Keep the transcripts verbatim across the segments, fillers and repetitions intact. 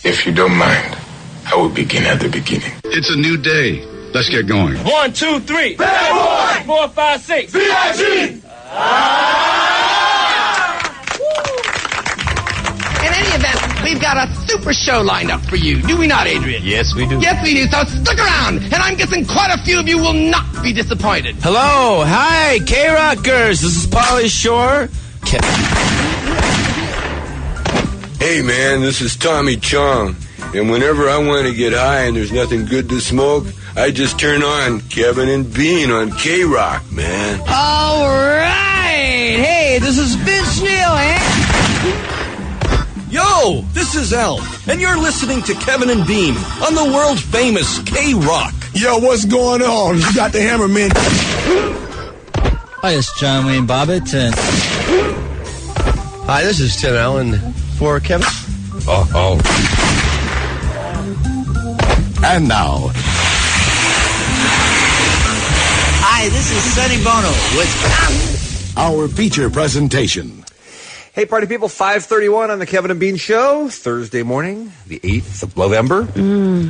If you don't mind, I will begin at the beginning. It's a new day. Let's get going. One, two, three. Bad boy. Four, five, six. B I G. In any event, we've got a super show lined up for you. Do we not, Adrian? Yes, we do. Yes, we do. So stick around, and I'm guessing quite a few of you will not be disappointed. Hello. Hi, K-Rockers. This is Pauly Shore. Ke- Hey, man, this is Tommy Chong. And whenever I want to get high and there's nothing good to smoke, I just turn on Kevin and Bean on K-Rock, man. All right. Hey, this is Vince Neil, eh? Yo, this is Al, and you're listening to Kevin and Bean on the world-famous K-Rock. Yo, what's going on? You got the hammer, man. Hi, it's John Wayne Bobbitt. And... Hi, this is Tim Allen for Kevin. Oh, oh. And now... Hi, this is Sonny Bono with our feature presentation. Hey, party people, five thirty-one on the Kevin and Bean Show, Thursday morning, the eighth of November. Mm.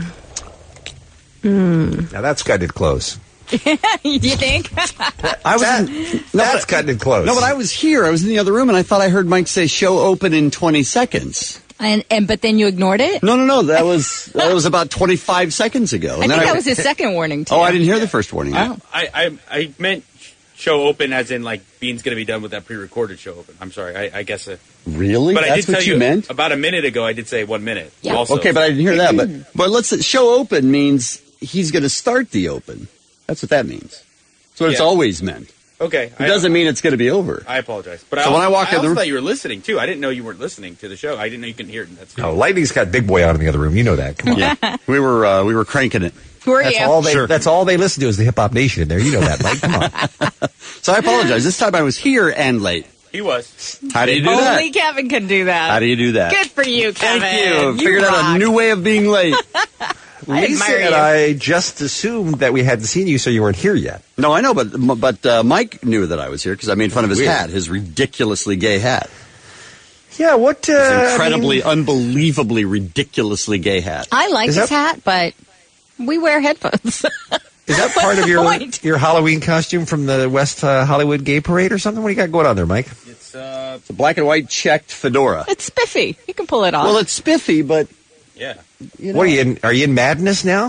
Mm. Now, that's cutting it close. You think? I was that, in, no, that's but, cutting it close. No, but I was here. I was in the other room, and I thought I heard Mike say show open in twenty seconds. And and but then you ignored it? No, no, no. That was that was about twenty-five seconds ago. And I think that I, was his second warning, too. Oh, I didn't hear the first warning. Oh. I, I, I meant show open as in, like, Bean's going to be done with that pre-recorded show open. I'm sorry. I, I guess it... Really? But That's I did what tell you, you meant? About a minute ago, I did say one minute. Yeah. Also. Okay, but I didn't hear that. But, but let's show open means he's going to start the open. That's what that means. That's what yeah. it's always meant. Okay. It I, doesn't mean it's going to be over. I apologize. But so I, when I walk I in the room, thought you were listening, too. I didn't know you weren't listening to the show. I didn't know you couldn't hear it. That's oh, Lightning's got Big Boy out in the other room. You know that. Come on. Yeah. we were uh, we were cranking it. Were that's you? all they sure. That's all they listen to is the Hip Hop Nation in there. You know that, Mike. Come on. So I apologize. This time I was here and late. He was. How do you do Only that? Only Kevin can do that. How do you do that? Good for you, Kevin. Thank you. you Figured rock. out a new way of being late. Lisa and you. I just assumed that we hadn't seen you, so you weren't here yet. No, I know, but but uh, Mike knew that I was here because I made fun of his Weird. hat, his ridiculously gay hat. Yeah, what? Uh, his incredibly, I mean, unbelievably, ridiculously gay hat. I like Is his that... hat, but we wear headphones. Is that part of your point? your Halloween costume from the West uh, Hollywood Gay Parade or something? What do you got going on there, Mike? It's, uh, it's a black and white checked fedora. It's spiffy. You can pull it off. Well, it's spiffy, but yeah. You know. What are you in? Are you in madness now?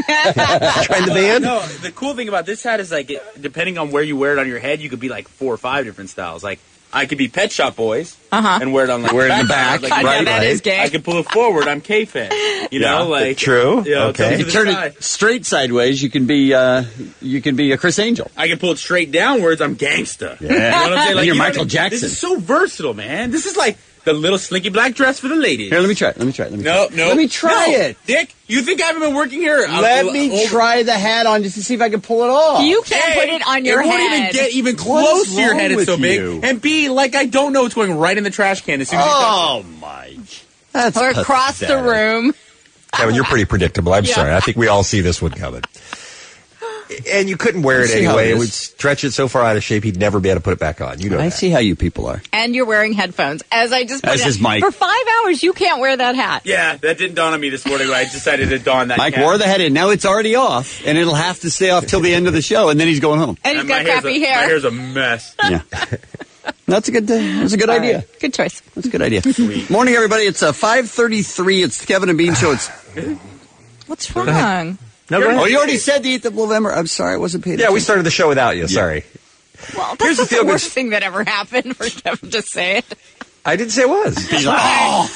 Trying to ban? No, the cool thing about this hat is like, it, depending on where you wear it on your head, you could be like four or five different styles. Like, I could be Pet Shop Boys uh-huh. and wear it on like wear it in the back, back, like, right? That right. is gay. I could pull it forward. I'm K-Fan. You yeah, know, like true. You know, okay. If you turn side. it straight sideways, you can be uh, you can be a Chris Angel. I can pull it straight downwards. I'm gangsta. Yeah. You know what I'm saying? Like, you're you know Michael what I mean? Jackson. This is so versatile, man. This is like the little slinky black dress for the ladies. Here, let me try it. Let me try it. Let me no, try it. no. Let me try no. it. Dick, you think I haven't been working here? Let I'll, me I'll, try the hat on just to see if I can pull it off. You can't A, put it on your it won't head. even get even What close is to your wrong head. It's so with big. you? And B, like I don't know it's going right in the trash can as soon as you touch Oh, Mike. That's or across pathetic. the room. Kevin, you're pretty predictable. I'm Yeah. sorry. I think we all see this one coming. And you couldn't wear it see how anyway. it It is. would stretch it so far out of shape he'd never be able to put it back on. You know I that. see how you people are. And you're wearing headphones. As I just As pointed is out, Mike. For five hours, you can't wear that hat. Yeah, that didn't dawn on me this morning when I decided to don that Mike cap. wore the head in. Now it's already off, and it'll have to stay off till the end of the show, and then he's going home. And he's And got my hair's crappy a, hair. My hair's a mess. Yeah. That's a good. Uh, that's a good All idea. right. Good choice. That's a good idea. Morning, everybody. It's uh, five thirty-three. It's the Kevin and Bean Show. It's. What's wrong? No, go ahead. Oh, you already said the eighth of November. I'm sorry, I wasn't paid Yeah, attention. we started the show without you. Sorry. Well, Here's that's the not the feel-good worst s- thing that ever happened for Kevin to say it. I didn't say it was. He's like, oh,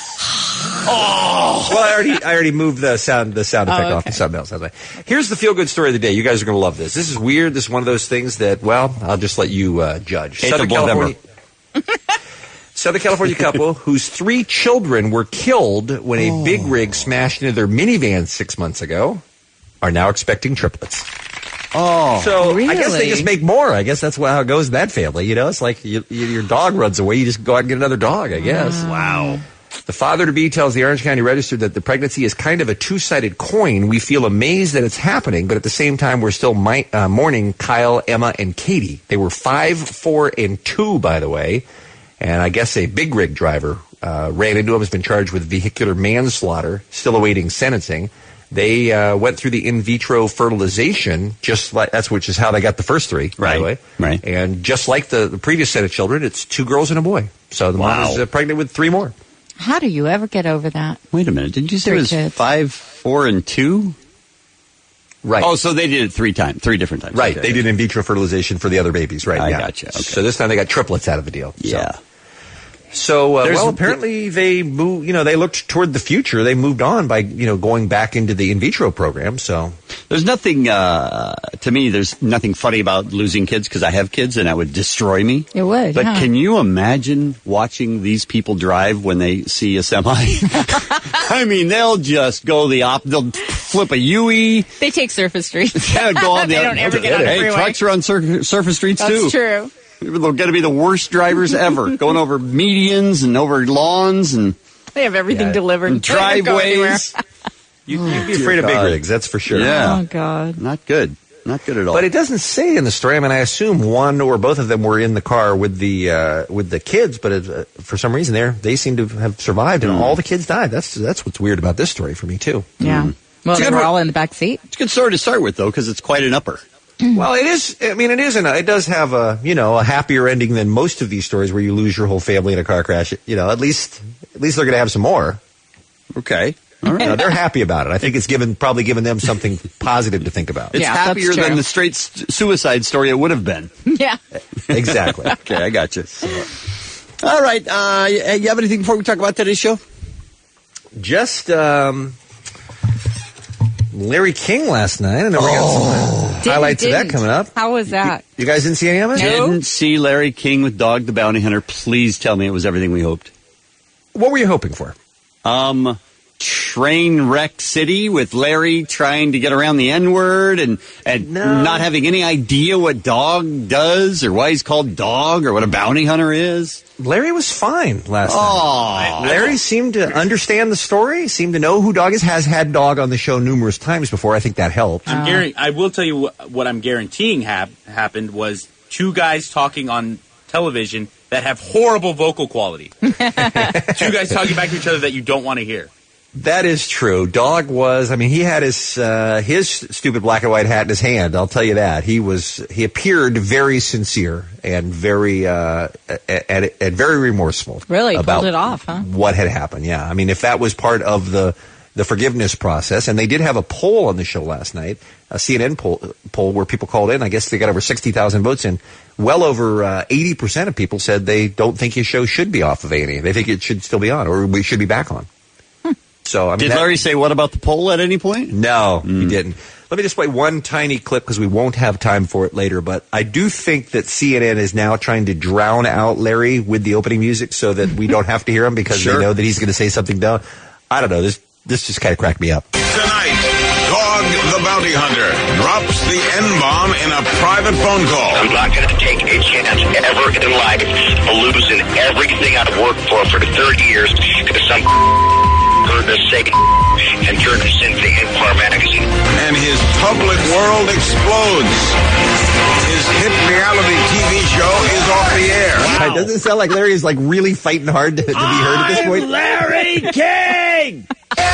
oh. Well, I already, I already moved the sound, the sound effect Oh, off okay. to something else. I was like, here's the feel-good story of the day. You guys are going to love this. This is weird. This is one of those things that, well, I'll just let you uh, judge. eighth Southern of November. California, Southern California couple whose three children were killed when a Oh. big rig smashed into their minivan six months ago are now expecting triplets. Oh, So I guess they really? just make more. I guess that's how it goes in that family. You know, it's like you, you, your dog runs away, you just go out and get another dog. I guess. wow. The father-to-be tells the Orange County Register that the pregnancy is kind of a two-sided coin. We feel amazed that it's happening, but at the same time, we're still mi- uh, mourning Kyle, Emma, and Katie. They were five, four, and two, by the way. And I guess a big rig driver uh, ran into him, has been charged with vehicular manslaughter, still awaiting sentencing. They uh, went through the in vitro fertilization, just like that's which is how they got the first three, by right, the way. Right. And just like the, the previous set of children, it's two girls and a boy. So the wow. mom is uh, pregnant with three more. How do you ever get over that? Wait a minute. Did you say Three it was kids. five, four, and two? Right. Oh, so they did it three times, three different times. Right. Okay. They did in vitro fertilization for the other babies. Right. I yeah. gotcha. Okay. So this time they got triplets out of the deal. Yeah. So, so uh, There's- well, apparently they moved. You know, they looked toward the future. They moved on by you know going back into the in vitro program. So There's nothing, uh, to me, there's nothing funny about losing kids because I have kids and that would destroy me. It would, But yeah. can you imagine watching these people drive when they see a semi? I mean, they'll just go the op. They'll flip a U-E. They take surface streets. Yeah, go on the They don't ever get on the Hey, freeway. trucks are on sur- surface streets That's too. true. They're going to be the worst drivers ever, going over medians and over lawns and They have everything Yeah. delivered. and They don't go anywhere. driveways. you, you'd be afraid of big God. rigs, that's for sure. Yeah. Oh, God. Not good. Not good at all. But it doesn't say in the story. I mean, I assume one or both of them were in the car with the uh, with the kids, but it, uh, for some reason, they they seem to have survived, and Mm. all the kids died. That's that's what's weird about this story for me too. Yeah. Well, It's a they good were one. all in the back seat. It's a good story to start with, though, because it's quite an upper. Well, it is. I mean, it is. An, it does have a you know a happier ending than most of these stories where you lose your whole family in a car crash. You know, at least at least they're going to have some more. Okay. All right. You know, they're happy about it. I think it's given probably given them something positive to think about. It's Yeah, that's happier than true. the straight s- suicide story it would have been. Yeah. Exactly. Okay, I got you. All right. Uh, you you have anything before we talk about today's show? Just um, Larry King last night. I know we got some Didn't- highlights of that didn't. coming up. How was that? You guys didn't see any of it? No. Didn't see Larry King with Dog the Bounty Hunter. Please tell me it was everything we hoped. What were you hoping for? Um, train wreck city with Larry trying to get around the N-word and, and No. not having any idea what Dog does or why he's called Dog or what a bounty hunter is. Larry was fine last Oh, night. Larry seemed to understand the story, seemed to know who Dog is, has had Dog on the show numerous times before. I think that helped. I'm guaranteeing, I will tell you what, what I'm guaranteeing hap- happened was two guys talking on television that have horrible vocal quality. Two guys talking back to each other that you don't want to hear. That is true. Dog was, I mean, he had his uh, his stupid black and white hat in his hand. I'll tell you that. He was, he appeared very sincere and very, uh, and, and very remorseful. Really? about Pulled it off, huh? what had happened. Yeah. I mean, if that was part of the, the forgiveness process, and they did have a poll on the show last night, a C N N poll, poll where people called in. I guess they got over sixty thousand votes in. Well over uh, eighty percent of people said they don't think his show should be off of A and E. They think it should still be on, or we should be back on. So, I mean, did that- Larry say what about the poll at any point? No, he didn't. Let me just play one tiny clip because we won't have time for it later. But I do think that C N N is now trying to drown out Larry with the opening music so that we don't have to hear him because Sure. they know that he's going to say something dumb. I don't know. This this just kind of cracked me up. Tonight, Dog the Bounty Hunter drops the N-bomb in a private phone call. I'm not going to take a chance ever in life of losing everything I've worked for for thirty years because some heard us say and turned us into the Empire magazine. And his public world explodes. His hit reality T V show is off the air. It doesn't sound like Larry is like really fighting hard to, to be heard at this point. Larry King!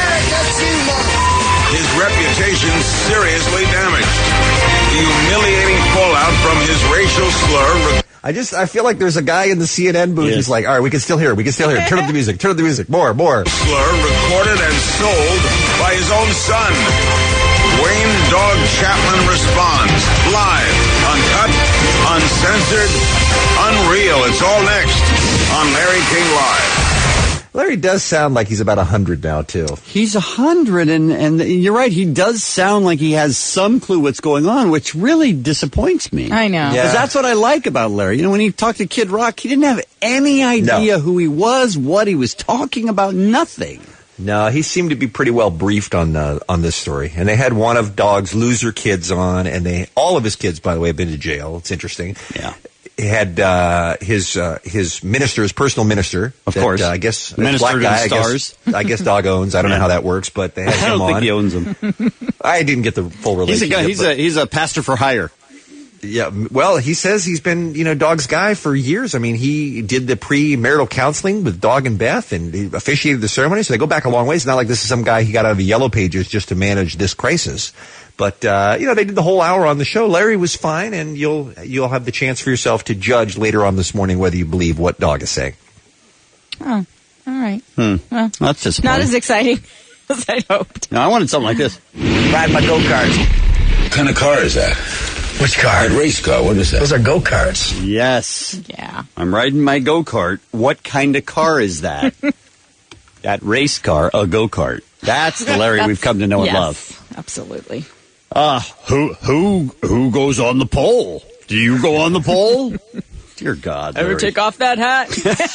His reputation seriously damaged. The humiliating fallout from his racial slur. I just I feel like there's a guy in the C N N booth who's like, all right, we can still hear it. We can still hear it. Turn up the music. Turn up the music. More, more. Slur recorded and sold by his own son. Wayne Dog Chapman responds live, uncut, uncensored, unreal. It's all next on Larry King Live. Larry does sound like he's about one hundred now, too. He's a hundred, and, and you're right. He does sound like he has some clue what's going on, which really disappoints me. I know. Because that's what I like about Larry. You know, when he talked to Kid Rock, he didn't have any idea No. who he was, what he was talking about, nothing. No, he seemed to be pretty well briefed on uh, on this story. And they had one of Dog's loser kids on, and they all of his kids, by the way, have been to jail. It's interesting. Yeah. He had uh, his uh, his minister, his personal minister. Of that, course. Uh, I guess a Minister black to the guy, I stars. guess, I guess Dog owns. I don't Yeah. know how that works, but they had I him don't on. think he owns them. I didn't get the full He's a relationship. guy. He's but- a he's a pastor for hire. Yeah, well, he says he's been, you know, Dog's guy for years. I mean, he did the premarital counseling with Dog and Beth, and he officiated the ceremony, so they go back a long ways. It's not like this is some guy he got out of the Yellow Pages just to manage this crisis. But, uh, you know, they did the whole hour on the show. Larry was fine, and you'll you'll have the chance for yourself to judge later on this morning whether you believe what Dog is saying. Oh, all right. Hmm. Well, That's just not as exciting as I hoped. No, I wanted something like this. Ride my go-karts. What kind of car is that? Which car? That race car. What is that? Those are go-karts. Yes. Yeah. I'm riding my go-kart. What kind of car is that? That race car, a go-kart. That's the Larry we've come to know yes, and love. Absolutely. Ah, uh, who who who goes on the pole? Do you go on the pole? Dear God, Larry. Ever take off that hat?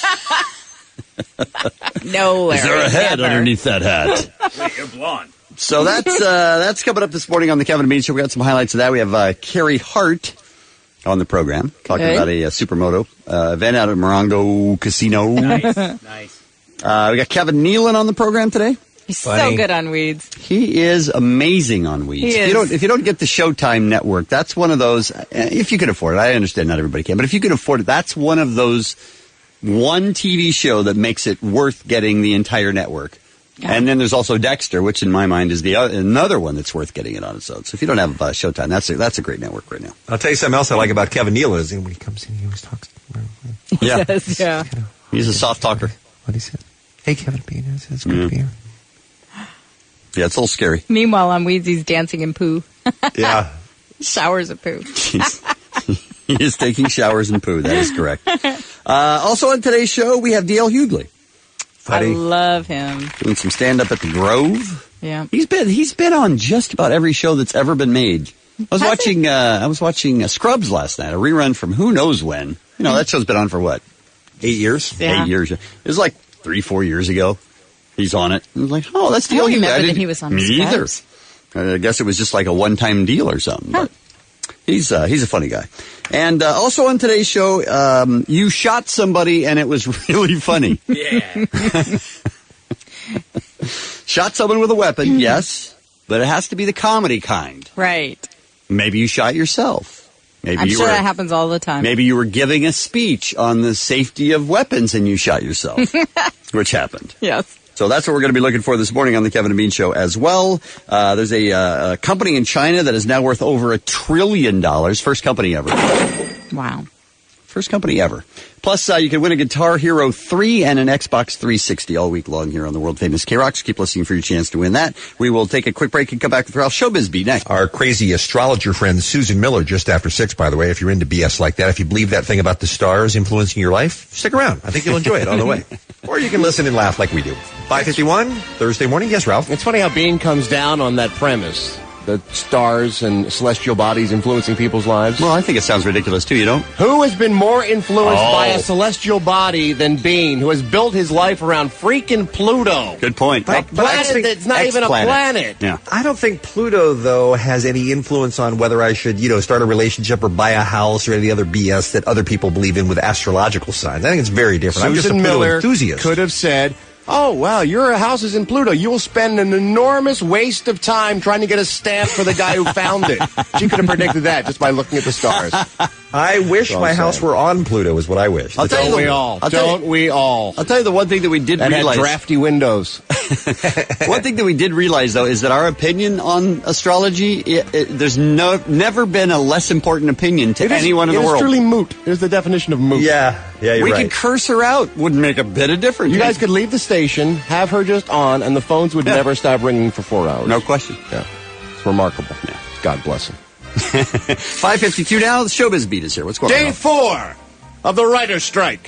No, Larry. Is there a head never. underneath that hat? Wait, you're blonde. So that's uh, that's coming up this morning on the Kevin and Bean Show. We got some highlights of that. We have uh, Carrie Hart on the program talking hey. about a uh, supermoto uh, event out at Morongo Casino. Nice, nice. Uh, we got Kevin Nealon on the program today. He's Funny. so good on weeds. He is amazing on weeds. He If is. you don't, if you don't get the Showtime network, that's one of those. uh, If you can afford it, I understand not everybody can, but if you can afford it, that's one of those one T V show that makes it worth getting the entire network. Yeah. And then there's also Dexter, which in my mind is the other, another one that's worth getting it on its own. So if you don't have uh, Showtime, that's a, that's a great network right now. I'll tell you something else I like about Kevin Nealon is when he comes in, he always talks. He Yeah. says, yeah. He's a soft talker. What he said. Hey, Kevin Bean, it's, it's good Yeah. to be here. Yeah, it's a little scary. Meanwhile, on weeds, he's dancing in poo. Yeah. Showers of poo. He's- he is taking showers and poo. That is correct. Uh, also on today's show, we have D L Hughley Funny. I love him. doing some stand-up at the Grove. Yeah. He's been he's been on just about every show that's ever been made. I was Has watching uh, I was watching uh, Scrubs last night, a rerun from who knows when. You know that show's been on for what? Eight years? Yeah. Eight years. It was like three, four years ago. He's on it. I was like, oh, that's I D L don't Hughley. remember that didn't- he was on Me either. Scrubs. I guess it was just like a one-time deal or something. Huh. But he's uh, he's a funny guy. And uh, also on today's show, um, you shot somebody and it was really funny. Yeah. Shot someone with a weapon, yes, but it has to be the comedy kind. Right. Maybe you shot yourself. Maybe I'm you sure were, that happens all the time. Maybe you were giving a speech on the safety of weapons and you shot yourself, which happened. Yes. So that's what we're going to be looking for this morning on the Kevin and Bean Show as well. Uh, there's a, uh, a company in China that is now worth over a trillion dollars. First company ever. Wow. First company ever. Plus, uh, you can win a Guitar Hero three and an Xbox three sixty all week long here on the world famous K-Rock. So keep listening for your chance to win that. We will take a quick break and come back with Ralph Showbiz Beat next. Our crazy astrologer friend Susan Miller just after six, by the way. If you're into B S like that, if you believe that thing about the stars influencing your life, stick around. I think you'll enjoy it on the way. Or you can listen and laugh like we do. five fifty-one, Thursday morning. Yes, Ralph? It's funny how Bean comes down on that premise. The stars and celestial bodies influencing people's lives. Well, I think it sounds ridiculous, too, you don't? Who has been more influenced Oh. by a celestial body than Bean, who has built his life around freaking Pluto? Good point. A planet that's not even a planet. Yeah. I don't think Pluto, though, has any influence on whether I should, you know, start a relationship or buy a house or any other B S that other people believe in with astrological signs. I think it's very different. I'm just a Susan Pluto Miller enthusiast. could have said, oh, wow, your house is in Pluto. You will spend an enormous waste of time trying to get a stamp for the guy who found it. She could have predicted that just by looking at the stars. I wish all my I'm house saying. were on Pluto is what I wish. I'll tell you Don't the- we all? I'll tell you- Don't we all? I'll tell you the one thing that we did That had realize. drafty windows. One thing that we did realize, though, is that our opinion on astrology, it, it, there's no never been a less important opinion to It is- anyone in it the is world. truly moot. It is the definition of moot. Yeah, yeah, you're we right. could curse her out. Wouldn't make a bit of difference. You guys could leave the station, have her just on, and the phones would Yeah. never stop ringing for four hours. No question. Yeah. It's remarkable. Yeah. God bless him. five fifty-two now. The Showbiz Beat is here. What's going Day on? four of the writer's strike.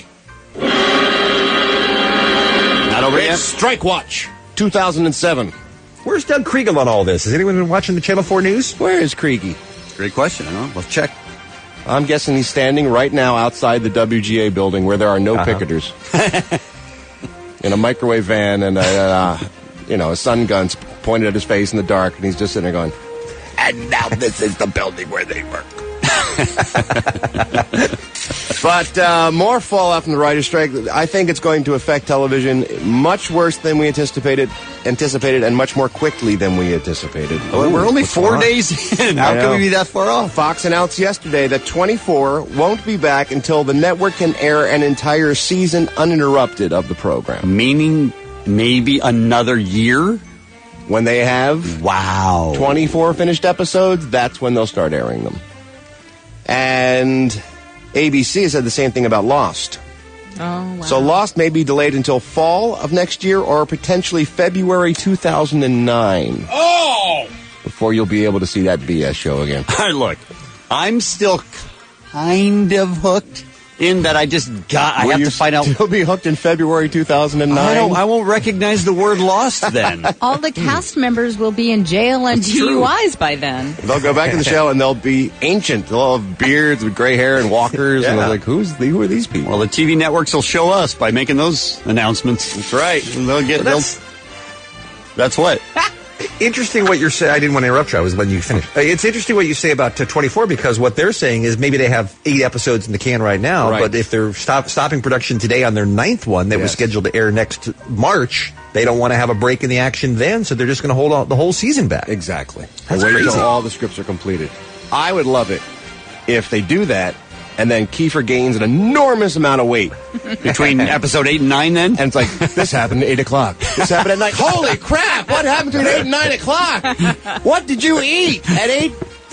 Not over It's yet? Strike Watch two thousand seven. Where's Doug Kriegel on all this? Has anyone been watching the Channel four News? Where is Kriege? Great question. I don't know. Let's check. I'm guessing he's standing right now outside the W G A building where there are no Uh-huh. picketers. In a microwave van and a, uh, you know, a sun gun's pointed at his face in the dark, and he's just sitting there going, and now this is the building where they work. But uh, more fallout from the writer's strike. I think it's going to affect television much worse than we anticipated, anticipated, and much more quickly than we anticipated. Well, we're only four days in. How can we be that far off? Fox announced yesterday that twenty-four won't be back until the network can air an entire season uninterrupted of the program. Meaning maybe another year? When they have wow twenty-four finished episodes, that's when they'll start airing them. And A B C said the same thing about Lost. Oh, wow. So Lost may be delayed until fall of next year or potentially February two thousand nine. Oh! Before you'll be able to see that B S show again. Look, I'm still kind of hooked in that I just got, I Will have you to find out. Still be hooked in February two thousand nine? I, don't, I won't recognize the word Lost then. All the cast members will be in jail and It's D U Is true. by then. They'll go back to the show and they'll be ancient. They'll all have beards with gray hair and walkers. Yeah. And they're like, Who's the, who are these people? Well, the T V networks will show us by making those announcements. That's right. They'll get. Well, That's, that's what. Interesting what you're saying. I didn't want to interrupt you. I was letting you finish. Uh, It's interesting what you say about uh, twenty-four because what they're saying is maybe they have eight episodes in the can right now, Right. but if they're stop, stopping production today on their ninth one that was Yes. scheduled to air next March, they don't want to have a break in the action then, so they're just going to hold on the whole season back. Exactly. That's Wait crazy. until all the scripts are completed. I would love it if they do that and then Kiefer gains an enormous amount of weight. Between episode eight and nine then? And it's like, this happened at eight o'clock. This happened at night. Holy crap! What happened between eight and nine o'clock? What did you eat at eight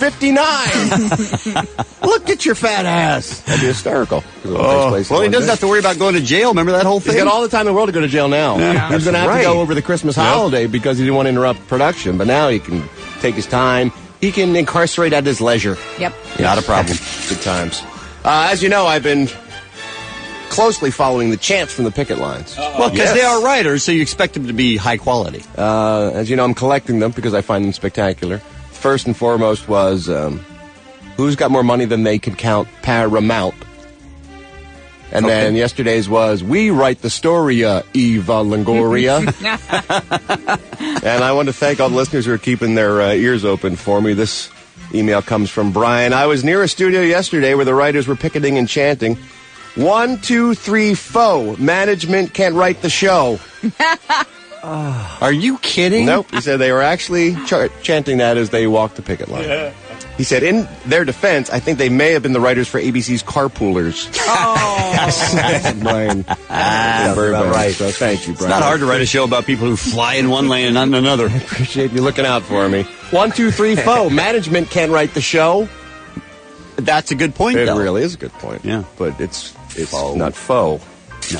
fifty-nine? Look at your fat ass. That'd be hysterical. Oh, well, he doesn't have to worry about going to jail. Remember that whole thing? He's got all the time in the world to go to jail now. Yeah. He's going to have Right. to go over the Christmas Yep. holiday because he didn't want to interrupt production. But now he can take his time. He can incarcerate at his leisure. Yep. Not a problem. Good times. Uh, as you know, I've been closely following the chants from the picket lines. Well, because Yes. they are writers, so you expect them to be high quality. Uh, as you know, I'm collecting them because I find them spectacular. First and foremost was um, who's got more money than they could count Paramount. And Okay. then yesterday's was we write the story, uh, Eva Longoria. And I want to thank all the listeners who are keeping their uh, ears open for me. This email comes from Brian. I was near a studio yesterday where the writers were picketing and chanting, one, two, three, foe. Management can't write the show. Are you kidding? Nope. He said they were actually ch- chanting that as they walked the picket line. Yeah. He said, in their defense, I think they may have been the writers for A B C's Carpoolers. Oh. Brian. Ah, Burbank. right. So thank you, Brian. It's not hard to write a show about people who fly in one lane and not in another. Appreciate you looking out for me. One, two, three, foe. Management can't write the show. That's a good point, It though. really is a good point. Yeah. But it's it's Foe. not foe. No.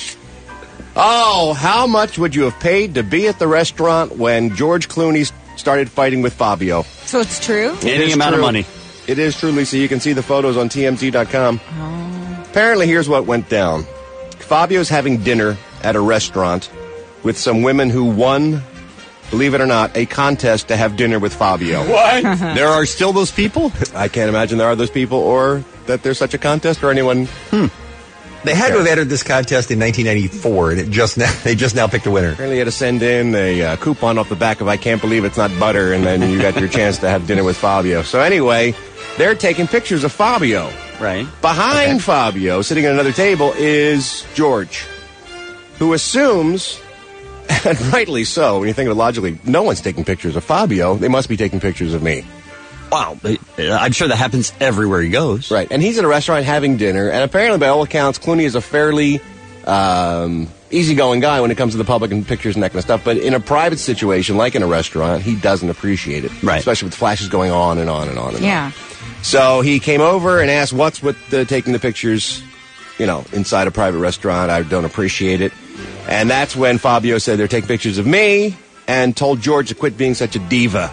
Oh, how much would you have paid to be at the restaurant when George Clooney started fighting with Fabio? So it's true? It Any is amount true. of money. It is true, Lisa. You can see the photos on T M Z dot com. Oh. Apparently, here's what went down. Fabio's having dinner at a restaurant with some women who won, believe it or not, a contest to have dinner with Fabio. What? There are still those people? I can't imagine there are those people or that there's such a contest or anyone. Hmm. They had Okay. to have entered this contest in nineteen ninety-four, and it just now, they just now picked a winner. Apparently, you had to send in a uh, coupon off the back of I can't believe it's not butter, and then you got your chance to have dinner with Fabio. So anyway, they're taking pictures of Fabio. Right. Behind Fabio, sitting at another table, is George, who assumes, and rightly so, when you think of it logically, no one's taking pictures of Fabio. They must be taking pictures of me. Wow. I'm sure that happens everywhere he goes. Right. And he's at a restaurant having dinner, and apparently, by all accounts, Clooney is a fairly um, easygoing guy when it comes to the public and pictures and that kind of stuff. But in a private situation, like in a restaurant, he doesn't appreciate it. Right. Especially with flashes going on and on and on and on. Yeah. So he came over and asked, what's with the, taking the pictures, you know, inside a private restaurant? I don't appreciate it. And that's when Fabio said they're taking pictures of me and told George to quit being such a diva.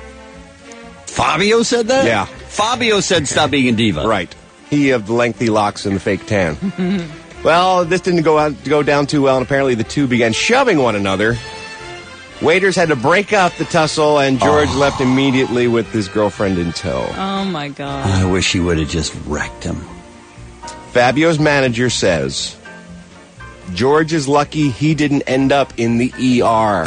Fabio said that? Yeah. Fabio said stop being a diva. Right. He of the lengthy locks and the fake tan. Well, this didn't go out go down too well, and apparently the two began shoving one another. Waiters had to break up the tussle, and George Oh. left immediately with his girlfriend in tow. Oh, my God. I wish he would have just wrecked him. Fabio's manager says George is lucky he didn't end up in the E R.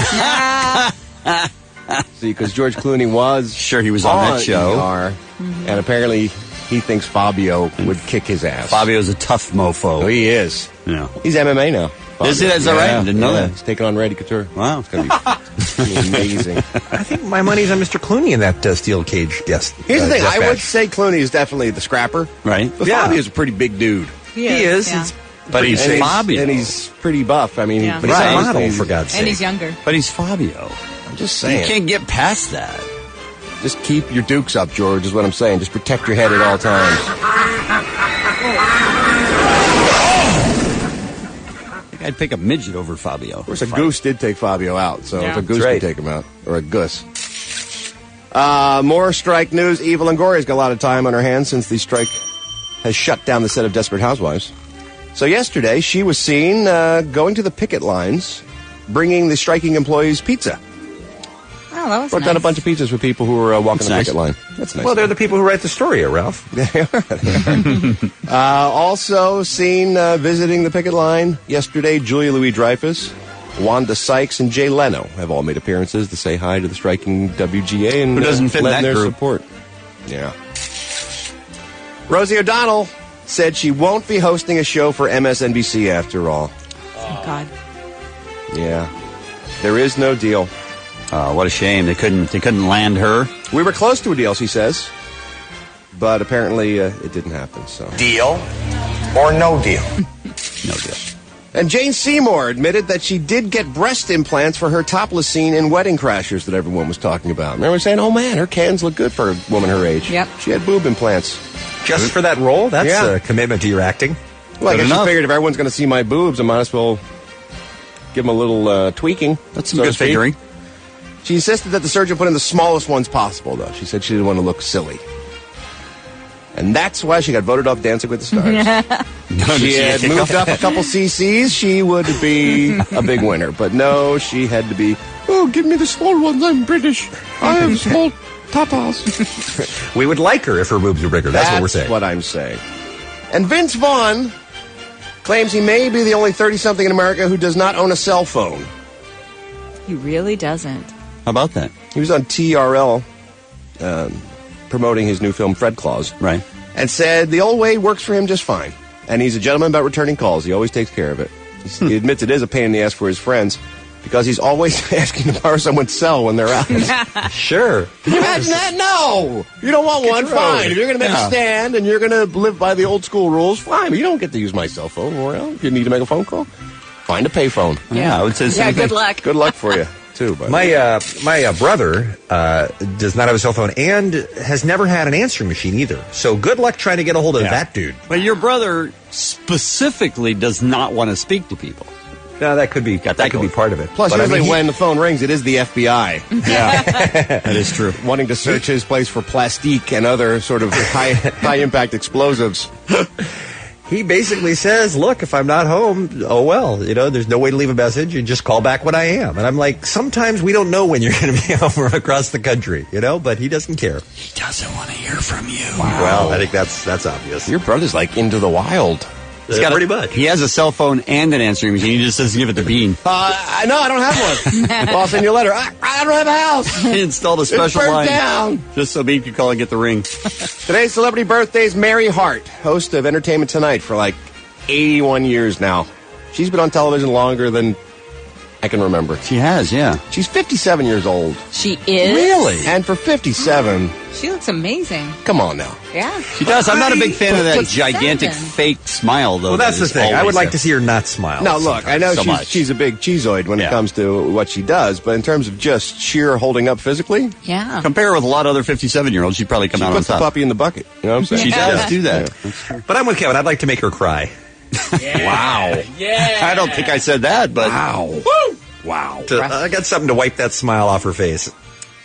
See, because George Clooney was Sure, he was on that show. E R, and apparently he thinks Fabio would kick his ass. Fabio's a tough mofo. Oh, he is. Yeah. He's M M A now. Is it? Is that right? I didn't know that. He's taking on Randy Couture. Wow. It's going to be amazing. I think my money's on Mister Clooney in that uh, steel cage guest. Here's uh, the thing. death I match. would say Clooney is definitely the scrapper. Right. But Yeah. Fabio's a pretty big dude. He He is. is. yeah. It's But he's and Fabio. and he's pretty buff. I mean, Yeah. But he's Right. a model, for God's sake. And he's younger. But he's Fabio. I'm just You saying. can't get past that. Just keep your dukes up, George, is what I'm saying. Just protect your head at all times. I think I'd pick a midget over Fabio. Of course, a goose did take Fabio out, so Yeah. if a goose That's right. could take him out, or a gus. Uh, more strike news. Eva Longoria's got a lot of time on her hands since the strike has shut down the set of Desperate Housewives. So yesterday, she was seen uh, going to the picket lines, bringing the striking employees pizza. Oh, that was Brought nice. down a bunch of pizzas for people who were uh, walking That's the nice. picket line. That's nice. Well, they're the people who write the story, Ralph. uh, also seen uh, visiting the picket line yesterday, Julia Louis-Dreyfus, Wanda Sykes, and Jay Leno have all made appearances to say hi to the striking W G A and Who doesn't uh, fit in lend that their group? support. Yeah. Rosie O'Donnell said she won't be hosting a show for M S N B C after all. Oh, God. Yeah. There is no deal. Oh, what a shame. They couldn't they couldn't land her. We were close to a deal, she says, but apparently uh, it didn't happen. So Deal or no deal? No deal. And Jane Seymour admitted that she did get breast implants for her topless scene in Wedding Crashers that everyone was talking about. Remember saying, oh man, her cans look good for a woman her age. Yep. She had boob implants. Just for that role? That's Yeah. a commitment to your acting. Well, I Good guess she enough. figured if everyone's going to see my boobs, I might as well give them a little uh, tweaking. That's some so to good speak. figuring. She insisted that the surgeon put in the smallest ones possible, though. She said she didn't want to look silly. And that's why she got voted off Dancing with the Stars. No, She did had she? moved up a couple C Cs, she would be a big winner. But no, she had to be, oh, give me the small ones, I'm British. I have small tatas. We would like her if her boobs were bigger. That's, what we're saying. what I'm saying. And Vince Vaughn claims he may be the only thirty-something in America who does not own a cell phone. He really doesn't. How about that? He was on T R L um, promoting his new film, Fred Claus. Right. And said the old way works for him just fine. And he's a gentleman about returning calls. He always takes care of it. He's, he admits it is a pain in the ass for his friends because he's always asking to borrow someone's cell when they're out. Sure. Can you imagine that? No! You don't want one? your Fine. own. If you're going to make Yeah. a stand and you're going to live by the old school rules, fine. But you don't get to use my cell phone. Well, you need to make a phone call? Find a payphone. Yeah, I would say the Yeah, same good thing. luck. Good luck for you, too. Buddy. My uh, my uh, brother uh, does not have a cell phone and has never had an answering machine either. So good luck trying to get a hold of Yeah. that dude. But your brother specifically does not want to speak to people. No, that could be Got that that could going. be part of it. Plus, But I usually mean, he- when the phone rings, it is the F B I. Yeah, that is true. Wanting to search his place for plastique and other sort of high high impact explosives. He basically says, look, if I'm not home, oh well, you know, there's no way to leave a message. You just call back when I am. And I'm like, sometimes we don't know when you're going to be home or across the country, you know, but he doesn't care. He doesn't want to hear from you. Well, I think that's that's obvious. Your brother's like into the wild. He's got a- pretty much. He has a cell phone and an answering machine. He just doesn't give it to Bean. Uh, I no, I don't have one. Well, I'll send you a letter. I, I don't have a house. He installed a It's special burnt line down. just so Bean could call and get the ring. Today's celebrity birthday is Mary Hart, host of Entertainment Tonight for like eighty-one years now. She's been on television longer than I can remember. She has, yeah. She's fifty-seven years old. She is? Really? And for fifty-seven, She looks amazing. come on now. Yeah. She does. I'm not a big fan of that But gigantic seven. fake smile, though. Well, that's that the is thing. I always would like there. to see her not smile. Now, look, I know so she's, much. she's a big cheeseoid when Yeah. it comes to what she does, but in terms of just sheer holding up physically, Yeah. Compare her with a lot of other fifty-seven-year-olds, she'd probably come she out on puts the top. puppy in the bucket. You know what I'm saying? She does Yeah. do that. But I'm with Kevin. I'd like to make her cry. Wow. Yeah. I don't think I said that, but. Wow. Wow. To, I got something to wipe that smile off her face.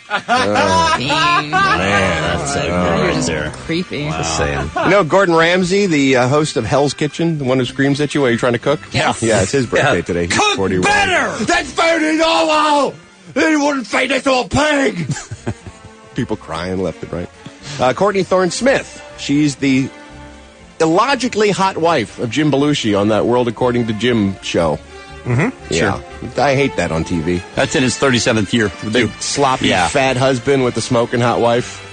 Man, that's a you're just there. creepy. Just saying. You know Gordon Ramsay, the uh, host of Hell's Kitchen, the one who screams at you while you're trying to cook? Yes. Yeah, it's his birthday Yeah. today. He's Cook forty-one. better! That's very normal! They wouldn't feed it to a pig! People crying left and right. Uh, Courtney Thorne Smith. She's the illogically hot wife of Jim Belushi on that World According to Jim show. Mm-hmm. Yeah. I hate that on T V. That's in his thirty-seventh year. The big sloppy Yeah. fat husband with the smoking hot wife.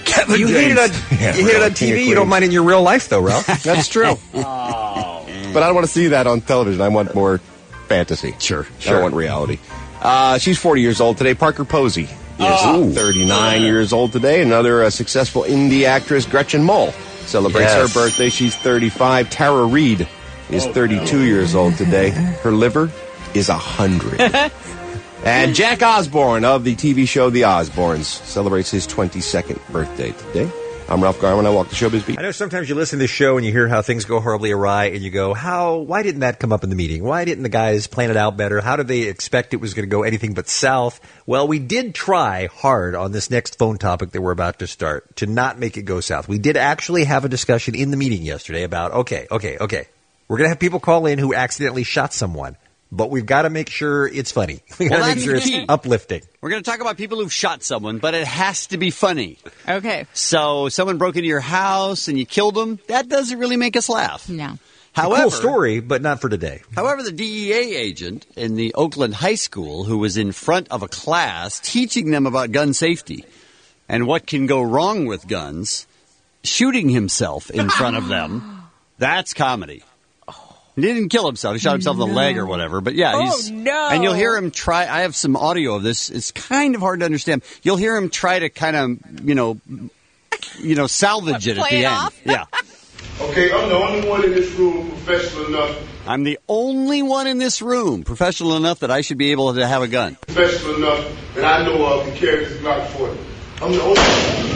Kevin You hate it on, James. Yeah, you hate it really. on T V. King You of don't mind in your real life, though, Ralph. That's true. Oh. But I don't want to see that on television. I want more fantasy. Sure, I sure. don't want reality. Uh, she's forty years old today. Parker Posey is Oh. thirty-nine years old today. Another uh, successful indie actress, Gretchen Mol, celebrates Yes. her birthday. She's thirty-five. Tara Reid is thirty-two years old today. Her liver is one hundred. And Jack Osborne of the T V show The Osbournes celebrates his twenty-second birthday today. I'm Ralph Garman. I walk the showbiz beat. I know sometimes you listen to this show and you hear how things go horribly awry, and you go, "How? Why didn't that come up in the meeting? Why didn't the guys plan it out better? How did they expect it was going to go anything but south?" Well, we did try hard on this next phone topic that we're about to start to not make it go south. We did actually have a discussion in the meeting yesterday about, okay, okay, okay, we're going to have people call in who accidentally shot someone, but we've got to make sure it's funny. We got to Well, make that's sure it's key. uplifting. We're going to talk about people who've shot someone, but it has to be funny. Okay. So someone broke into your house and you killed them. That doesn't really make us laugh. No. However, Cool story, but not for today. However, the D E A agent in the Oakland High School who was in front of a class teaching them about gun safety and what can go wrong with guns, shooting himself in front of them, that's comedy. He didn't kill himself. He shot himself in the leg or whatever. But yeah, Oh, he's no. and you'll hear him try. I have some audio of this. It's kind of hard to understand. You'll hear him try to kind of, you know, you know, salvage it at Play the it end. off? Yeah. Okay, I'm the only one in this room professional enough, I'm the only one in this room professional enough that I should be able to have a gun. professional enough that I know of to carry this Glock forty. I'm the only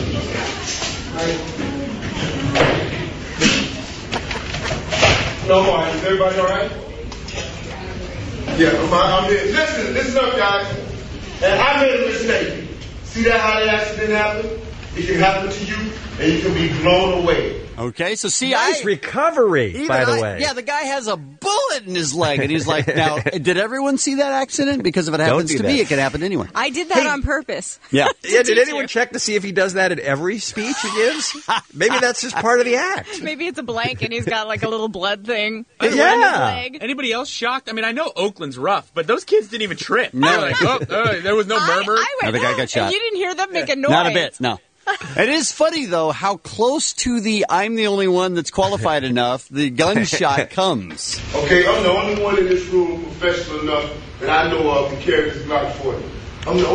No, I'm all right. Is everybody all right? Yeah, I'm, I'm here. Listen, listen up, guys. And I made a mistake. See that how that accident happened? It can happen to you, and you can be blown away. Okay, so see, Nice I, recovery, even by the I- way. Yeah, the guy has a bullet in his leg, and he's like, now, did everyone see that accident? Because if it happens do to that. me, it can happen to anyone. I did that on purpose. Yeah. Yeah, did anyone check to see if he does that at every speech he gives? Maybe that's just part of the act. Maybe it's a blank and he's got like a little blood thing. Yeah. around his leg. Anybody else shocked? I mean, I know Oakland's rough, but those kids didn't even trip. No. They're like, oh, oh, there was no murmur. I went, No, the guy got shot. And you didn't hear them make a noise. Not a bit, no. It is funny, though, how close to the I'm the only one that's qualified enough the gunshot comes. Okay, I'm the only one in this room professional enough that I know of to carry this Glock forty. I'm the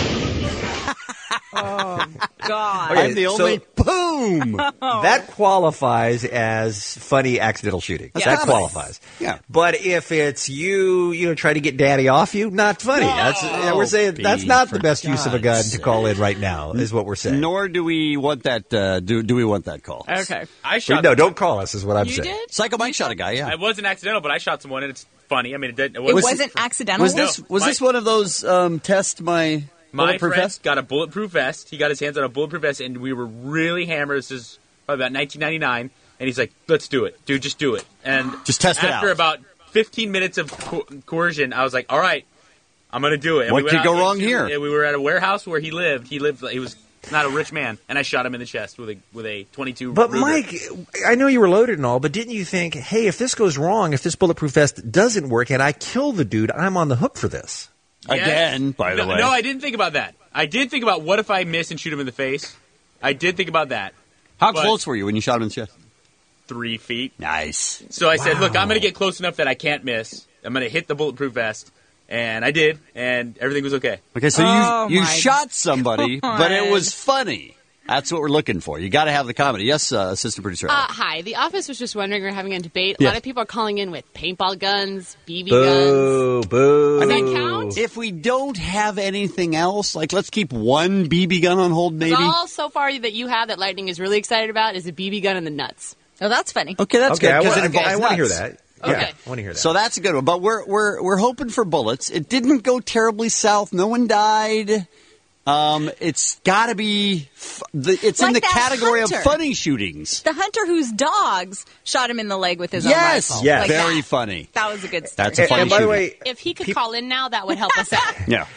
only Oh, God. Okay, I'm the so- only boom. That qualifies as funny accidental shooting. That's that comedy. qualifies. Yeah. But if it's you, you know, try to get daddy off you, not funny. That's yeah, we're saying that's Pete, not the for best use of a gun God's to call in right now. Is what we're saying. Nor do we want that. Uh, do do we want that call? Okay. I Wait, shot. no, don't call us. Is what I'm You saying. did? Psycho Mike shot a guy. Yeah. It wasn't accidental, but I shot someone, and it's funny. I mean, it, didn't, it It wasn't. wasn't accidental? Was this was my- this one of those um, test my My bulletproof friend vest? got a bulletproof vest. He got his hands on a bulletproof vest, and we were really hammered. This is probably about nineteen ninety-nine, and he's like, "Let's do it, dude. Just do it." And Just test it after out. about fifteen minutes of co- coercion, I was like, "All right, I'm gonna do it." And What we went could go out wrong into- here? and We were at a warehouse where he lived. He lived. He was not a rich man, and I shot him in the chest with a with a twenty-two. But Ruger. Mike, I know you were loaded and all, but didn't you think, hey, if this goes wrong, if this bulletproof vest doesn't work, and I kill the dude, I'm on the hook for this? Yes. Again, by the no, way. No, I didn't think about that. I did think about what if I miss and shoot him in the face. I did think about that. How But- close were you when you shot him in the chest? Three feet. Nice. So I said, Wow. look, I'm going to get close enough that I can't miss. I'm going to hit the bulletproof vest. And I did, and everything was okay. Okay, so Oh, you you my shot somebody, but it God. was funny. That's what we're looking for. You got to have the comedy. Yes, uh, assistant producer. Uh, Alex. hi. The office was just wondering, we're having a debate. A Yeah. lot of people are calling in with paintball guns, B B guns. Boo, boo. Does that count? If we don't have anything else, like let's keep one B B gun on hold, maybe. All so far that you have that Lightning is really excited about is a B B gun and the nuts. Oh, that's funny. Okay, that's Okay, good I, because wa- it involves I want to hear nuts. that. Okay. Yeah, I want to hear that. So that's a good one. But we're we're we're hoping for bullets. It didn't go terribly south. No one died. Um, it's got to be. F- the, it's in Like the that category hunter. of funny shootings. The hunter whose dogs shot him in the leg with his Yes, own rifle. yes. Like very that. funny. That was a good story. That's a and, funny and by the shooting. way, If he could call in now, that would help us out. Yeah.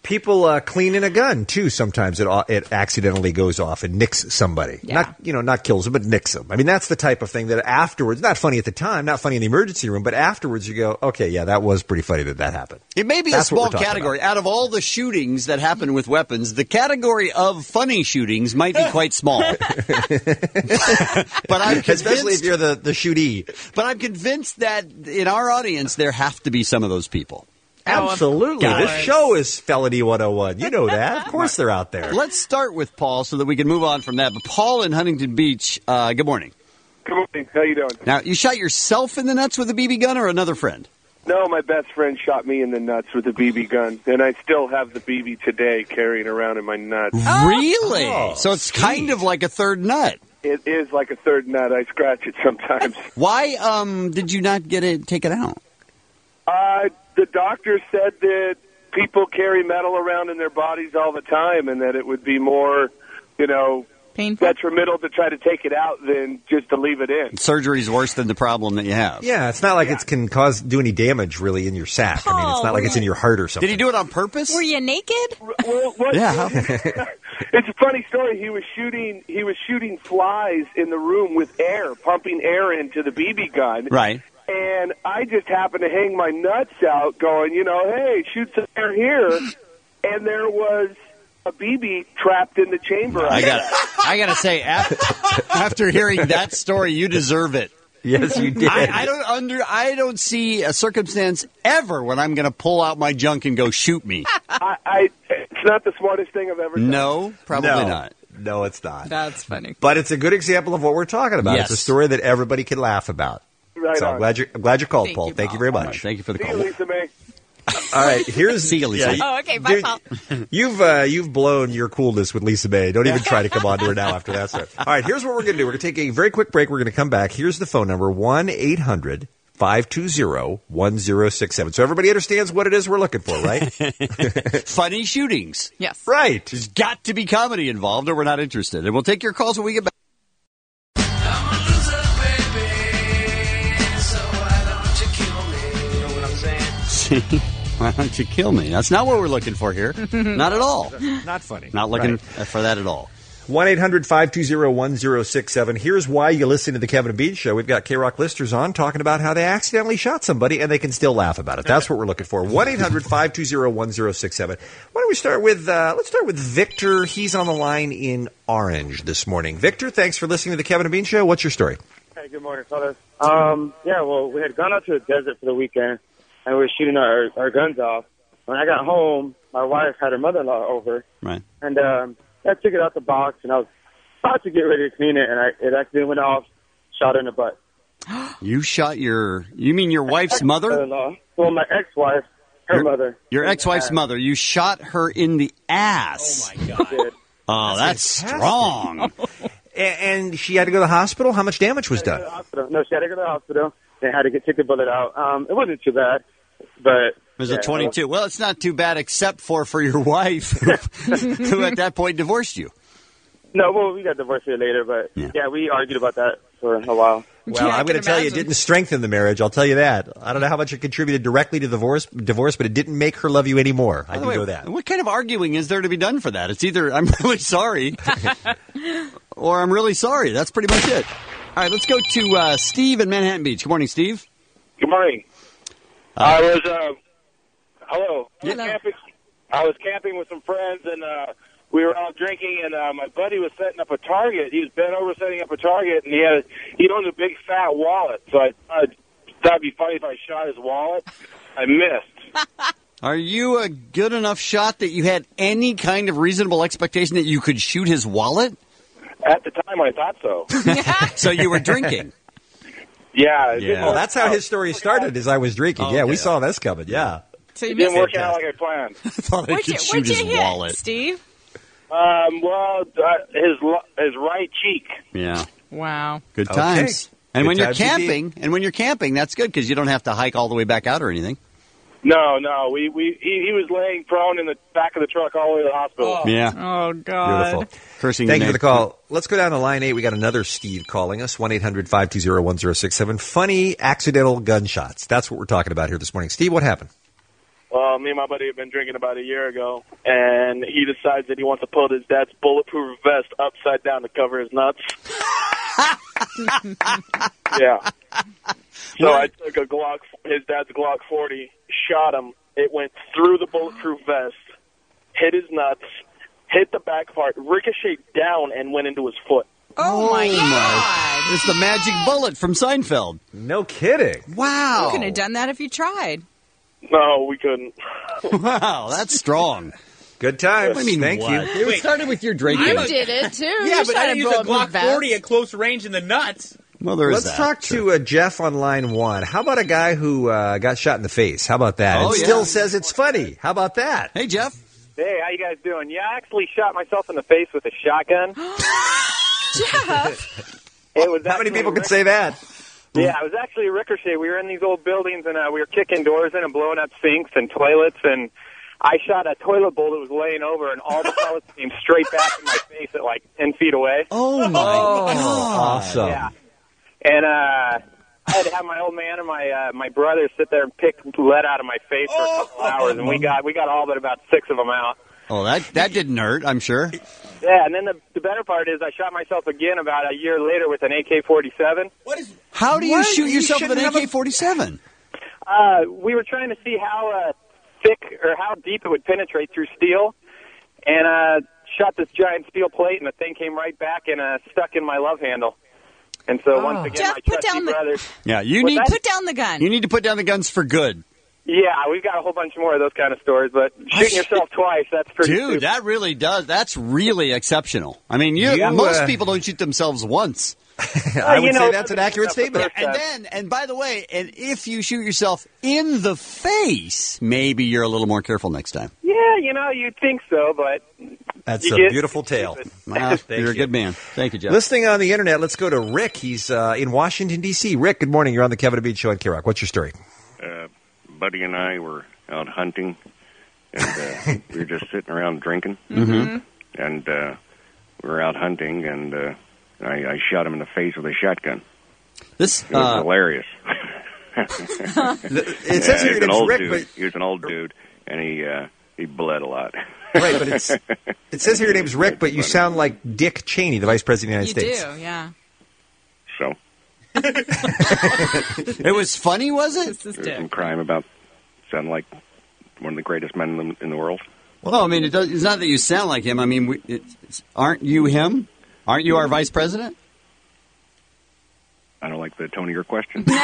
People uh, cleaning a gun too. Sometimes it it accidentally goes off and nicks somebody. Yeah. Not you know not kills them, but nicks them. I mean that's the type of thing that afterwards, not funny at the time, not funny in the emergency room, but afterwards you go, okay, yeah, that was pretty funny that that happened. It may be That's a what small we're talking category. about. Out of all the shootings that happen with weapons, the category of funny shootings might be quite small. But I'm Especially if convinced, you're the the shootee. but I'm convinced that in our audience there have to be some of those people. Absolutely, of this course. show is Felony one oh one. You know that. Of course, they're out there. Let's start with Paul so that we can move on from that. But Paul in Huntington Beach, uh, good morning. Good morning. How you doing? Now, you shot yourself in the nuts with a B B gun or another friend? No, my best friend shot me in the nuts with a B B gun, and I still have the B B today carrying around in my nuts. Really? Oh, so it's kind of like a third nut. It is like a third nut. I scratch it sometimes. Why um, did you not get it taken out? Uh, the doctor said that people carry metal around in their bodies all the time, and that it would be more, you know, Painful? detrimental to try to take it out than just to leave it in. Surgery's worse than the problem that you have. Yeah, it's not like it can cause do any damage really in your sack. I mean, it's not like it's in your heart or something. Did he do it on purpose? Were you naked? Well, what, Yeah. It's a funny story. He was shooting. He was shooting flies in the room with air, pumping air into the B B gun. Right. And I just happened to hang my nuts out, going, you know, hey, shoot some air here. And there was a B B trapped in the chamber. I got. I got to say, after, after hearing that story, you deserve it. Yes, you did. I, I don't under. I don't see a circumstance ever when I'm going to pull out my junk and go shoot me. I, I, it's not the smartest thing I've ever done. No, probably no. not. No, it's not. That's funny. But it's a good example of what we're talking about. Yes. It's a story that everybody can laugh about. Right so on. I'm glad you I'm glad you called, Thank Paul. you, Thank you Paul. very All much. right, thank you for the See call. you, Lisa May. All right, here's See you, Lisa. Oh, okay. Bye, dude, Paul. You've uh, you've blown your coolness with Lisa May. Don't even try to come on to her now after that stuff. All right, here's what we're going to do. We're going to take a very quick break. We're going to come back. Here's the phone number, one eight hundred five two zero one zero six seven. So everybody understands what it is we're looking for, right? Funny shootings. Yes. Right. There's got to be comedy involved, or we're not interested. And we'll take your calls when we get back. Why don't you kill me? That's not what we're looking for here. Not at all. Not funny. Not looking Right. for that at all. one eight hundred five two zero one zero six seven. Here's why you listen to the Kevin and Bean Show. We've got K-Rock listeners on talking about how they accidentally shot somebody and they can still laugh about it. That's what we're looking for. one eight hundred five two zero one zero six seven. Why don't we start with, uh, let's start with Victor. He's on the line in Orange this morning. Victor, thanks for listening to the Kevin and Bean Show. What's your story? Hey, good morning, fellas. Um, yeah, well, we had gone out to the desert for the weekend, and we were shooting our, our guns off. When I got home, my wife had her mother-in-law over, Right. and um, I took it out the box, and I was about to get ready to clean it, and I, it accidentally went off, shot her in the butt. You shot your, you mean your wife's mother? Mother-in-law. Well, my ex-wife, her Your- mother. Your ex-wife's mother. You shot her in the ass. Oh, my God. Oh, that's fantastic. strong. A- and she had to go to the hospital? How much damage was done? Hospital. No, she had to go to the hospital. They had to get take the bullet out. Um, it wasn't too bad, but It was yeah, a twenty-two. Well, it's not too bad except for for your wife, who at that point divorced you. No, well, we got divorced here later, but Yeah. yeah, we argued about that for a while. Well, I'm going to tell you, it didn't strengthen the marriage. I'll tell you that. I don't know how much it contributed directly to the divorce, divorce, but it didn't make her love you anymore. I By the do way, know that. What kind of arguing is there to be done for that? It's either I'm really sorry or I'm really sorry. That's pretty much it. All right, let's go to uh, Steve in Manhattan Beach. Good morning, Steve. Good morning. Uh, I was, uh, hello. I was, Hello. camping, I was camping with some friends, and uh, we were out drinking, and uh, my buddy was setting up a target. He was bent over setting up a target, and he had he owned a big fat wallet. So I thought that'd be funny if I shot his wallet. I missed. Are you a good enough shot that you had any kind of reasonable expectation that you could shoot his wallet? At the time, I thought so. So you were drinking. Yeah. It Yeah. didn't Well, work that's how out. his story started, as I was drinking. Oh, yeah, we okay. saw this coming. Yeah. So you It didn't missed work out like I planned. I thought I What'd could you, shoot what'd you his hit, wallet. Steve? Um, well, uh, his lo- his right cheek. Yeah. Wow. Good Okay. times. And Good when you're times camping, and when you're camping, that's good because you don't have to hike all the way back out or anything. No, no. We we he, he was laying prone in the back of the truck all the way to the hospital. Yeah. Oh, God. Beautiful. Cursing Thank your you for name. the call. Let's go down to line eight. We got another Steve calling us. one eight hundred five two zero one zero six seven. Funny accidental gunshots. That's what we're talking about here this morning. Steve, what happened? Well, me and my buddy have been drinking about a year ago, and he decides that he wants to put his dad's bulletproof vest upside down to cover his nuts. Yeah. So I took a Glock, his dad's Glock forty, shot him. It went through the bulletproof vest, hit his nuts, hit the back part, ricocheted down, and went into his foot. Oh, my God. It's the magic bullet from Seinfeld. No kidding. Wow. You couldn't have done that if you tried. No, we couldn't. Wow, that's strong. Good times. I mean, Thank what? you. It started with your drinking. You did it, too. Yeah, You but shot I didn't use a bullet Glock with vest. forty at close range in the nuts. Well, there is Let's that. talk to uh, Jeff on line one. How about a guy who uh, got shot in the face? How about that? Oh, and yeah. still says it's funny. How about that? Hey, Jeff. Hey, how you guys doing? Yeah, I actually shot myself in the face with a shotgun. Jeff. It was How many actually people a could say that? Yeah, it was actually a ricochet. We were in these old buildings, and uh, we were kicking doors in and blowing up sinks and toilets, and I shot a toilet bowl that was laying over, and all the pellets came straight back in my face at like ten feet away. Oh, my Oh, God. awesome. Yeah. And uh, I had to have my old man and my uh, my brother sit there and pick lead out of my face for a couple hours, and we got we got all but about six of them out. Oh, that that didn't hurt, I'm sure. Yeah, and then the, the better part is I shot myself again about a year later with an A K forty-seven. What is? How do you What? shoot You yourself with an shouldn't A have a- K forty-seven? Uh, we were trying to see how uh, thick or how deep it would penetrate through steel, and uh, shot this giant steel plate, and the thing came right back and uh, stuck in my love handle. And so once again, Jeff, my put trusty down the- brother. Yeah, you What's need that? Put down the gun. you need to put down the guns for good. Yeah, we've got a whole bunch more of those kind of stories, but shooting yourself twice, that's pretty Dude, stupid. that really does. That's really exceptional. I mean, you, You, most uh, people don't shoot themselves once. I would you know, say that's an accurate that's the statement. first And then, and by the way, and if you shoot yourself in the face, maybe you're a little more careful next time. Yeah, you know, you'd think so, but That's you a get beautiful tale. Well, Thank you're a you. good man. Thank you, Jeff. Listening on the internet, let's go to Rick. He's uh, in Washington, D C Rick, good morning. You're on the Kevin and Bean Show on K-Rock. What's your story? Uh, Buddy and I were out hunting, and uh, we were just sitting around drinking. Mm-hmm. And uh, we were out hunting, and uh, I, I shot him in the face with a shotgun. This It was uh, hilarious. It says Yeah, here he's your an name's old Rick, dude. but He was an old dude, and he uh, he bled a lot. right, but it's it says here your name's Rick, but you sound like Dick Cheney, the Vice President of the You United States. do, yeah. So it was funny, was it? This is there's some Dick. crime about sound like one of the greatest men in the, in the world. Well, I mean, it does, it's not that you sound like him. I mean, we, it, it's, aren't you him? Aren't you our vice president? I don't like the tone of your question. Dick,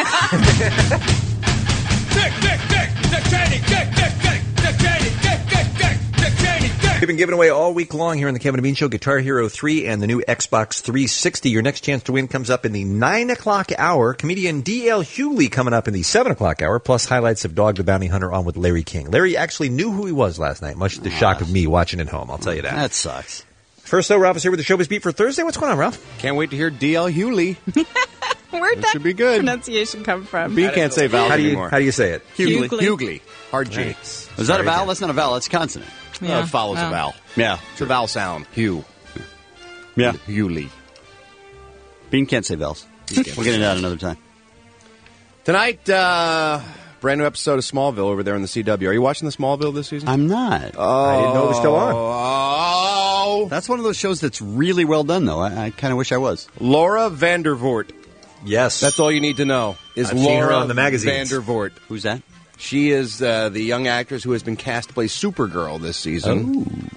Dick, Dick, Dick Cheney, Dick, Dick, Dick, Dick Cheney, Dick, Dick, Dick, Dick Cheney, Dick. We've been giving away all week long here on the Kevin and Bean Show Guitar Hero three and the new Xbox three sixty. Your next chance to win comes up in the nine o'clock hour. Comedian D L Hewley coming up in the seven o'clock hour, plus highlights of Dog the Bounty Hunter on with Larry King. Larry actually knew who he was last night, much to the shock of me watching at home, I'll tell you that. That sucks. First, though, Ralph is here with the Showbiz Beat for Thursday. What's going on, Ralph? Can't wait to hear D L Hewley. Where'd That that should be good. pronunciation come from? B can't say vowels How do you anymore. how do you say it? Hughley. Hughley. Hughley. Hard G. Is that a vowel? That's not a vowel. That's a consonant. Yeah. Uh, it follows Wow. a vowel. Yeah. It's a vowel sound. Hugh. Yeah. Hewley. Bean can't say vowels. We'll get into that another time. Tonight, uh, brand new episode of Smallville over there in the C W. Are you watching the Smallville this season? I'm not. Oh, I didn't know it was still on. Oh, That's one of those shows that's really well done, though. I, I kind of wish I was. Laura Vandervoort. Yes. That's all you need to know. Is I've Laura seen her on the magazines. Vandervoort. Who's that? She is uh, the young actress who has been cast to play Supergirl this season.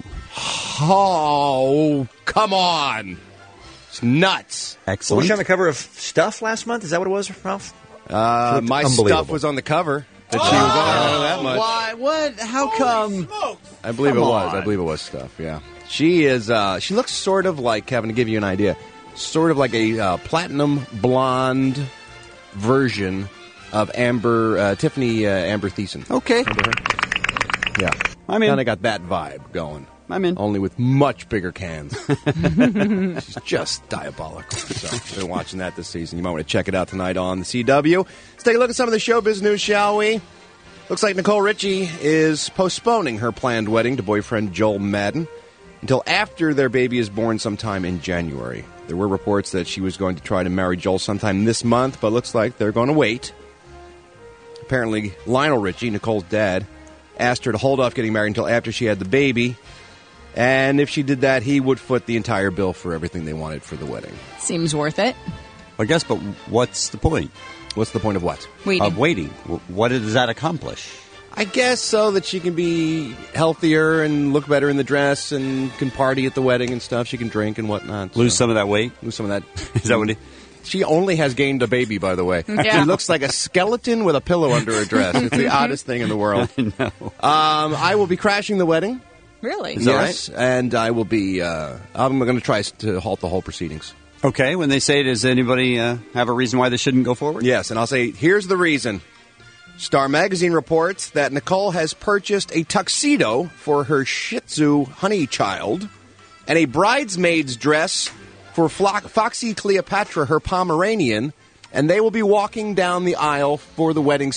Oh, come on. It's nuts. Was Excellent. she on the cover of Stuff last month? Is that what it was, Ralph? Uh, looked my unbelievable. stuff was on the cover. That she was on. I don't know that much. Why? What? How come? I believe Come it was. on. I believe it was stuff. Yeah, she is. Uh, she looks sort of like, Kevin, to give you an idea, sort of like a uh, platinum blonde version of Amber uh, Tiffany uh, Amber Thiessen. Okay. Remember her? Yeah, I'm in. Kind of got that vibe going. I'm in. Only with much bigger cans. She's just diabolical. So, been watching that this season. You might want to check it out tonight on the C W. Let's take a look at some of the showbiz news, shall we? Looks like Nicole Richie is postponing her planned wedding to boyfriend Joel Madden until after their baby is born sometime in January. There were reports that she was going to try to marry Joel sometime this month, but looks like they're going to wait. Apparently, Lionel Richie, Nicole's dad, asked her to hold off getting married until after she had the baby. And if she did that, he would foot the entire bill for everything they wanted for the wedding. Seems worth it. I guess, but what's the point? What's the point of what? Waiting. Of waiting. W- What does that accomplish? I guess so that she can be healthier and look better in the dress and can party at the wedding and stuff. She can drink and whatnot. Lose so. some of that weight? Lose some of that. Is that what it? She only has gained a baby, by the way. Yeah. She looks like a skeleton with a pillow under her dress. It's the oddest thing in the world. No. Um, I will be crashing the wedding. Really? Is that yes, right? And I will be. Uh, I'm going to try to halt the whole proceedings. Okay. When they say, does anybody uh, have a reason why this shouldn't go forward? Yes, and I'll say, here's the reason. Star Magazine reports that Nicole has purchased a tuxedo for her Shih Tzu honey child and a bridesmaid's dress for Flo- Foxy Cleopatra, her Pomeranian, and they will be walking down the aisle for the wedding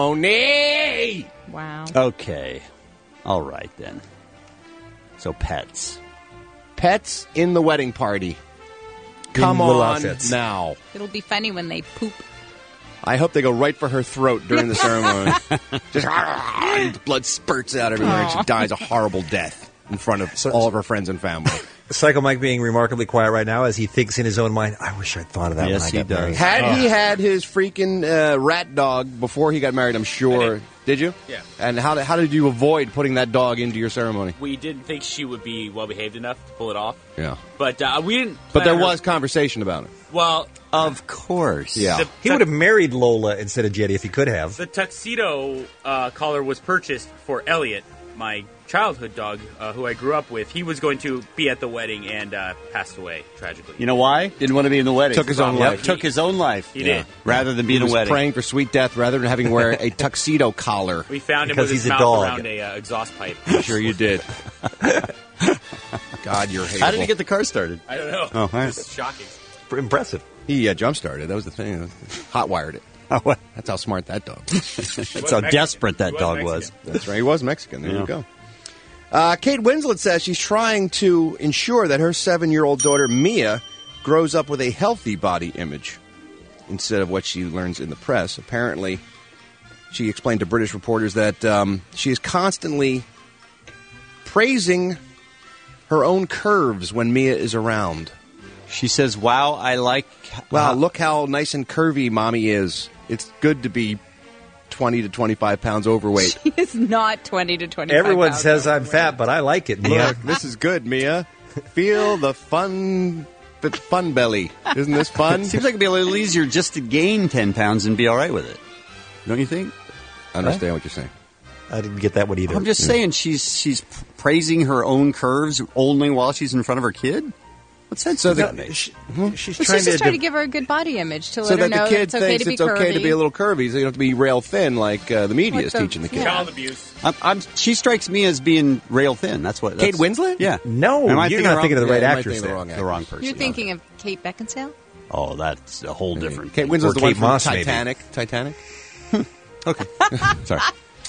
ceremony. Wow. Okay. All right, then. So pets. Pets in the wedding party. Come little on outfits. now. It'll be funny when they poop. I hope they go right for her throat during the ceremony. Just and the blood spurts out everywhere, and she dies a horrible death in front of all of her friends and family. Psycho Mike being remarkably quiet right now as he thinks in his own mind, I wish I'd thought of that Yes, when I he got does. married. Had Oh. he had his freaking uh, rat dog before he got married, I'm sure. I Did. did you? Yeah. And how did, how did you avoid putting that dog into your ceremony? We didn't think she would be well behaved enough to pull it off, Yeah. but uh, we didn't. But plan there her- was conversation about it. Well, Of course. Yeah. the, He would have married Lola instead of Jetty if he could have. the tuxedo uh, collar was purchased for Elliot, my childhood dog, uh, who I grew up with. He was going to be at the wedding and uh, passed away tragically. You know why? Didn't want to be in the wedding. Took his own Yep, life. Took his own life. He did. Rather than be He in a was wedding. praying for sweet death rather than having to wear a tuxedo collar. We found him Because with his he's a mouth dog. around a uh, exhaust pipe. Sure you did. God, you're hateful. How did he get the car started? I don't know. Oh, all right. It's shocking. Impressive. He uh, jump-started. That was the thing. Hot wired it. Oh, what? That's how smart that dog was. That's was how Mexican. desperate that He was dog Mexican. was. That's right. He was Mexican. There Yeah. you go. Uh, Kate Winslet says she's trying to ensure that her seven-year-old daughter, Mia, grows up with a healthy body image instead of what she learns in the press. Apparently, she explained to British reporters that um, she is constantly praising her own curves when Mia is around. She says, wow, I like... Wow, uh, look how nice and curvy Mommy is. It's good to be twenty to twenty-five pounds overweight. He is not twenty to twenty-five Everyone pounds says I'm overweight. fat, but I like it, Mia. Look, this is good, Mia. Feel the fun, the fun belly. Isn't this fun? Seems like it'd be a little easier just to gain ten pounds and be all right with it. Don't you think? I understand what you're saying. I didn't get that one either. I'm just saying she's she's praising her own curves only while she's in front of her kid. What sense So does the- that make? She- she's Well, trying she's to. just trying to de- give her a good body image to So let her that know the kid it's okay thinks to be it's okay to curvy. be a little curvy, so you don't have to be rail thin like uh, the media Like is the- teaching the kid. yeah. Child abuse. I'm, I'm, she strikes me as being rail thin. That's what. Kate That's, Winslet? Yeah. No, Am I you're thinking not wrong? thinking of the right Yeah, you might actress think of the there. wrong The wrong person. You're thinking of Kate Beckinsale? Oh, that's a whole different. Kate thing. Winslet's Or the one Kate from Moss, maybe. Titanic. Titanic. Okay. Sorry.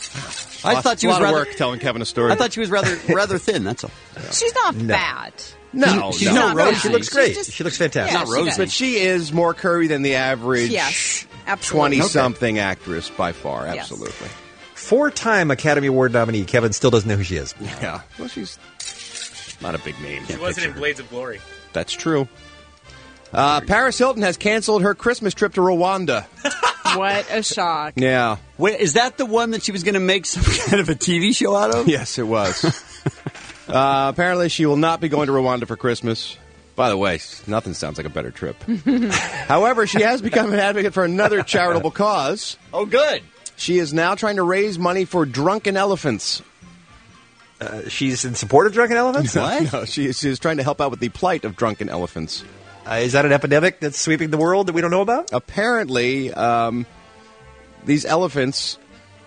I Lots- thought she a was lot of rather. work telling Kevin a story. I thought she was rather rather thin. That's all. She's not fat. no, she's no. not not rosy. bad. She looks She's great. just- She looks fantastic. Yeah, not she rosy. does. But she is more curvy than the average Yes, absolutely. twenty-something actress by far. Yes. Absolutely. Four-time Academy Award nominee Kevin still doesn't know who she is. Yeah. Well, she's not a big name. She wasn't in Blades of Glory. That's true. Uh, Paris Hilton has canceled her Christmas trip to Rwanda. What a shock. Yeah. Wait, is that the one that she was going to make some kind of a T V show out of? Yes, it was. uh, apparently, she will not be going to Rwanda for Christmas. By the way, nothing sounds like a better trip. However, she has become an advocate for another charitable cause. Oh, good. She is now trying to raise money for drunken elephants. Uh, she's in support of drunken elephants? What? No, she, she is trying to help out with the plight of drunken elephants. Uh, is that an epidemic that's sweeping the world that we don't know about? Apparently, um, these elephants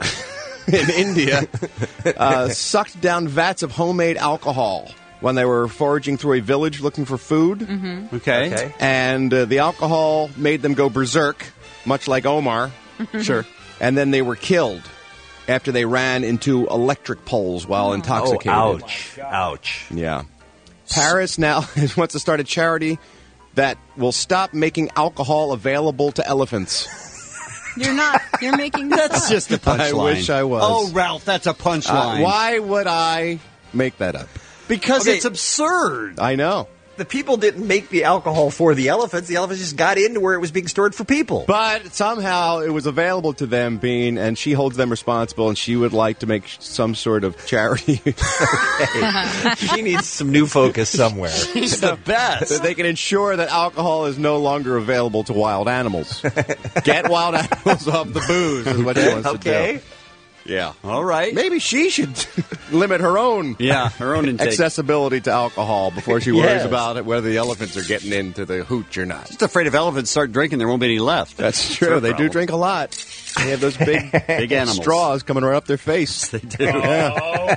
in India uh, sucked down vats of homemade alcohol when they were foraging through a village looking for food. Mm-hmm. Okay. Okay. And uh, the alcohol made them go berserk, much like Omar. Sure. And then they were killed after they ran into electric poles while intoxicated. Oh, ouch. Ouch. Yeah. Paris now wants to start a charity that will stop making alcohol available to elephants. You're not. You're making this That's up. just a punchline. I wish I was. Oh, Ralph, that's a punchline. Uh, why would I make that up? Because Okay. it's absurd. I know. The people didn't make the alcohol for the elephants. The elephants just got into where it was being stored for people. But somehow it was available to them, Bean, and she holds them responsible, and she would like to make some sort of charity. Okay. She needs some new focus somewhere. She's the best. So they can ensure that alcohol is no longer available to wild animals. Get wild animals off the booze is what she wants Okay. to do. Yeah. All right. Maybe she should limit her own Yeah, her own intake. accessibility to alcohol before she worries Yes. about it, whether the elephants are getting into the hooch or not. Just afraid if elephants start drinking, there won't be any left. That's true. her They do problem. drink a lot. They have those big, Big animals. straws coming right up their face. They do. Yeah.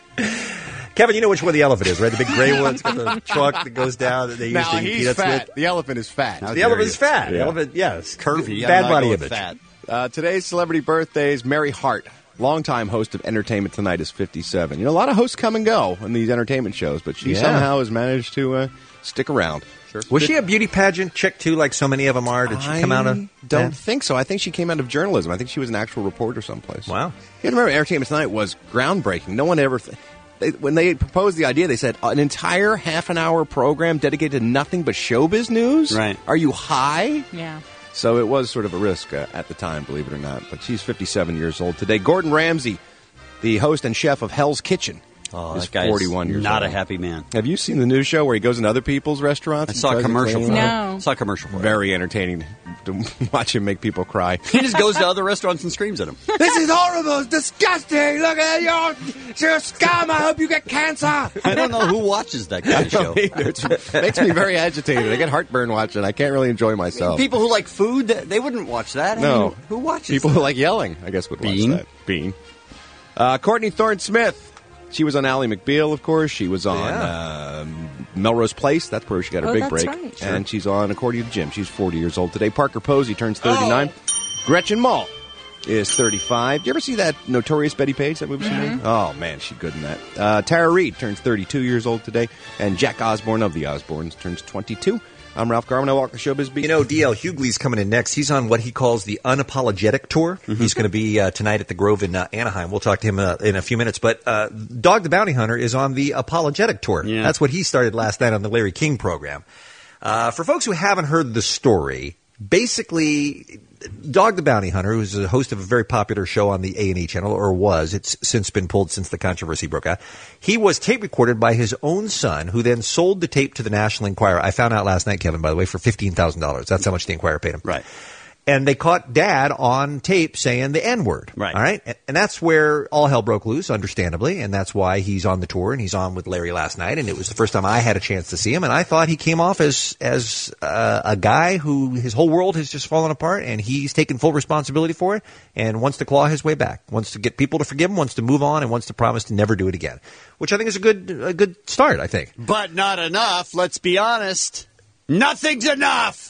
Kevin, you know which one the elephant is, right? The big gray one. It's got the truck that goes down that they use Now to eat he's peanuts fat. with. The elephant is fat. How The dare elephant you. is fat. The Yeah. elephant, yes. Curvy. I'm Bad not body going image. Fat. Uh, today's celebrity birthdays, Mary Hart, longtime host of Entertainment Tonight, is fifty-seven. You know, a lot of hosts come and go in these entertainment shows, but she Yeah. somehow has managed to uh, stick around. Sure. Was she a beauty pageant chick, too, like so many of them are? Did she come out of... don't Yeah. think so. I think she came out of journalism. I think she was an actual reporter someplace. Wow. You have to remember, Entertainment Tonight was groundbreaking. No one ever... Th- they, when they proposed the idea, they said, an entire half-an-hour program dedicated to nothing but showbiz news? Right. Are you high? Yeah. So it was sort of a risk uh, at the time, believe it or not. But she's fifty-seven years old today. Gordon Ramsay, the host and chef of Hell's Kitchen, Oh, is that guy's forty-one years not old. a happy man. Have you seen the news show where he goes in other people's restaurants? I and saw a tries to commercial clean for them it. up? No. Saw a commercial for it. Very entertaining to watch him make people cry. He just goes to other restaurants and screams at them. This is horrible. It's disgusting. Look at you. You're a scum. I hope you get cancer. I don't know who watches that kind of show. It makes me very agitated. I get heartburn watching. I can't really enjoy myself. People who like food, they wouldn't watch that. I No. mean, who watches People that? who like yelling, I guess, would Bean. watch that. Bean. Uh, Courtney Thorne-Smith. She was on Ally McBeal, of course. She was on Yeah. uh, Melrose Place. That's where she got her Oh, big that's break. right. Sure. And she's on Accordion to Jim. She's forty years old today. Parker Posey turns thirty-nine. Gretchen Mol is thirty-five. Do you ever see that Notorious Betty Page, that movie she made? Oh, man, she's good in that. Uh, Tara Reid turns thirty-two years old today. And Jack Osborne of the Osbournes turns twenty-two. I'm Ralph Garman. I walk the showbiz beat. You know, D L Hughley's coming in next. He's on what he calls the Unapologetic Tour. Mm-hmm. He's going to be uh, tonight at the Grove in uh, Anaheim. We'll talk to him uh, in a few minutes. But uh, Dog the Bounty Hunter is on the Apologetic Tour. Yeah. That's what he started last night on the Larry King program. Uh, for folks who haven't heard the story, basically, Dog the Bounty Hunter, who's a host of a very popular show on the A and E channel, or was, it's since been pulled since the controversy broke out. He was tape recorded by his own son, who then sold the tape to the National Enquirer. I found out last night, Kevin, by the way, for fifteen thousand dollars. That's how much the Enquirer paid him. Right. And they caught Dad on tape saying the N-word. Right. All right. And that's where all hell broke loose, understandably. And that's why he's on the tour, and he's on with Larry last night. And it was the first time I had a chance to see him. And I thought he came off as, as uh, a guy who his whole world has just fallen apart, and he's taken full responsibility for it and wants to claw his way back, wants to get people to forgive him, wants to move on, and wants to promise to never do it again, which I think is a good, a good start, I think. But not enough. Let's be honest. Nothing's enough.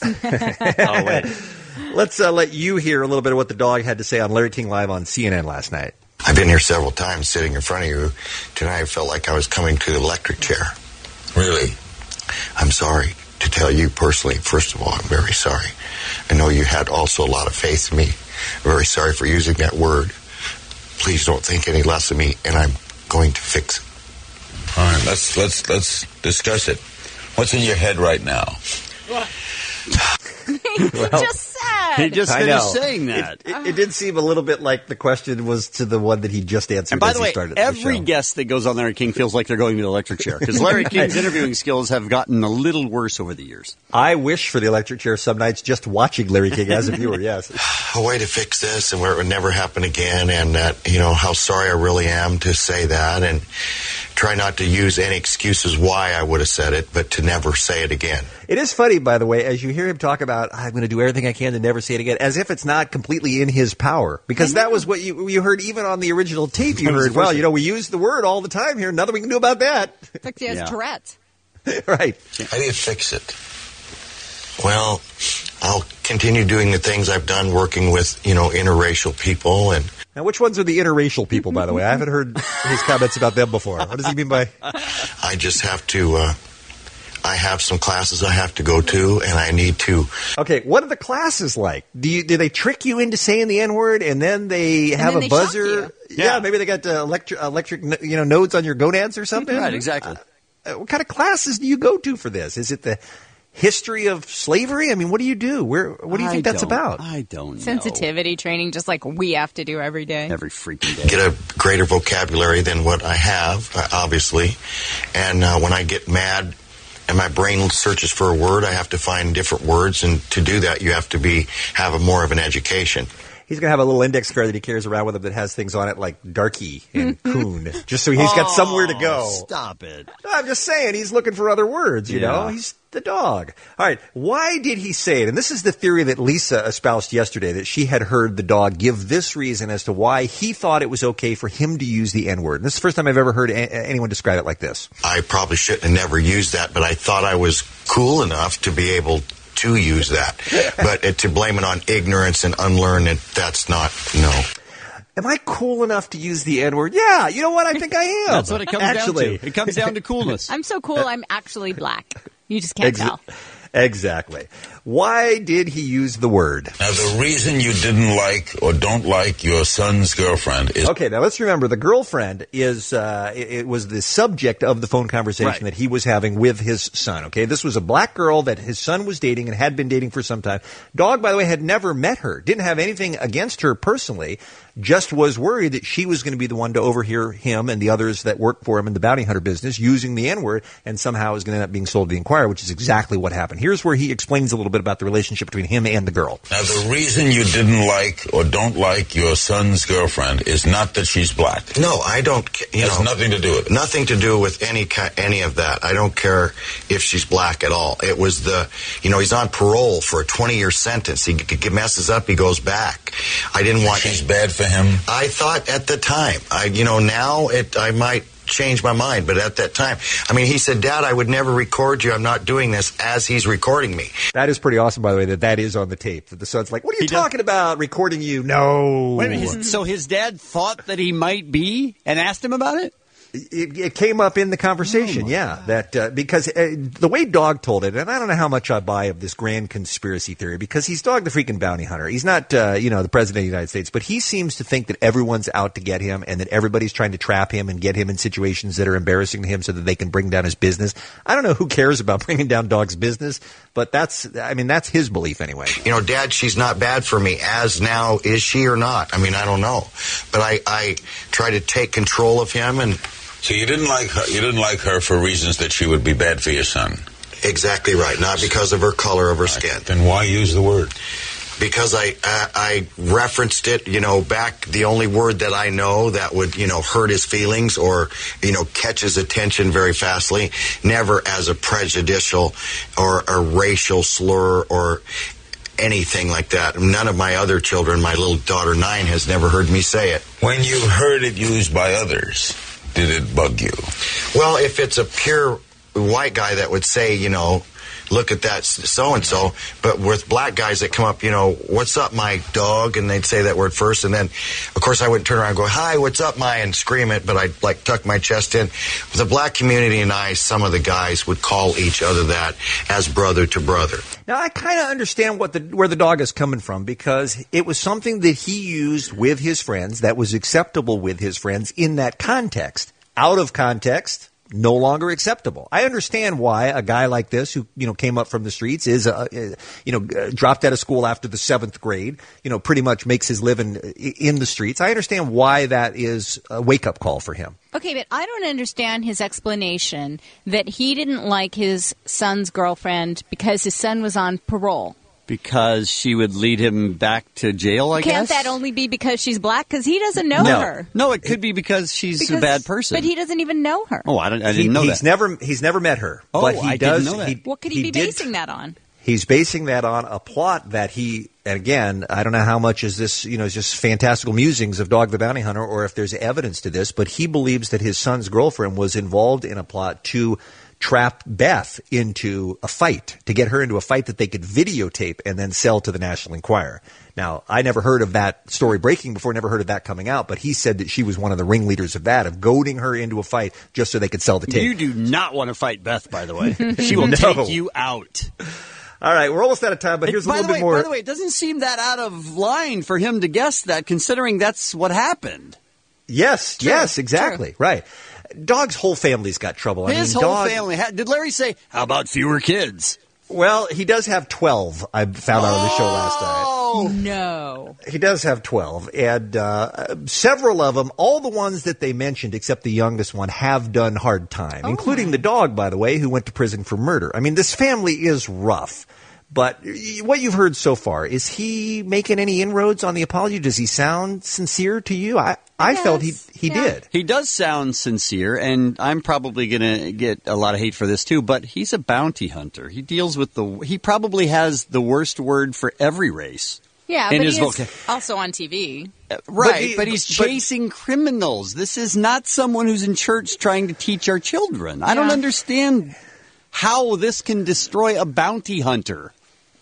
Oh, wait. Let's uh, let you hear a little bit of what the dog had to say on Larry King Live on C N N last night. I've been here several times sitting in front of you. Tonight I felt like I was coming to the electric chair. Really. I'm sorry to tell you personally. First of all, I'm very sorry. I know you had also a lot of faith in me. I'm very sorry for using that word. Please don't think any less of me, and I'm going to fix it. All right, let's let's let's discuss it. What's in your head right now? he just said. He just I finished know. saying that. It, it, it did seem a little bit like the question was to the one that he just answered. And by as the he way, started the every show. guest that goes on Larry King feels like they're going to the electric chair because Larry King's interviewing skills have gotten a little worse over the years. I wish for the electric chair some nights just watching Larry King as a viewer. Yes, A way to fix this and where it would never happen again, and that, you know, how sorry I really am to say that, and try not to use any excuses why I would have said it, but to never say it again. it is funny, by the way, as you hear him talk about I'm going to do everything I can to never say it again, as if it's not completely in his power, because that was what you you heard even on the original tape. You That was heard, the well, first you know, we use the word all the time here. Nothing we can do about that. It's like he has Yeah. Tourette's. Right. How do you fix it? Well, I'll continue doing the things I've done, working with, you know, interracial people. And Now, which ones are the interracial people, by the way? I haven't heard his comments about them before. What does he mean by? I just have to, uh, I I have some classes I have to go to, and I need to. Okay, what are the classes like? Do you, do they trick you into saying the N-word, and then they have then a they shock buzzer? you. Yeah, Yeah. maybe they got uh, electric, electric, you know, nodes on your gonads or something. Right, exactly. Uh, what kind of classes do you go to for this? Is it the history of slavery? I mean, what do you do? Where? What do you I think that's don't- about? I don't know. Sensitivity training, just like we have to do every day. Every freaking day. Get a greater vocabulary than what I have, uh, obviously. And uh, when I get mad and my brain searches for a word, I have to find different words. And to do that, you have to be have a more of an education. He's going to have a little index card that he carries around with him that has things on it like darky and coon, just so he's got somewhere to go. Stop it. I'm just saying, he's looking for other words, you Yeah. know? He's the dog. All right, why did he say it? And this is the theory that Lisa espoused yesterday, that she had heard the dog give this reason as to why he thought it was okay for him to use the N-word. And this is the first time I've ever heard a- anyone describe it like this. I probably shouldn't have never used that, but I thought I was cool enough to be able to use that. But uh, to blame it on ignorance and unlearn it, that's not, no. Am I cool enough to use the N-word? Yeah, you know what? I think I am. That's what it comes Actually. down to. It comes down to coolness. I'm so cool, I'm actually black. You just can't Ex- tell. Exactly. Why did he use the word? Now, the reason you didn't like or don't like your son's girlfriend is... Okay, now let's remember the girlfriend is, uh, it, it was the subject of the phone conversation Right. that he was having with his son, okay? This was a black girl that his son was dating and had been dating for some time. Dog, by the way, had never met her, didn't have anything against her personally, just was worried that she was going to be the one to overhear him and the others that work for him in the bounty hunter business using the N-word, and somehow is going to end up being sold to the Inquirer, which is exactly what happened. Here's where he explains a little bit about the relationship between him and the girl. Now, the reason you didn't like or don't like your son's girlfriend is not that she's black. No, I don't, ca- you Has know. nothing to do with it. Nothing to do with any ki- any of that. I don't care if she's black at all. It was the, you know, he's on parole for a twenty-year sentence. He g- g- messes up, he goes back. I didn't want... She's bad for him. I thought at the time, I, you know, now it, I might change my mind, but at that time, I mean, he said, Dad, I would never record you. I'm not doing this, as he's recording me. That is pretty awesome, by the way, that that is on the tape. That the son's like, what are you He does- talking about, recording you? No. Wait a minute. His, so his dad thought that he might be and asked him about it? It, it came up in the conversation, yeah. That uh, because uh, the way Dog told it, and I don't know how much I buy of this grand conspiracy theory, because he's Dog the freaking bounty hunter. He's not, uh, you know, the president of the United States, but he seems to think that everyone's out to get him, and that everybody's trying to trap him and get him in situations that are embarrassing to him, so that they can bring down his business. I don't know who cares about bringing down Dog's business, but that's, I mean, that's his belief anyway. You know, Dad, she's not bad for me. As now, is she or not? I mean, I don't know, but I, I try to take control of him. And So you didn't like her. You didn't like her for reasons that she would be bad for your son. exactly right, not because of her color of her skin. Then why use the word? Because I, I I referenced it, you know, back, the only word that I know that would, you know, hurt his feelings or, you know, catch his attention very fastly, never as a prejudicial or a racial slur or anything like that. None of my other children, my little daughter nine, has never heard me say it. When you heard it used by others, did it bug you? Well, if it's a pure white guy that would say, you know, look at that so-and-so, but with black guys that come up, you know, what's up, my dog? And they'd say that word first, and then, of course, I wouldn't turn around and go, hi, what's up, my, and scream it, but I'd, like, tuck my chest in. The black community and I, some of the guys would call each other that as brother to brother. Now, I kind of understand what the where the dog is coming from, because it was something that he used with his friends that was acceptable with his friends in that context. Out of context, no longer acceptable. I understand why a guy like this, who, you know, came up from the streets, is, uh, uh, you know, uh, dropped out of school after the seventh grade, you know, pretty much makes his living in the streets. I understand why that is a wake-up call for him. Okay, but I don't understand his explanation that he didn't like his son's girlfriend because his son was on parole. Because she would lead him back to jail, I Can't guess? that only be because she's black? Because he doesn't know No. her. No, it could be because she's Because- a bad person. But he doesn't even know her. Oh, I, don't, I He- didn't know he's that. never he's never met her. Oh, but he I does, didn't know that. He, What could he, be did- basing that on? He's basing that on a plot that he, and again, I don't know how much is this, you know, is just fantastical musings of Dog the Bounty Hunter, or if there's evidence to this, but he believes that his son's girlfriend was involved in a plot to trap Beth into a fight, to get her into a fight that they could videotape and then sell to the National Enquirer. Now, I never heard of that story breaking before, never heard of that coming out, but he said that she was one of the ringleaders of that, of goading her into a fight just so they could sell the tape. You do not want to fight Beth, by the way. She will No. take you out. All right, we're almost out of time, but here's a by little the bit way, more. By the way, it doesn't seem that out of line for him to guess that, considering that's what happened. Yes, True, yes, exactly, right. Dog's whole family's got trouble. I His mean, whole Dog, family. Had, did Larry say, how about fewer kids? Well, he does have twelve, I found out on the show last night. Oh, no. He does have twelve, and uh, several of them, all the ones that they mentioned, except the youngest one, have done hard time, including the dog, by the way, who went to prison for murder. I mean, this family is rough. But what you've heard so far, is he making any inroads on the apology? Does he sound sincere to you? I, I felt he he Yeah. did. He does sound sincere, and I'm probably going to get a lot of hate for this too, but he's a bounty hunter. He deals with the, he probably has the worst word for every race. Yeah, in but his he is voca- also on T V. Right, he- but, he's but- chasing criminals. This is not someone who's in church trying to teach our children. I don't Yeah. understand how this can destroy a bounty hunter.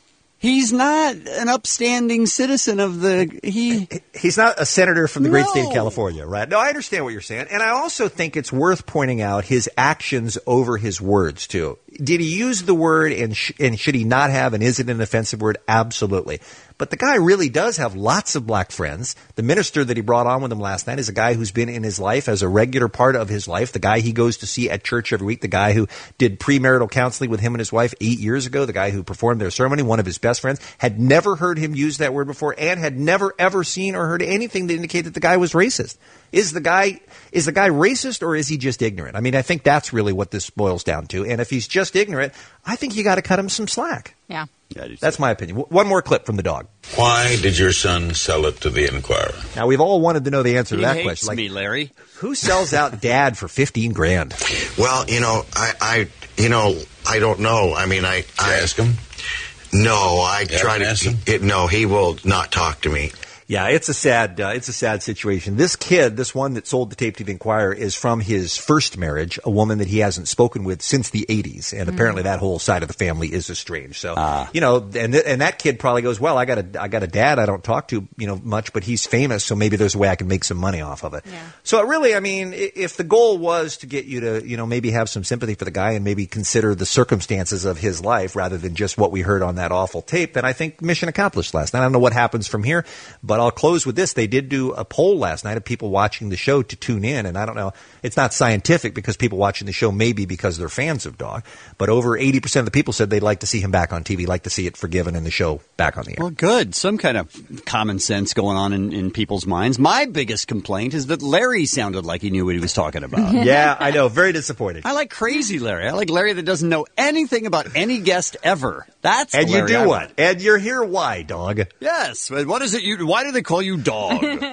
He's not an upstanding citizen of the... He He's not a senator from the great state of No. California, right? No, I understand what you're saying. And I also think it's worth pointing out his actions over his words, too. Did he use the word, and, sh- and should he not have, and is it an offensive word? Absolutely. But the guy really does have lots of black friends. The minister that he brought on with him last night is a guy who's been in his life as a regular part of his life, the guy he goes to see at church every week, the guy who did premarital counseling with him and his wife eight years ago, the guy who performed their ceremony, one of his best friends, had never heard him use that word before and had never ever seen or heard anything that indicated that the guy was racist. Is the guy is the guy racist, or is he just ignorant? I mean, I think that's really what this boils down to. And if he's just ignorant, I think you got to cut him some slack. Yeah. That's my opinion. W- One more clip from the dog. Why did your son sell it to the Enquirer? Now, we've all wanted to know the answer He to that hates question. Like, me, Larry. who sells out dad for fifteen grand? Well, you know, I, I, you know, I don't know. I mean, I, I ask him. No, I You try haven't to. asked him? It, no, he will not talk to me. Yeah, it's a sad, uh, it's a sad situation. This kid, this one that sold the tape to the Enquirer, is from his first marriage, a woman that he hasn't spoken with since the eighties, and apparently that whole side of the family is estranged. So, you know, and th- and that kid probably goes, well, I got a, I got a dad I don't talk to, you know, much, but he's famous, so maybe there's a way I can make some money off of it. So, it really, I mean, i- if the goal was to get you to, you know, maybe have some sympathy for the guy and maybe consider the circumstances of his life rather than just what we heard on that awful tape, then I think mission accomplished last night. I don't know what happens from here, but I'll close with this. They did do a poll last night of people watching the show to tune in, and I don't know, it's not scientific because people watching the show may be because they're fans of Dog, but over eighty percent of the people said they'd like to see him back on T V, like to see it forgiven and the show back on the air. Well, good. Some kind of common sense going on in, in people's minds. My biggest complaint is that Larry sounded like he knew what he was talking about. Yeah, I know. Very disappointed. I like crazy Larry. I like Larry that doesn't know anything about any guest ever. That's the And you Larry do I what? want. And you're here why, Dog? Yes. But what is it? You? Why do they call you Dog?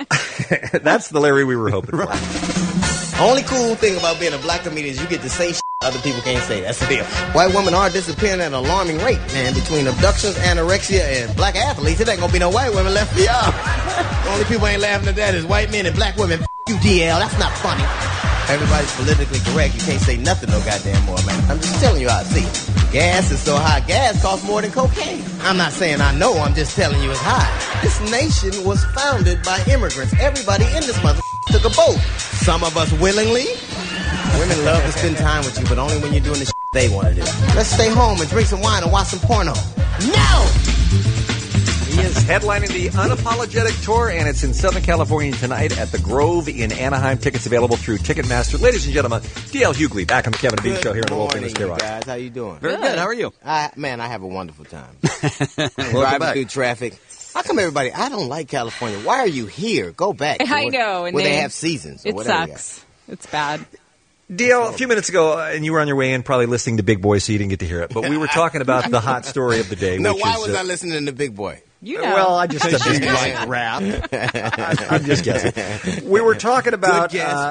That's the Larry we were hoping for. Only cool thing about being a black comedian is you get to say shit other people can't say. That's the deal. White women are disappearing at an alarming rate, man. Between abductions, anorexia, and black athletes, it ain't gonna be no white women left for y'all. The only people ain't laughing at that is white men and black women. F- you, D L. That's not funny. Everybody's politically correct. You can't say nothing no goddamn more, man. I'm just telling you how I see it. Gas is so high. Gas costs more than cocaine. I'm not saying I know. I'm just telling you it's high. This nation was founded by immigrants. Everybody in this mother took a boat. Some of us willingly. Women love to spend time with you, but only when you're doing the shit they want to do. Let's stay home and drink some wine and watch some porno. No! He is headlining the Unapologetic Tour, and it's in Southern California tonight at the Grove in Anaheim. Tickets available through Ticketmaster. Ladies and gentlemen, D L Hughley back on the Kevin and Bean Good Show here on the World morning, Famous K-Rock. guys. How you doing? Very good. How are you? I, man, I have a wonderful time. Welcome Driving back. through traffic. How come everybody, I don't like California. Why are you here? Go back. to I where, know. And Where they, they- have seasons or It whatever they sucks. It's bad. D L, a few minutes ago, uh, and you were on your way in probably listening to Big Boy, so you didn't get to hear it, but we were talking about the hot story of the day. No, which why is, was uh, I listening to Big Boy? You know. Well, I just- Because I'm just you guessing. like rap. I'm just guessing. We were talking about Good guess, uh,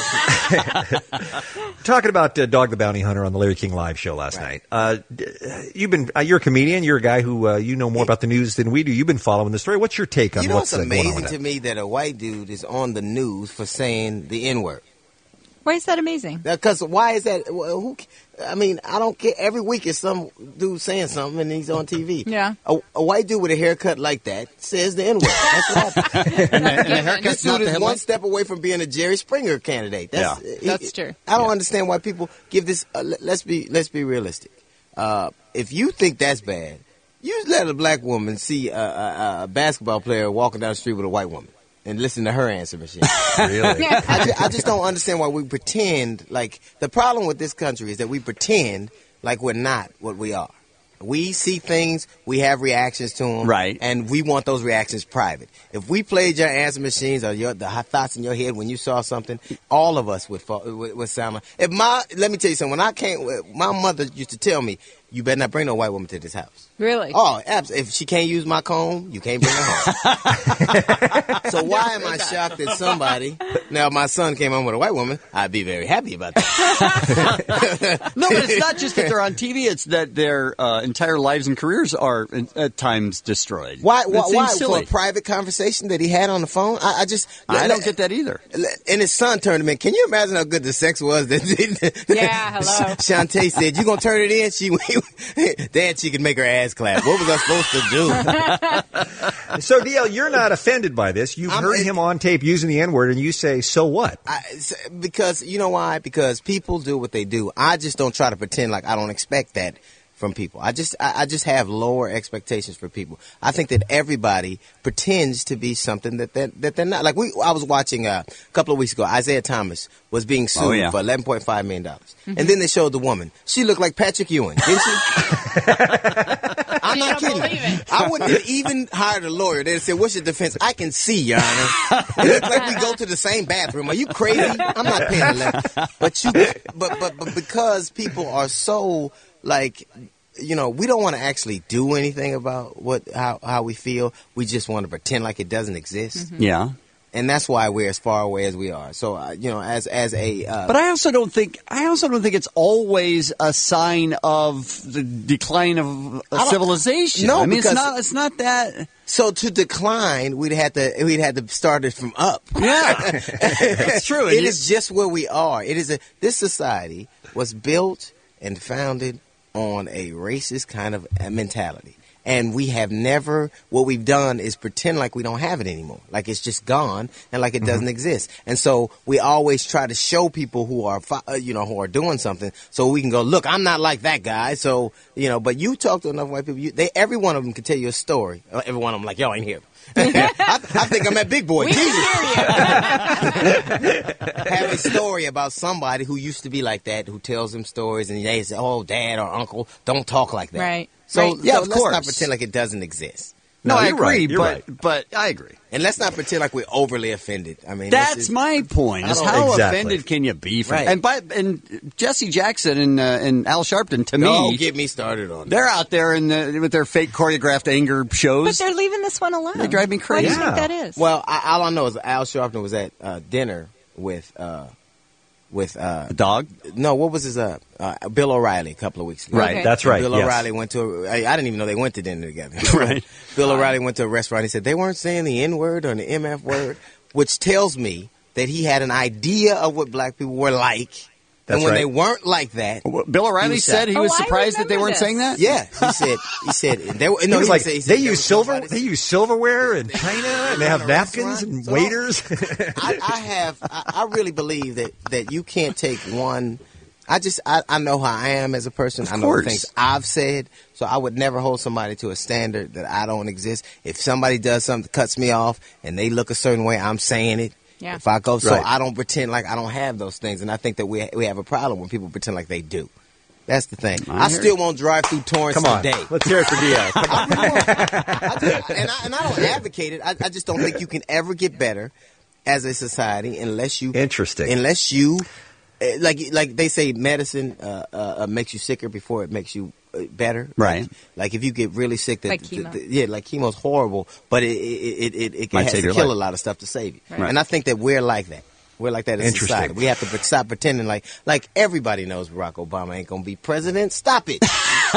but talking about uh, Dog the Bounty Hunter on the Larry King Live show last night. Uh, d- you've been uh, you're a comedian. You're a guy who uh, you know more about the news than we do. You've been following the story. What's your take on you know what's what's uh, going on amazing with to that? me that a white dude is on the news for saying the N word. Why is that amazing? Because why is that? Who? I mean, I don't care. Every week is some dude saying something and he's on T V. Yeah. A, a white dude with a haircut like that says the N-word. That's what happens. and the, and the haircut's This not dude the is headline? one step away from being a Jerry Springer candidate. That's, Yeah. he- That's true. I don't understand why people give this. Uh, let- let's be let's be realistic. Uh, if you think that's bad, you let a black woman see a, a, a basketball player walking down the street with a white woman and listen to her answer machine. Really? I, ju- I just don't understand why we pretend like the problem with this country is that we pretend like we're not what we are. We see things, we have reactions to them, Right. and we want those reactions private. If we played your answer machines or your, the hot thoughts in your head when you saw something, all of us would fall, would, would sound like. If my, let me tell you something. When I came, my mother used to tell me, "You better not bring no white woman to this house." Really? Oh, absolutely. If she can't use my comb, you can't bring her home. So why am I shocked that somebody? Now, if my son came home with a white woman, I'd be very happy about that. No, but it's not just that they're on T V; it's that their uh, entire lives and careers are in, at times destroyed. Why? It Why? seems why? For silly. a private conversation that he had on the phone? I, I just. I don't get that either. And his son turned to me. Can you imagine how good the sex was? That Yeah, hello. Shantae said, "You gonna turn it in?" She, Dad, she could make her ass clap. What was I supposed to do? So, D L, you're not offended by this. You've I'm- heard him on tape using the N-word, and you say, so what? I, because you know why? Because people do what they do. I just don't try to pretend like I don't expect that from people. I just I, I just have lower expectations for people. I think that everybody pretends to be something that they're, that they're not. Like we, I was watching uh, a couple of weeks ago. Isaiah Thomas was being sued Oh, yeah. for eleven point five million dollars, and then they showed the woman. She looked like Patrick Ewing, didn't she? I'm not don't kidding. believe it. I wouldn't have even hired a lawyer. They'd say, "What's your defense?" I can see, Your Honor. It looks like we go to the same bathroom. Are you crazy? I'm not paying eleven. But you, but but but because people are so like, you know, we don't want to actually do anything about what how how we feel. We just want to pretend like it doesn't exist. Yeah. And that's why we're as far away as we are. So, uh, you know, as as a uh, But I also don't think I also don't think it's always a sign of the decline of I a don't- civilization. No, I mean because- it's not it's not that. so to decline, we'd have to we'd have to start it from up. Yeah, that's true. It And is just where we are. It is a this society was built and founded on a racist kind of mentality. And we have never, what we've done is pretend like we don't have it anymore. Like it's just gone and like it doesn't exist. And so we always try to show people who are, fi- uh, you know, who are doing something so we can go, look, I'm not like that guy. So, you know, but you talk to enough white people, you, they, every one of them can tell you a story. Uh, Every one of them like, yo, I ain't here. I, I think I'm at Big Boy. We Jesus. can hear you. Have a story about somebody who used to be like that, who tells them stories, and they say, "Oh, Dad or Uncle, don't talk like that." Right. So, Right. Yeah, so of let's course. not pretend like it doesn't exist, No, No, I you're agree, right, you're but right. but I agree. and let's not pretend like we're overly offended. I mean, That's this is- my point. I Is don't- how Exactly. offended can you be? From, Right. And by and Jesse Jackson and uh, and Al Sharpton to Don't me, get me started on that. they're out there in the, with their fake choreographed anger shows. But they're leaving this one alone. They drive me Why do you crazy. think that is? Well, I, all I know is Al Sharpton was at uh, dinner with uh, with uh, a dog. no, what was his uh, uh, Bill O'Reilly a couple of weeks ago. Right, Okay. that's right. Bill yes. O'Reilly went to. A, I, I didn't even know they went to dinner together. Right. Bill O'Reilly went to a restaurant. He said they weren't saying the N word or the M F word, which tells me that he had an idea of what black people were like. That's and when right. they weren't like that, Bill O'Reilly was said shocked. he Oh, was I surprised that they remember weren't this. saying that. yeah, he said. He said they were. He No, was he like, said, he said they there use was silver. somebody- They use silverware and china, and they have In a napkins restaurant. and So- waiters. I, I have. I, I really believe that that you can't take one. I just I, I know how I am as a person. Of I know course. the things I've said, so I would never hold somebody to a standard that I don't exist. If somebody does something that cuts me off and they look a certain way, I'm saying it. Yeah. If I go, so Right. I don't pretend like I don't have those things, and I think that we we have a problem when people pretend like they do. That's the thing. I I, hear still won't drive through Torrance Come on, today. let's hear it for D L. Come on. I just- and, I, and I don't advocate it. I, I just don't think you can ever get better as a society unless you Interesting. Unless you eh, like like they say, medicine uh, uh, uh, makes you sicker before it makes you uh, better. Right. Like, like if you get really sick, that Like the- chemo. the- yeah, like chemo's horrible, but it it it, it, it Might has save to your kill life. a lot of stuff to save you. Right. And I think that we're like that. We're like that as a Interesting. society. We have to pre- stop pretending like like everybody knows Barack Obama ain't gonna be president. Stop it.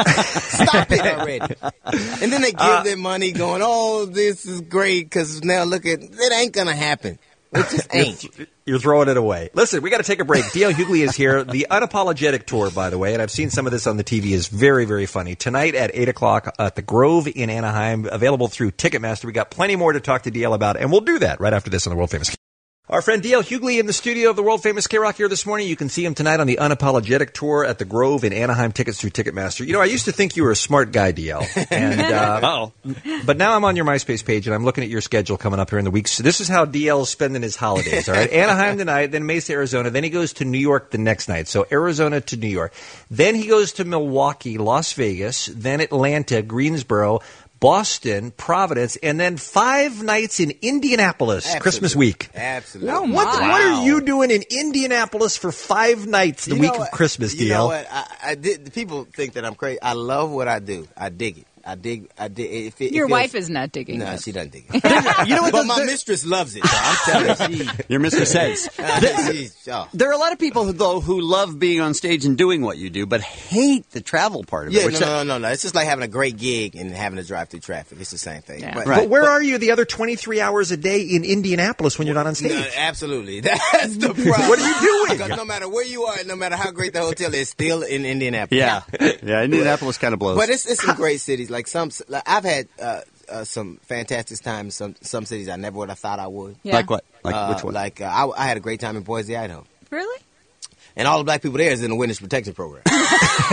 Stop it already. And then they give Uh, them money going, oh, this is great because now look at, it ain't going to happen. It just ain't. You're, you're throwing it away. Listen, we got to take a break. D L. Hughley is here. The Unapologetic Tour, by the way, and I've seen some of this on the T V, is very, very funny. Tonight at eight o'clock at the Grove in Anaheim, available through Ticketmaster. We got plenty more to talk to D L about, and we'll do that right after this on the World Famous. Our friend D L. Hughley in the studio of the world-famous K-Rock here this morning. You can see him tonight on the Unapologetic Tour at the Grove in Anaheim. Tickets through Ticketmaster. You know, I used to think you were a smart guy, D L. And, uh, oh. But now I'm on your MySpace page, and I'm looking at your schedule coming up here in the weeks. So this is how D L is spending his holidays, all right? Anaheim tonight, then Mesa, Arizona. Then he goes to New York the next night. So Arizona to New York. Then he goes to Milwaukee, Las Vegas, then Atlanta, Greensboro, Boston, Providence, and then five nights in Indianapolis, Absolutely. Christmas week. Absolutely. What, what, what are you doing in Indianapolis for five nights the You week know of what? Christmas, You D L? know what? I, I did. People think that I'm crazy. I love what I do. I dig it. I dig. I dig. If it, Your if it wife was, is not digging No, this. she doesn't dig it. You know what? But the- my the- mistress loves it. So I'm telling you, she, Your mistress says. she's, oh. There are a lot of people, who, though, who love being on stage and doing what you do, but hate the travel part of it. Yeah, which no, no, no, no, no. It's just like having a great gig and having to drive through traffic. It's the same thing. Yeah. But, But where are you the other twenty-three hours a day in Indianapolis when you're not on stage? No, absolutely. That's the problem. What are you doing? Because no matter where you are, and no matter how great the hotel is, still in Indianapolis. Yeah. Yeah, Indianapolis kind of blows. But it's, it's some great cities. Like some, like I've had uh, uh, some fantastic time in some some cities I never would have thought I would. Yeah. Like what? Like Uh, which one? Like uh, I, I had a great time in Boise, Idaho. Really? And all the black people there is in the witness protection program. but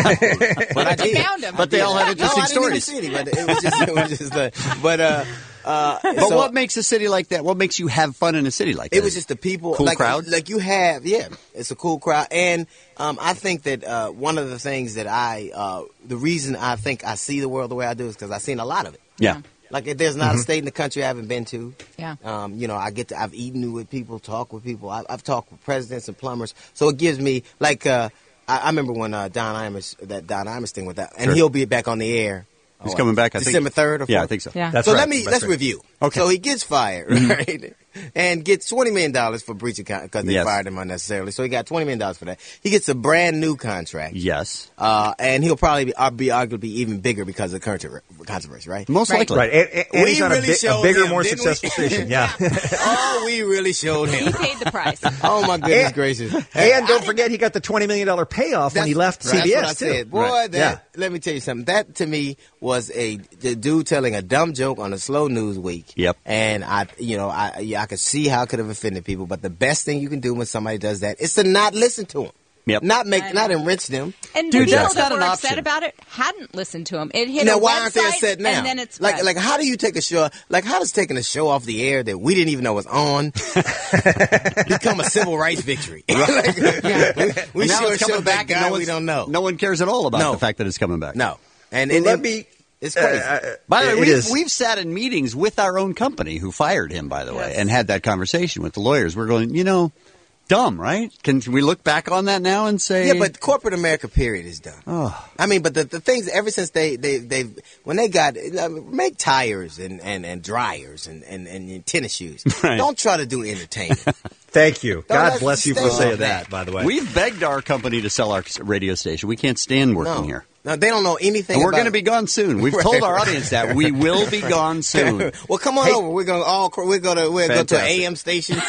I You did. found 'em. But they all had interesting no, I didn't even stories. see any, but it was just, it was just uh, but uh, uh, But so- what makes a city like that? What makes you have fun in a city like that? It was just the people, Cool like, crowd? like you have, yeah, it's a cool crowd, and um, I think that uh, one of the things that I, uh, the reason I think I see the world the way I do is because I've seen a lot of it. Yeah. Like if there's not Mhm. a state in the country I haven't been to. Yeah. Um, you know, I get to, I've eaten with people, talked with people. I, I've talked with presidents and plumbers, so it gives me like uh, I, I remember when uh, Don Imus, that Don Imus thing with that, and Sure. he'll be back on the air. He's Oh, coming back, I think. December third or fourth? Yeah, I think so. Yeah. That's so right. let me That's let's right. review. Okay. So he gets fired, Mhm. right, and gets twenty million dollars for breach of contract because they Yes. fired him unnecessarily. So he got twenty million dollars for that. He gets a brand new contract. Yes. Uh, and he'll probably be, uh, be arguably even bigger because of controversy, controversy right? Most Right. likely. Right, and, and- and We he's on really a, bi- showed a bigger, him, more didn't we? successful station. Yeah. Oh, we really showed He him. paid the price. Oh my goodness And- gracious! And don't forget, he got the twenty million dollars payoff when he left That's C B S, what I too. said. Boy, Right. that, Yeah. let me tell you something. That to me was a the dude telling a dumb joke on a slow news week. Yep. And I, you know, I, yeah, I could see how it could have offended people. But the best thing you can do when somebody does that is to not listen to them. Yep. Not make, I not know. enrich them. And Dude, the people that's that not were an upset option. about it hadn't listened to him. It hit Now, a why aren't they website, upset now? and then it's like, spread. like, how do you take a show? Like, how does taking a show off the air that we didn't even know was on become a civil rights victory? Like, we we now sure it's coming showed back, that and guy no we one's- don't know. No one cares at all about No. the fact that it's coming back. No. And, Well, and let and me. it's crazy. uh, By the way, it we've, is. we've sat in meetings with our own company who fired him, by the way, Yes. and had that conversation with the lawyers. We're going, you know, dumb, right? Can we look back on that now and say, Yeah, but corporate America, period, is done. oh, I mean, but the, the things ever since they they they when they got I mean, make tires and, and, and dryers and, and, and tennis shoes. Right. Don't try to do entertainment. Thank you. Don't God let bless you them for stay saying on that, that. by the way. we've begged our company to sell our radio station. We can't stand working no, here. no, they don't know anything. And we're about going to be gone soon. We've Right. told our audience that we will be gone soon. well, come on Hey. over. We're gonna all we're gonna we're gonna go to an Fantastic. A M station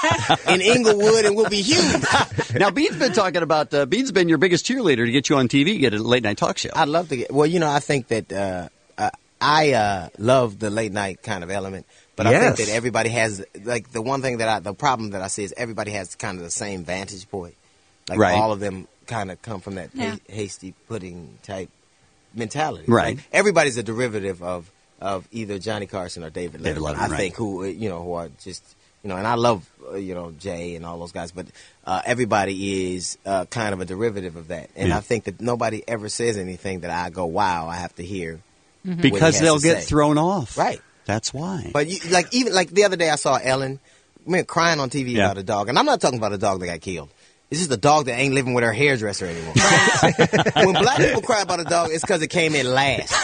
in Inglewood, and we'll be huge. Now, Bean's been talking about, uh, Bean's been your biggest cheerleader to get you on T V, get a late night talk show. I'd love to get. Well, you know, I think that uh, uh, I uh, love the late night kind of element, but I Yes. think that everybody has like the one thing that I the problem that I see is everybody has kind of the same vantage point. Like Right. all of them kind of come from that Yeah. ha- hasty pudding type mentality. Right. Like, everybody's a derivative of of either Johnny Carson or David Letterman. David Letterman, I right. think who uh, you know who are just. You know, and I love, uh, you know, Jay and all those guys, but uh, everybody is uh, kind of a derivative of that. And Yeah. I think that nobody ever says anything that I go, wow, I have to hear. what he Because has they'll to get say. thrown off. Right. That's why. But, you, like, even like the other day I saw Ellen man, crying on T V Yeah. about a dog. And I'm not talking about a dog that got killed. It's just a dog that ain't living with her hairdresser anymore. When black people cry about a dog, it's because it came in last.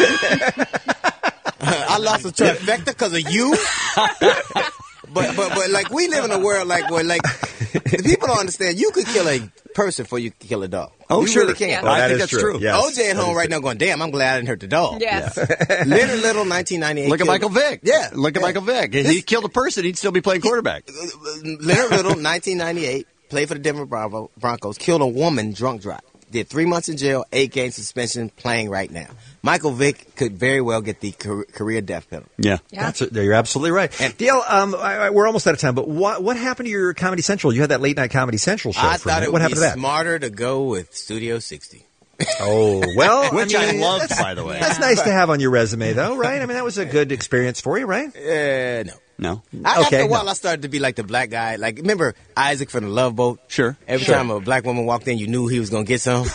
I lost a trifecta because of you. But but but like we live in a world like where like People don't understand. You could kill a person before you kill a dog. Oh, you sure. really can. Yeah. Oh, I think that's true. Yes. O J at That home is right true. now going, damn, I'm glad I didn't hurt the dog. Yes. Leonard Little, nineteen ninety-eight. Look at killed- Michael Vick. Yeah. Look at yeah. Michael Vick. If he killed a person, he'd still be playing quarterback. Leonard Little, nineteen ninety-eight, played for the Denver Bravo- Broncos, killed a woman drunk drive. Did three months in jail, eight game suspension, playing right now. Michael Vick could very well get the car- career death penalty. Yeah. That's a, you're absolutely right. D L, um, I, I, we're almost out of time, but what what happened to your Comedy Central? You had that late night Comedy Central show. I for a thought minute. it What would happened be to that? smarter to go with Studio sixty. Oh, well, Which I, mean, loved, that's- by the way. That's nice to have on your resume, though, right? I mean, that was a good experience for you, right? Uh, no. No. I, after Okay, a while, no. I started to be like the black guy. Like, remember Isaac from the Love Boat? Sure. Every Sure. time a black woman walked in, you knew he was going to get some.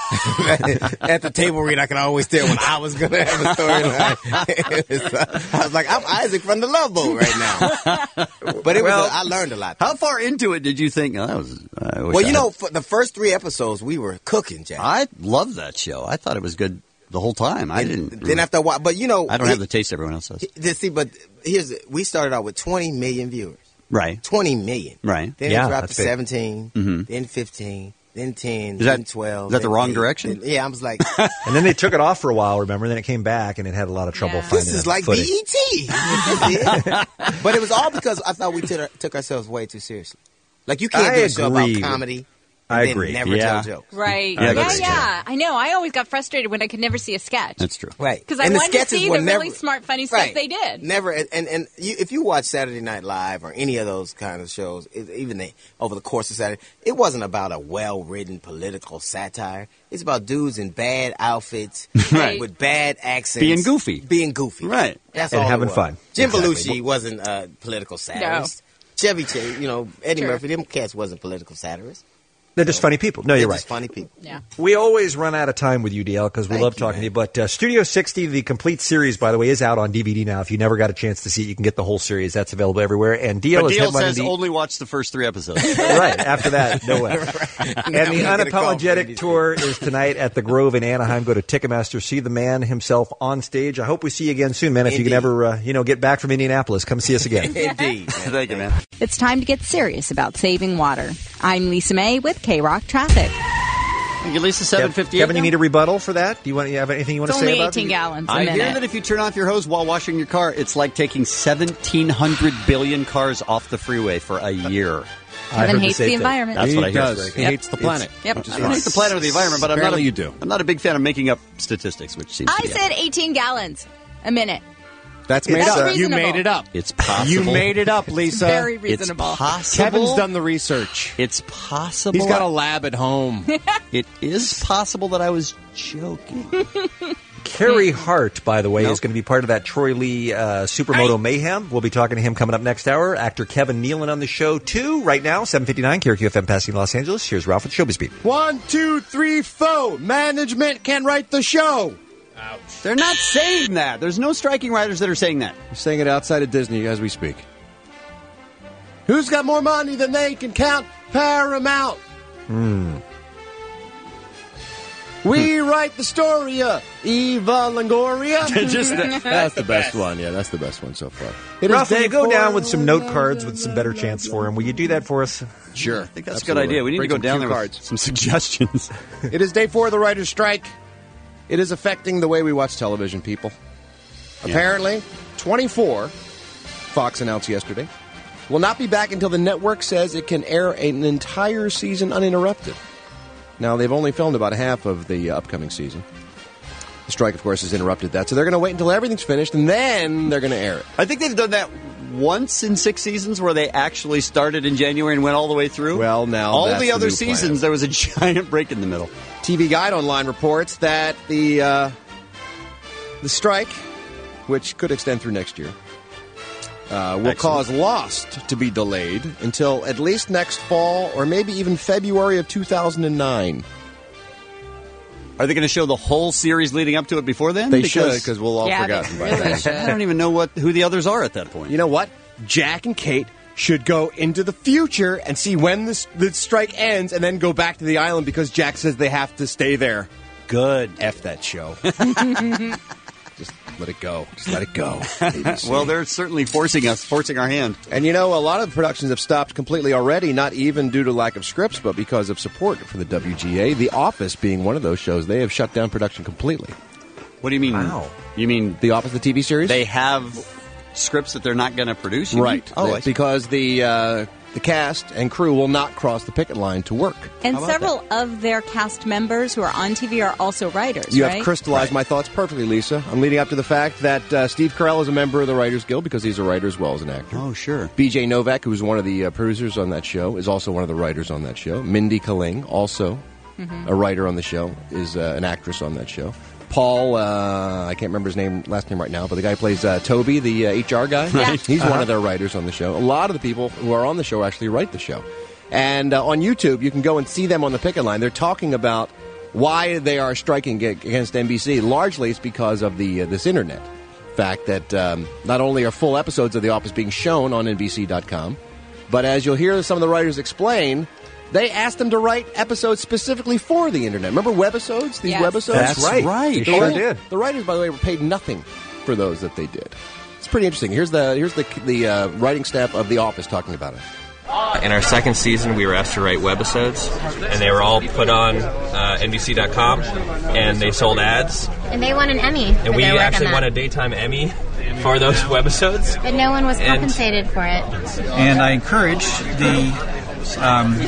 At the table read, I could always tell when I was going to have a storyline. I was like, I'm Isaac from the Love Boat right now. But it Well, was, a, I learned a lot. How far into it did you think? Oh, that was. I wish Well, I you know, had- for the first three episodes, we were cooking, Jack. I loved that show. I thought it was good the whole time. I didn't. Then after a while, but you know, I don't it- have the taste everyone else does. it- see, but here's we started out with twenty million viewers. Right. twenty million. Right. Then Yeah, it dropped to that's big. seventeen, Mhm. then fifteen, then ten, Is that- then twelve. is that the then wrong eight, direction? then- yeah, I was like, And then they took it off for a while, remember? Then it came back, and it had a lot of trouble Yeah. finding this is the like footing. B E T. But it was all because I thought we took took ourselves way too seriously. Like you can't I do a show agree. about comedy I and agree. then never Yeah. tell jokes. Right. Yeah, Yeah, that's yeah. I know. I always got frustrated when I could never see a sketch. That's true. Right. Because I And the wanted to sketches see were the never- really smart, funny stuff Right. they did. Never, and and, and you, if you watch Saturday Night Live or any of those kind of shows, it, even they, over the course of Saturday, it wasn't about a well-written political satire. It's about dudes in bad outfits Right. with bad accents, Being goofy. being goofy. Right. That's And all it having was. fun. Jim Exactly. Belushi wasn't a political satirist. Chevy Chase, you know, Eddie Sure. Murphy, them cats wasn't political satirists. They're just funny people. No, They're you're right. just funny people. Yeah. We always run out of time with you, D L, because we Thank love you, talking man. to you. But uh, Studio sixty, the complete series, by the way, is out on D V D now. If you never got a chance to see it, you can get the whole series. That's available everywhere. And D L But is D L headlining says the... only watch the first three episodes. Right, after that, no way. And Now the we're gonna call for Unapologetic these Tour is tonight at the Grove in Anaheim. Go to Ticketmaster, see the man himself on stage. I hope we see you again soon, man. If you can Indeed. ever, uh, you know, get back from Indianapolis, come see us again. Indeed. Thank you, man. It's time to get serious about saving water. I'm Lisa May with K-Rock Traffic. Thank you, Lisa. Seven fifty-eight. Kevin, you need a rebuttal for that? Do you want? You have anything you want It's to say only about eighteen it? gallons a I minute. hear that if you turn off your hose while washing your car, it's like taking seventeen hundred billion cars off the freeway for a year. I heard Kevin hates same the thing. environment. That's He what I hear. does. He Yep. hates the planet. Yep. I don't hate the planet or the environment, but I'm not, a, Apparently you do. I'm not a big fan of making up statistics, which seems to I be said eighteen gallons a minute. That's made That's up. reasonable. You made it up. It's possible. You made it up, Lisa. Very It's reasonable. possible. Kevin's done the research. It's possible. He's got a lab at home. It is possible that I was joking. Carrie Hart, by the way, Nope. is going to be part of that Troy Lee uh, Supermoto Mayhem. We'll be talking to him coming up next hour. Actor Kevin Nealon on the show, too, right now, seven fifty-nine, K R Q F M, Pasadena, Los Angeles. Here's Ralph with Showbiz Beat. One, two, three, four. Management can write the show. They're not saying that. There's no striking writers that are saying that. We're saying it outside of Disney as we speak. Who's got more money than they can count? Paramount. Hmm. We write the story of Eva Longoria. Just the- that's the best one. Yeah, that's the best one so far. It is Ralph, will day you go four. down with some note cards with some better chance for him? Will you do that for us? Sure. I think that's Absolutely. a good idea. We need Bring to go some down cue there cards. with some suggestions. It is day four of the writer's strike. It is affecting the way we watch television, people. Yeah. Apparently, twenty-four, Fox announced yesterday, will not be back until the network says it can air an entire season uninterrupted. Now, they've only filmed about half of the uh, upcoming season. The strike, of course, has interrupted that. So they're going to wait until everything's finished, and then they're going to air it. I think they've done that once in six seasons where they actually started in January and went all the way through. Well, now all that's the the other new plan. seasons, there was a giant break in the middle. T V Guide Online reports that the uh, the strike, which could extend through next year, uh, will Excellent. cause Lost to be delayed until at least next fall or maybe even February of two thousand nine. Are they going to show the whole series leading up to it before then? They should, because we'll all Yeah, forget they by really then. should. I don't even know what who the others are at that point. You know what? Jack and Kate should go into the future and see when this, the strike ends and then go back to the island because Jack says they have to stay there. Good. F that show. Just Let it go. Just let it go. Well, they're certainly forcing us, forcing our hand. And you know, a lot of productions have stopped completely already, not even due to lack of scripts, but because of support for the W G A. The Office being one of those shows, they have shut down production completely. What do you mean? Wow. You mean The Office, the T V series? they have scripts that they're not going to produce? you Right. mean? Oh, I see. because the uh, the cast and crew will not cross the picket line to work. And How about several of their cast members who are on T V are also writers, You right? have crystallized my thoughts perfectly, Lisa. I'm leading up to the fact that uh, Steve Carell is a member of the Writers Guild because he's a writer as well as an actor. Oh, sure. B J Novak, who's one of the uh, producers on that show, is also one of the writers on that show. Mindy Kaling, also Mhm. a writer on the show, is uh, an actress on that show. Paul, uh, I can't remember his name, last name right now, but the guy who plays uh, Toby, the uh, H R guy. Yeah. He's Uh-huh. one of their writers on the show. A lot of the people who are on the show actually write the show. And uh, on YouTube, you can go and see them on the picket line. They're talking about why they are striking ag- against N B C. Largely, it's because of the uh, this internet fact that um, not only are full episodes of The Office being shown on N B C dot com, but as you'll hear some of the writers explain, they asked them to write episodes specifically for the internet. Remember webisodes? These Yes. webisodes? That's right. They The sure writers- did. The writers, by the way, were paid nothing for those that they did. It's pretty interesting. Here's the here's the the uh, writing staff of The Office talking about it. In our second season, we were asked to write webisodes, and they were all put on uh, N B C dot com, and they sold ads. And they won an Emmy. And we actually won a daytime Emmy for those webisodes. But no one was And- compensated for it. And I encourage the um,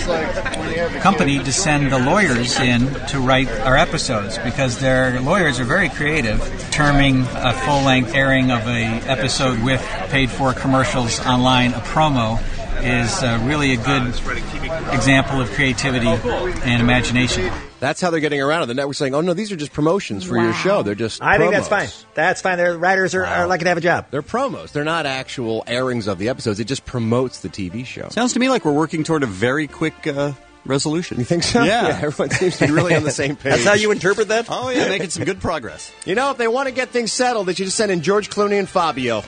company to send the lawyers in to write our episodes because their lawyers are very creative, terming a full-length airing of a episode with paid-for commercials online a promo is uh, really a good example of creativity and imagination. That's how they're getting around it. The network's saying, "Oh no, these are just promotions for your show. They're just." I think that's promos." fine. That's fine. Their writers are, are lucky to have a job. They're promos. They're not actual airings of the episodes. It just promotes the T V show. Sounds to me like we're working toward a very quick uh, resolution. You think so? Yeah. Yeah, everyone seems to be really on the same page. That's how you interpret that? Oh, yeah, making some good progress. You know, if they want to get things settled, they should just send in George Clooney and Fabio.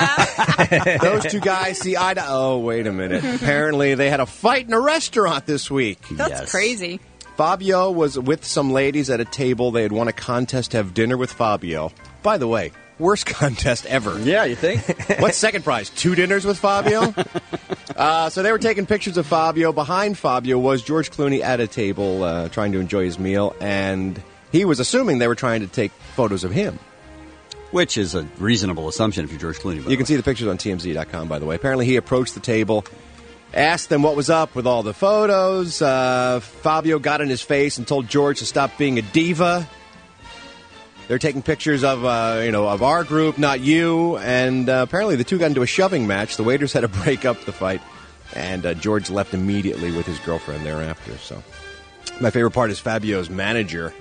Those two guys see eye to... Oh, wait a minute. Apparently, they had a fight in a restaurant this week. That's crazy. Fabio was with some ladies at a table. They had won a contest to have dinner with Fabio. By the way, worst contest ever. Yeah, you think? What's second prize? Two dinners with Fabio? uh, so they were taking pictures of Fabio. Behind Fabio was George Clooney at a table uh, trying to enjoy his meal, and he was assuming they were trying to take photos of him. Which is a reasonable assumption if you're George Clooney. You can see the pictures on T M Z dot com, by the way. Apparently, he approached the table, asked them what was up with all the photos. Uh, Fabio got in his face and told George to stop being a diva. They're taking pictures of, uh, you know, of our group, not you. And uh, apparently, the two got into a shoving match. The waiters had to break up the fight, and uh, George left immediately with his girlfriend thereafter. So, my favorite part is Fabio's manager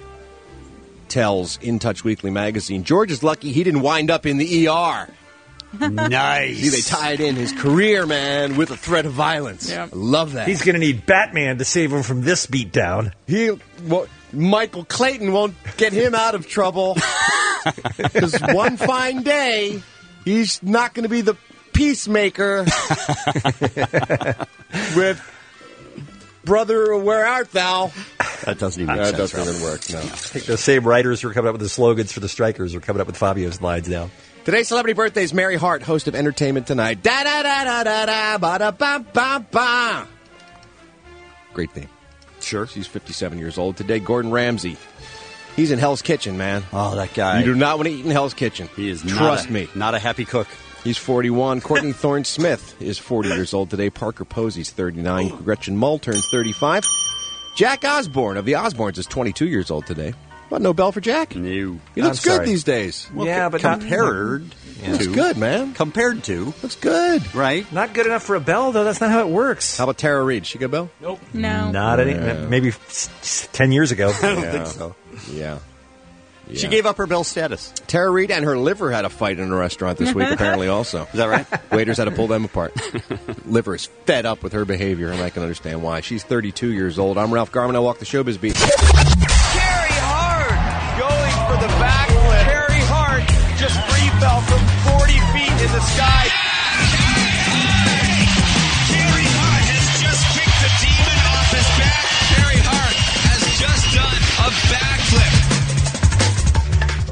tells In Touch Weekly magazine, George is lucky he didn't wind up in the E R. Nice. See, they tied in his career, man, with a threat of violence. I love that. He's going to need Batman to save him from this beatdown. He, well, Michael Clayton won't get him out of trouble. Because one fine day, he's not going to be the peacemaker with Brother, Where Art Thou? That doesn't even make that sense. doesn't Ralph. even work, no. I think the same writers who are coming up with the slogans for the strikers are coming up with Fabio's lines now. Today's celebrity birthday is Mary Hart, host of Entertainment Tonight. Da da da da da da ba da ba ba ba. Great theme. Sure. She's fifty-seven years old today. Gordon Ramsay. He's in Hell's Kitchen, man. Oh, that guy. You do not want to eat in Hell's Kitchen. He is not Trust a- me. not a happy cook. He's forty-one. Courtney Thorne Smith is forty years old today. Parker Posey's thirty-nine. Gretchen Mull turns thirty-five. Jack Osborne of the Osbournes is twenty-two years old today. What, no bell for Jack? No. He I'm looks good sorry. these days. Well, Yeah, c- but not- compared He looks to good, man. compared to Looks good. right. Not good enough for a bell, though. That's not how it works. How about Tara Reid? She get a bell? Nope. No. Not any. Yeah. Maybe s- s- ten years ago. I don't Yeah. think so. Yeah. She Yeah. gave up her bell status. Tara Reid and her liver had a fight in a restaurant this week, apparently, also. Is that right? Waiters had to pull them apart. Liver is fed up with her behavior, and I can understand why. She's thirty-two years old. I'm Ralph Garman. I walk the showbiz beat. Carey Hart going for the backflip. Carey Hart just free fell from forty feet in the sky. Carey Hart has just kicked the demon off his back. Carey Hart has just done a backflip.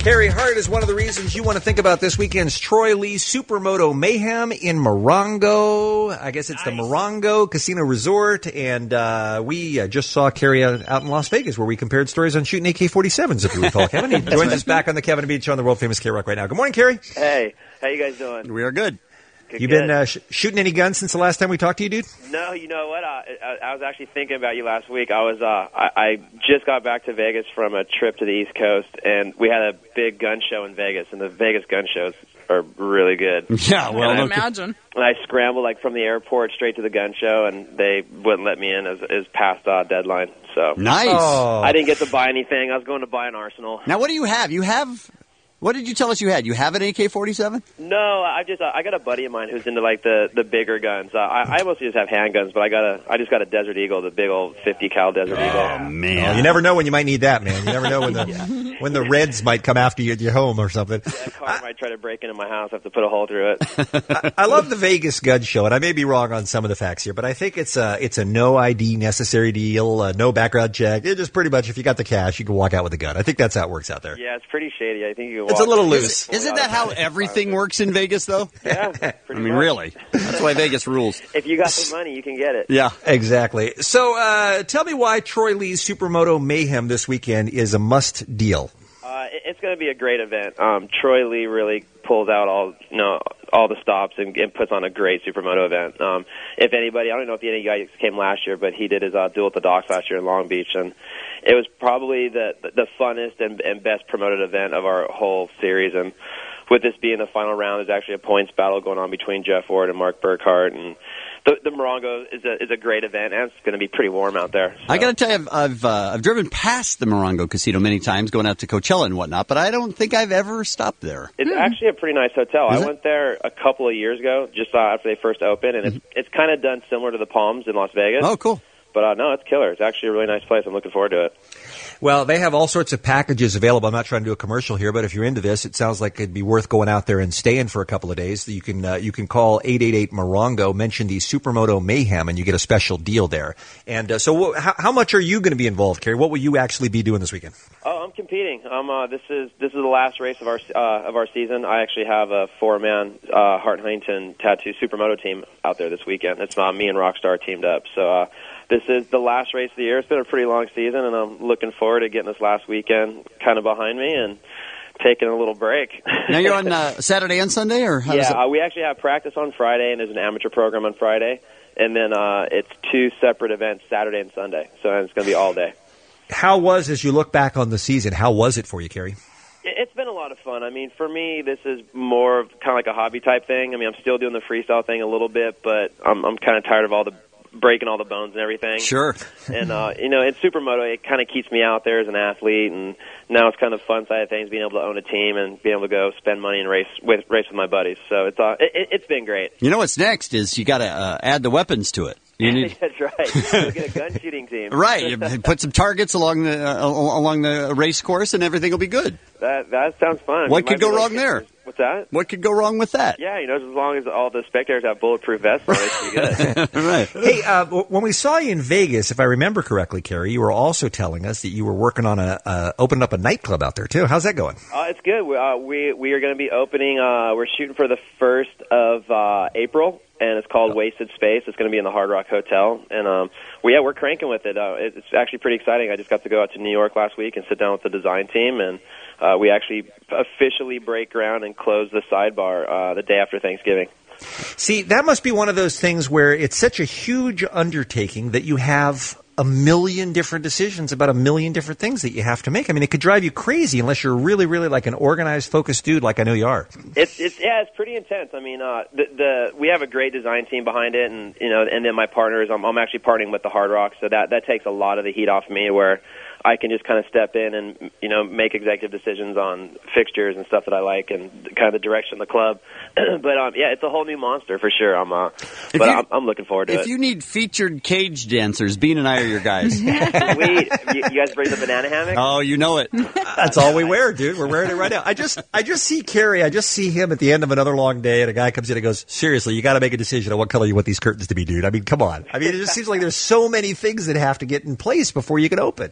Carrie Hart is one of the reasons you want to think about this weekend's Troy Lee Supermoto Mayhem in Morongo. I guess it's nice. The Morongo Casino Resort. And uh, we uh, just saw Carrie out in Las Vegas where we compared stories on shooting A K forty-sevens, if you recall, Kevin. He joins us back on the Kevin and Beach on the world-famous K-Rock right now. Good morning, Carrie. Hey, how you guys doing? We are good. Good, you good. been uh, sh- shooting any guns since the last time we talked to you, dude? No, you know what? I, I, I was actually thinking about you last week. I was uh, I, I just got back to Vegas from a trip to the East Coast, and we had a big gun show in Vegas, and the Vegas gun shows are really good. Yeah, well, and look, I imagine. And I scrambled like from the airport straight to the gun show, and they wouldn't let me in as, as past uh, deadline. So nice. Oh. I didn't get to buy anything. I was going to buy an Arsenal. Now, what do you have? You have. What did you tell us you had? You have an A K forty-seven? No, I just uh, I got a buddy of mine who's into like the, the bigger guns. Uh, I I mostly just have handguns, but I got a I just got a Desert Eagle, the big old fifty cal Desert Eagle. Oh man, Oh, you never know when you might need that, man. You never know when the yeah. when the Reds might come after you at your home or something. That car might try to break into my house. I have to put a hole through it. I, I love the Vegas gun show, and I may be wrong on some of the facts here, but I think it's a it's a no I D necessary deal, uh, no background check. It just pretty much if you got the cash, you can walk out with a gun. I think that's how it works out there. Yeah, it's pretty shady. I think you. Can It's walk a little in loose. and Isn't pull it that out. how everything works in Vegas, though? Yeah, I pretty mean, much. really. That's why Vegas rules. If you got the money, you can get it. Yeah. Exactly. So, uh, tell me why Troy Lee's Supermoto Mayhem this weekend is a must deal. Uh, it- it's going to be a great event. Um, Troy Lee really pulls out all you know all the stops and, and puts on a great supermoto event. Um, if anybody, I don't know if any of you guys came last year, but he did his uh, duel at the docks last year in Long Beach, and it was probably the the funnest and, and best promoted event of our whole series. And with this being the final round, there's actually a points battle going on between Jeff Ward and Mark Burkhart, and the, the Morongo is a is a great event, and it's going to be pretty warm out there. So. I got to tell you, I've I've, uh, I've driven past the Morongo Casino many times, going out to Coachella and whatnot, but I don't think I've ever stopped there. It's actually a pretty nice hotel. Is I it? went there a couple of years ago, just uh, after they first opened, and it's it's kind of done similar to the Palms in Las Vegas. Oh, cool. But uh, no, it's killer. It's actually a really nice place. I'm looking forward to it. Well, they have all sorts of packages available. I'm not trying to do a commercial here, but if you're into this, it sounds like it'd be worth going out there and staying for a couple of days. You can uh, you can call eight eight eight Morongo, mention the Supermoto Mayhem, and you get a special deal there. And uh, so, wh- how, how much are you going to be involved, Kerry? What will you actually be doing this weekend? Oh, I'm competing. Um, uh, this is this is the last race of our uh, of our season. I actually have a four man uh, Hart Huntington Tattoo Supermoto team out there this weekend. It's uh, me and Rockstar teamed up. So. Uh, This is the last race of the year. It's been a pretty long season, and I'm looking forward to getting this last weekend kind of behind me and taking a little break. Now you're on uh, Saturday and Sunday, or how does yeah, it? uh, we actually have practice on Friday, and there's an amateur program on Friday, and then uh, it's two separate events, Saturday and Sunday. So it's going to be all day. How was, as you look back on the season, how was it for you, Kerry? It's been a lot of fun. I mean, for me, this is more of kind of like a hobby type thing. I mean, I'm still doing the freestyle thing a little bit, but I'm, I'm kind of tired of all the breaking all the bones and everything. Sure. And, uh, you know, in Supermoto, it kind of keeps me out there as an athlete, and now it's kind of the fun side of things, being able to own a team and being able to go spend money and race with race with my buddies. So it's uh, it, it's been great. You know what's next is you got to uh, add the weapons to it. You need That's right. We'll get a gun shooting team. right. You put some targets along the uh, al- along the race course, and everything will be good. That that sounds fun. What It could might be go like- wrong there? What's that? What could go wrong with that? Yeah, you know, as long as all the spectators have bulletproof vests on, it should be good. right. Hey, uh, w- when we saw you in Vegas, if I remember correctly, Kerry, you were also telling us that you were working on a uh, opened up a nightclub out there too. How's that going? Uh, it's good. We, uh, we we are going to be opening. Uh, we're shooting for the first of uh, April, and it's called Wasted Space. It's going to be in the Hard Rock Hotel, and um, we yeah, we're cranking with it. Uh, it. It's actually pretty exciting. I just got to go out to New York last week and sit down with the design team, and uh, we actually officially break ground and close the sidebar uh, the day after Thanksgiving. See, that must be one of those things where it's such a huge undertaking that you have a million different decisions about a million different things that you have to make. I mean, it could drive you crazy unless you're really, really like an organized, focused dude like I know you are. It's it's yeah, it's pretty intense. I mean, uh, the the we have a great design team behind it, and you know, and then my partners. I'm I'm actually partnering with the Hard Rock, so that that takes a lot of the heat off me, where I can just kind of step in and, you know, make executive decisions on fixtures and stuff that I like and kind of the direction of the club. but, um, yeah, it's a whole new monster for sure. I'm, uh, but you, I'm, I'm looking forward to if it. If you need featured cage dancers, Bean and I are your guys. Sweet. You, you guys bring the banana hammock? Oh, you know it. That's all we wear, dude. We're wearing it right now. I just I just see Kerry. I just see him at the end of another long day, and a guy comes in and goes, seriously, you got to make a decision on what color you want these curtains to be, dude. I mean, come on. I mean, it just seems like there's so many things that have to get in place before you can open. I mean, that's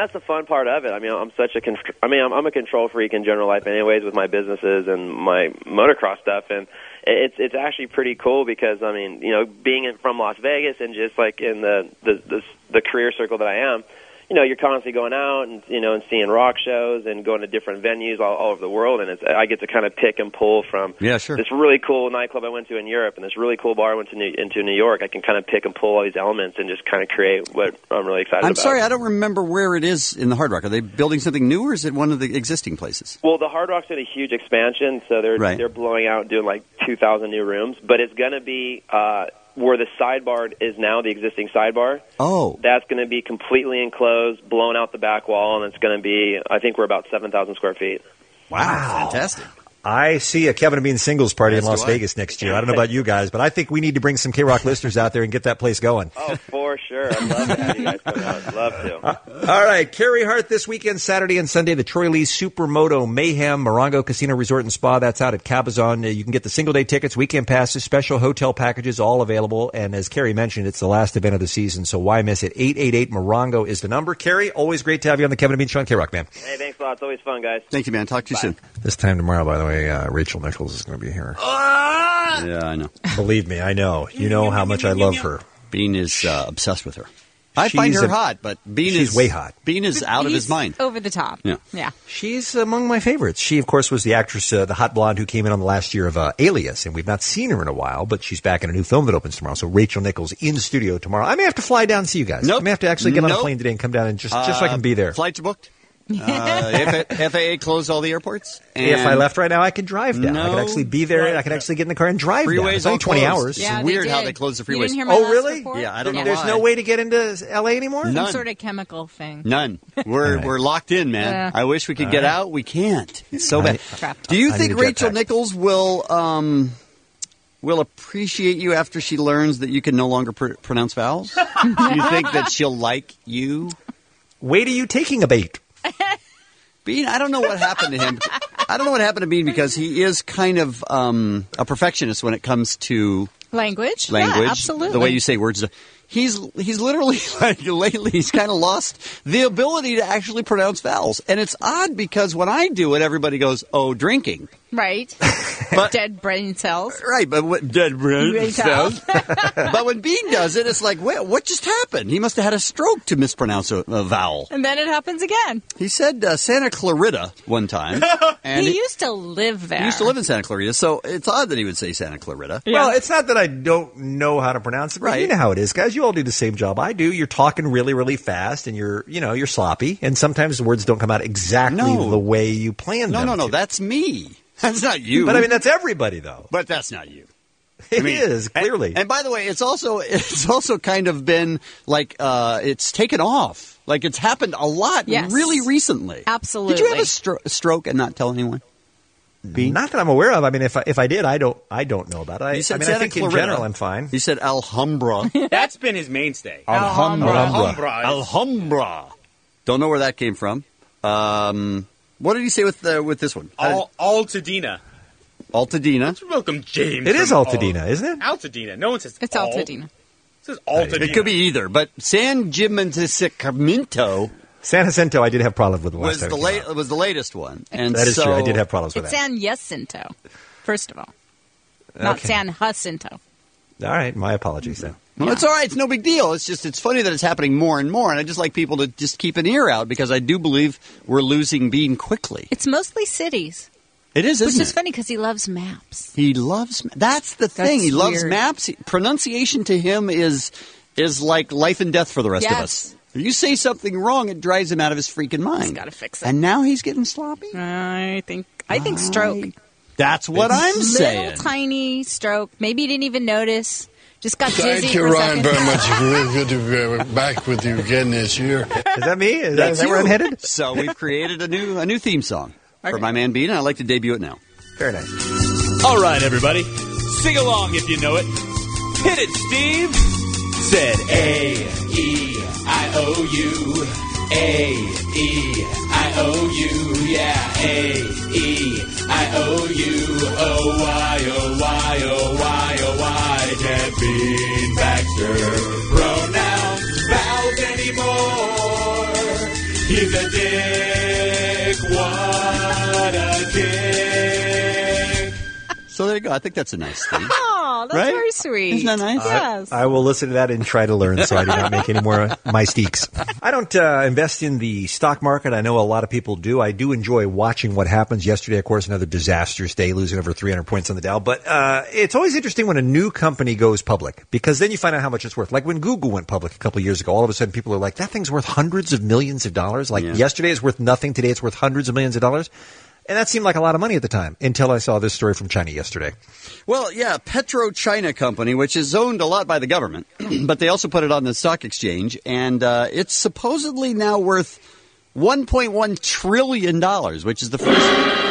that's the fun part of it. I mean, I'm such a contr- I mean, I'm, I'm a control freak in general life, anyways, with my businesses and my motocross stuff, and it's it's actually pretty cool because I mean, you know, being in, from Las Vegas and just like in the the the, the career circle that I am. You know, you're constantly going out and, you know, and seeing rock shows and going to different venues all, all over the world, and it's, I get to kind of pick and pull from yeah, sure. this really cool nightclub I went to in Europe and this really cool bar I went to New, into New York. I can kind of pick and pull all these elements and just kind of create what I'm really excited I'm about. sorry, I don't remember where it is in the Hard Rock. Are they building something new, or is it one of the existing places? Well, the Hard Rock's in a huge expansion, so they're Right. they're blowing out, doing like two thousand new rooms, but it's going to be uh, where the sidebar is now, the existing sidebar. Oh. That's going to be completely enclosed, blown out the back wall, and it's going to be, I think we're about seven thousand square feet. Wow. Fantastic. I see a Kevin and Bean singles party Yes, in Las do I. Vegas next year. I don't know about you guys, but I think we need to bring some K-Rock listeners out there and get that place going. Oh, for sure. I'd love to have you guys come out. I'd love to. All right, Carey Hart this weekend, Saturday and Sunday, the Troy Lee Supermoto Mayhem Morongo Casino Resort and Spa. That's out at Cabazon. Uh, You can get the single-day tickets, weekend passes, special hotel packages, all available. And as Carey mentioned, it's the last event of the season, so why miss it? eight eight eight Morongo is the number. Carey, always great to have you on the Kevin and Bean Show on K-Rock, man. Hey, thanks a lot. It's always fun, guys. Thank you, man. Talk to you soon. This time tomorrow, by the way, uh, Rachel Nichols is going to be here. Yeah, I know. Believe me, I know. You know how much I love her. Bean is uh, obsessed with her. I She's find her a- hot, but Bean she's is way hot. Bean is out of his mind. Over the top. Yeah. Yeah. She's among my favorites. She, of course, was the actress, uh, the hot blonde who came in on the last year of uh, Alias, and we've not seen her in a while, but she's back in a new film that opens tomorrow. So Rachel Nichols in studio tomorrow. I may have to fly down and see you guys. Nope. I may have to actually get on a Nope. plane today and come down and just, just so I Uh, can be there. Flights are booked. Uh, F A A closed all the airports. If I and left right now, I could drive down. I could No. actually be there. I could actually get in the car and drive down. Freeways It's only all twenty closed. hours. Yeah, it's they weird how did. they close the You freeways. didn't hear my Oh, last really? report? Yeah, I don't know There's why. no way to get into L A anymore? Some None. sort of chemical thing. None. We're we're locked in, man. Yeah. I wish we could All get right. out. We can't. It's so I bad. need- Trapped. Do you I think need a Rachel jetpack. Nichols will um will appreciate you after she learns that you can no longer pr- pronounce vowels? Do you think that she'll like you? Wait, are you taking a bait? Bean, I don't know what happened to him. I don't know what happened to Bean because he is kind of um, a perfectionist when it comes to Language? language. Yeah, absolutely. The way you say words. He's he's literally like lately he's kind of lost the ability to actually pronounce vowels, and it's odd because when I do it, everybody goes, "Oh, drinking." Right. But- Dead brain cells. Right, but what dead brain Brain cells. cells. But when Bean does it, it's like, wait, what just happened? He must have had a stroke to mispronounce a, a vowel. And then it happens again. He said uh, Santa Clarita one time, and he used to live there. he used to live in Santa Clarita, so it's odd that he would say Santa Clarita. Well, it's not that I don't know how to pronounce it, but you Right. know how it is, guys. You all do the same job I do. You're talking really, really fast, and you're, you know, you're sloppy, and sometimes the words don't come out exactly No. the way you planned No, them no, no, to. that's me. That's not you. But I mean, that's everybody, though. But that's not you. It I mean, is clearly. And, and by the way, it's also it's also kind of been like uh, it's taken off. Like it's happened a lot Yes. really recently. Absolutely. Did you have a stro- stroke and not tell anyone? Bean? Not that I'm aware of. I mean, if I, if I did, I don't I don't know about it. I, You said I mean, Santa I think in Clarita. general I'm fine. You said Alhambra. That's been his mainstay. Alhambra. Alhambra. Alhambra. Don't know where that came from. Um, what did he say with the, with this one? Al- Altadena. Altadena. Welcome, James. It is from Altadena, isn't it? Altadena. No one says It's Al- Altadena. It says Altadena. It could be either, but San Gimentisicamento San Jacinto, I did have problems with the was last time. the it came late was the latest one, out. and That is so, true. I did have problems with It's that. San Jacinto, first of all. Not Okay. San Jacinto. All right, my apologies then. Well, it's all right. It's no big deal. It's just it's funny that it's happening more and more, and I just like people to just keep an ear out because I do believe we're losing Bean quickly. It's mostly cities. It is, Which isn't is it? funny because he loves maps. He loves. That's the thing. That's he loves weird. maps. He- pronunciation to him is is like life and death for the rest of Yes. us. If you say something wrong, it drives him out of his freaking mind. He's got to fix it. And now he's getting sloppy. I think I think stroke. That's what I'm Little saying. tiny stroke. Maybe he didn't even notice. Just got dizzy Thank you, for a Ryan, second. very much. It's really good to be back with you again this year. Is that me? Is that, That's is that where you. I'm headed? So we've created a new a new theme song for Okay. my man Bean, and I'd like to debut it now. Very nice. All right, everybody. Sing along if you know it. Hit it, Steve. Said A, E, I O U. A, E, I O U. Yeah, A, E, I O U. O, Y, O, Y, O, Y, O, Y. Can't be Baxter. Pronouns, vowels anymore. He's a dick. What a dick. So there you go. I think that's a nice thing. Oh, that's Right? very sweet. Isn't that nice? Yes. I will listen to that and try to learn so I do not make any more mistakes. I don't uh, invest in the stock market. I know a lot of people do. I do enjoy watching what happens. Yesterday, of course, another disastrous day, losing over three hundred points on the Dow. But uh, it's always interesting when a new company goes public because then you find out how much it's worth. Like when Google went public a couple of years ago, all of a sudden people are like, that thing's worth hundreds of millions of dollars. Like Yeah. yesterday it's worth nothing. Today it's worth hundreds of millions of dollars. And that seemed like a lot of money at the time until I saw this story from China yesterday. Well, yeah, Petro China Company, which is owned a lot by the government, but they also put it on the stock exchange, and uh, it's supposedly now worth one point one trillion dollars, which is the first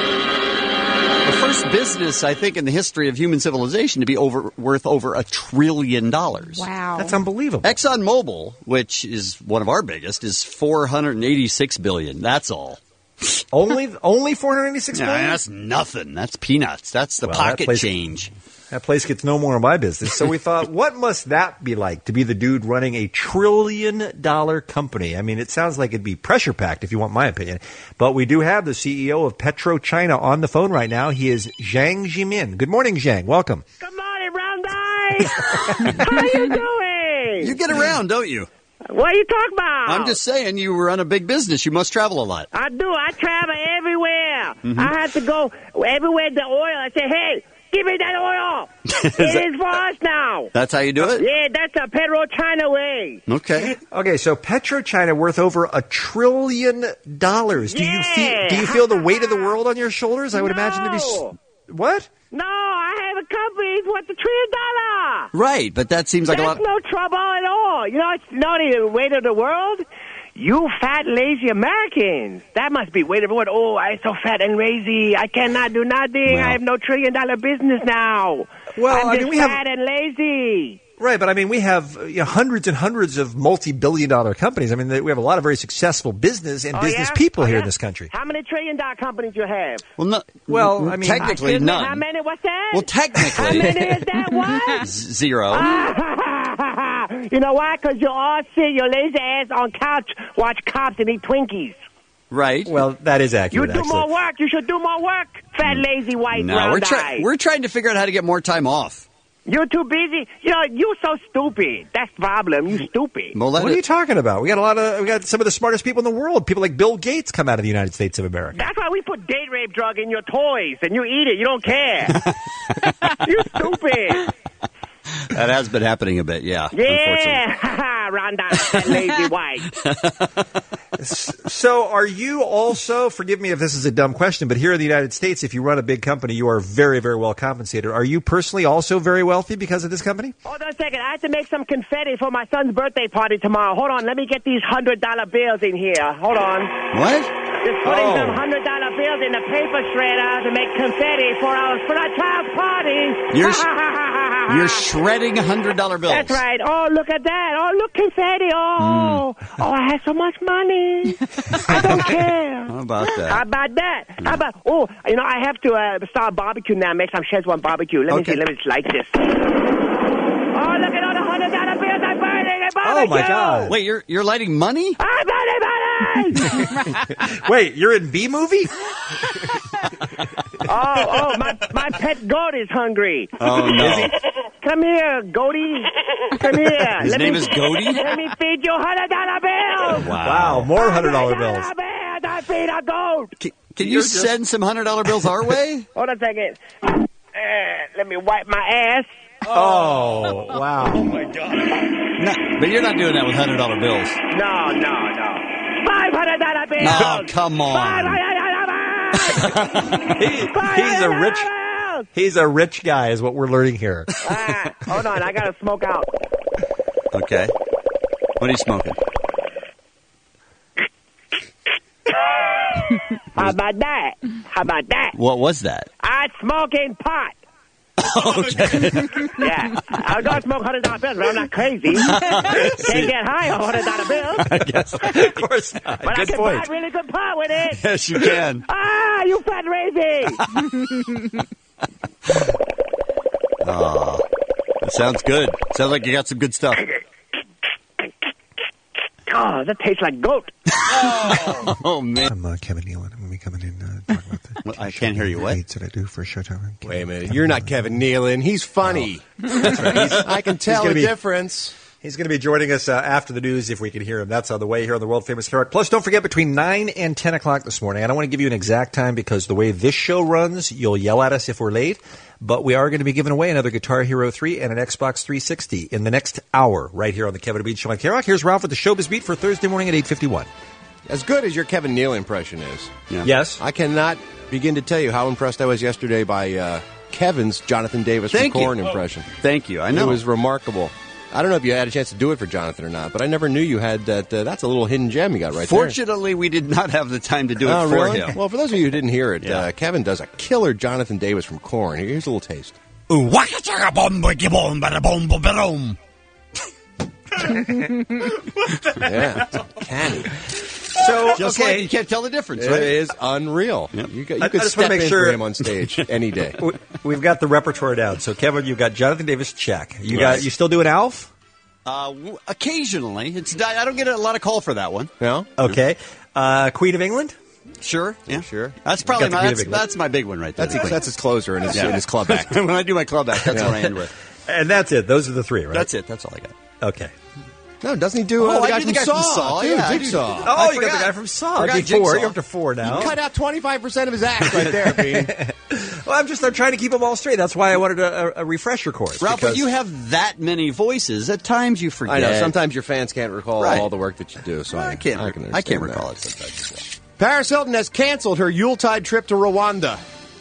the first business, I think, in the history of human civilization to be over worth over a trillion dollars. Wow. That's unbelievable. ExxonMobil, which is one of our biggest, is four hundred eighty-six billion dollars. That's all. Only only four hundred eighty-six Yeah, billion? that's nothing. That's peanuts. That's the Well, that pocket place- change. That place gets no more of my business. So we thought, what must that be like to be the dude running a trillion dollar company? I mean, it sounds like it'd be pressure packed if you want my opinion. But we do have the C E O of Petro China on the phone right now. He is Zhang Jimin. Good morning, Zhang. Welcome. Good morning, Round Eye. How you doing? You get around, don't you? What are you talking about? I'm just saying, you run a big business. You must travel a lot. I do. I travel everywhere. Mhm. I have to go everywhere the oil. I say, hey, give me that oil. It is for us now. That's how you do it? Yeah, that's a Petro China way. Okay. Okay, so Petro China worth over a trillion dollars. Do you feel do you feel the weight of the world on your shoulders? I would imagine to be s- what? No, I have a company. It's worth a trillion dollar. Right, but that seems like That's a lot. no trouble at all. You know, it's not the weight of the world. You fat, lazy Americans. That must be weight of the world. Oh, I'm so fat and lazy. I cannot do nothing. Well. I have no trillion dollar business now. Well, I'm I just mean, we have- fat and lazy. Right, but I mean, we have uh, you know, hundreds and hundreds of multi-billion dollar companies. I mean, they- we have a lot of very successful business and Oh, business yeah? people Oh, here yeah? in this country. How many trillion dollar companies you have? Well, no, Well, I mean, technically Excuse me, none. How many? What's that? Well, How technically, many is that? What? Z- zero. You know why? Because you all sit your lazy ass on couch, watch cops, and eat Twinkies. Right. Well, that is You accurate, do actually. more work. You should do more work. Fat, lazy, white, No, round we're eye. trying. We're trying to figure out how to get more time off. You're too busy. You know, you're so stupid. That's the problem. You stupid. Well, let What are it- you talking about? We got a lot of, we got some of the smartest people in the world. People like Bill Gates come out of the United States of America. That's why we put date rape drug in your toys, and you eat it. You don't care. You stupid. That has been happening a bit, yeah. Unfortunately. Yeah, Rhonda, that lazy white. So are you also, forgive me if this is a dumb question, but here in the United States, if you run a big company, you are very, very well compensated. Are you personally also very wealthy because of this company? Hold on a second. I have to make some confetti for my son's birthday party tomorrow. Hold on. Let me get these one hundred dollar bills in here. Hold on. What? Just putting Oh. some one hundred dollar bills in the paper shredder to make confetti for our, for our child's party. You're sh- You're shredding hundred dollar bills. That's right. Oh, look at that. Oh, look, confetti. Oh, Hmm. oh, I have so much money. I don't care. How about How that? about that? How about, oh, you know, I have to uh, start barbecue now, make some Szechuan barbecue. Let me Okay. see, let me just like this. Oh, look at all the one hundred dollar bills I'm burning at barbecue. Oh, my God. Wait, you're you're lighting money? I'm burning money! Wait, you're in B-movie? oh, oh, my, my pet goat is hungry. Oh no. Come here, goaty. Come here. His Let name me, is Goaty? Let me feed you one hundred dollar bills. Wow, more one hundred dollar bills. one hundred dollar bills. I feed a goat. Can, can you send some hundred dollar bills our way? Hold on a second. Uh, let me wipe my ass. Oh, wow. Oh, my God. No, but you're not doing that with hundred dollar bills. No, no, no. five hundred dollar bills. No, come five on. hundred dollar bills. He- he's a rich, he's a rich guy is what we're learning here. Ah, hold on, I gotta smoke out. Okay. What are you smoking? How about that? How about that? What was that? I'm smoking pot. Okay. Yeah, I'll go smoke one hundred dollar bills, but I'm not crazy. Can't get high on one hundred dollar bills. I guess, of course not. But I Good can point. buy really good pot with it. Yes, you can. Ah, you fat raising. Oh, that sounds good. Sounds like you got some good stuff. Oh, that tastes like goat. Oh, man. I'm uh, Kevin Nealon. I'm going to be coming in uh, talking about the Well, I can't hear you. What? dates that I do for Showtime. Wait a minute. You're not Kevin Nealon. He's funny. That's right. He's- I can tell he's the gonna be- difference. He's going to be joining us uh, after the news if we can hear him. That's on the way here on the world famous K-Rock. Plus, don't forget between nine and ten o'clock this morning. I don't want to give you an exact time because the way this show runs, you'll yell at us if we're late. But we are going to be giving away another Guitar Hero three and an Xbox three sixty in the next hour right here on the Kevin and Bean Show on K-Rock. Here's Ralph with the Showbiz Beat for Thursday morning at eight fifty-one. As good as your Kevin Neal impression is. Yeah. Yes. I cannot begin to tell you how impressed I was yesterday by uh, Kevin's Jonathan Davis Thank from you. Korn impression. Thank you. I know. It was remarkable. I don't know if you had a chance to do it for Jonathan or not, but I never knew you had that. Uh, that's a little hidden gem you got right Fortunately, we did not have the time to do it there. Oh, for really? him. Well, for those of you who didn't hear it, Yeah. uh, Kevin does a killer Jonathan Davis from Korn. Here's a little taste. Yeah, canny. So, Just okay. like you can't tell the difference, It right? is unreal. You, got, you I- I could just wanna step make in sure- for him on stage any day. We- We've got the repertoire down. So, Kevin, you've got Jonathan Davis, check. You Yes. got you still doing Alf? Uh, w- occasionally. It's I don't get a lot of call for that one. No? Okay. Uh, Queen of England? Sure. Yeah. Sure. That's probably Got the my, Queen of that's, England. that's my big one right there. That's his, that's his closer in his, Yeah. in his club act. when I do my club act, that's Yeah. what I end with. And that's it. Those are the three, right? That's it. That's all I got. Okay. No, doesn't he do uh, Oh, the I guy, do from, the guy Saw? from Saw, Dude, yeah, I do. Jigsaw. Oh, I you got forgot. the guy from Saw. Forgot That'd be four. Jigsaw. You're up to four now. You cut out twenty-five percent of his act right there, Bean. Well, I'm just I'm trying to keep them all straight. That's why I wanted a, a, a refresher course. Ralph, because- but you have that many voices. At times you forget. I know. Sometimes your fans can't recall Right. all the work that you do. So I can't. I, I, can can't understand recall that. it sometimes as well. Paris Hilton has canceled her Yuletide trip to Rwanda.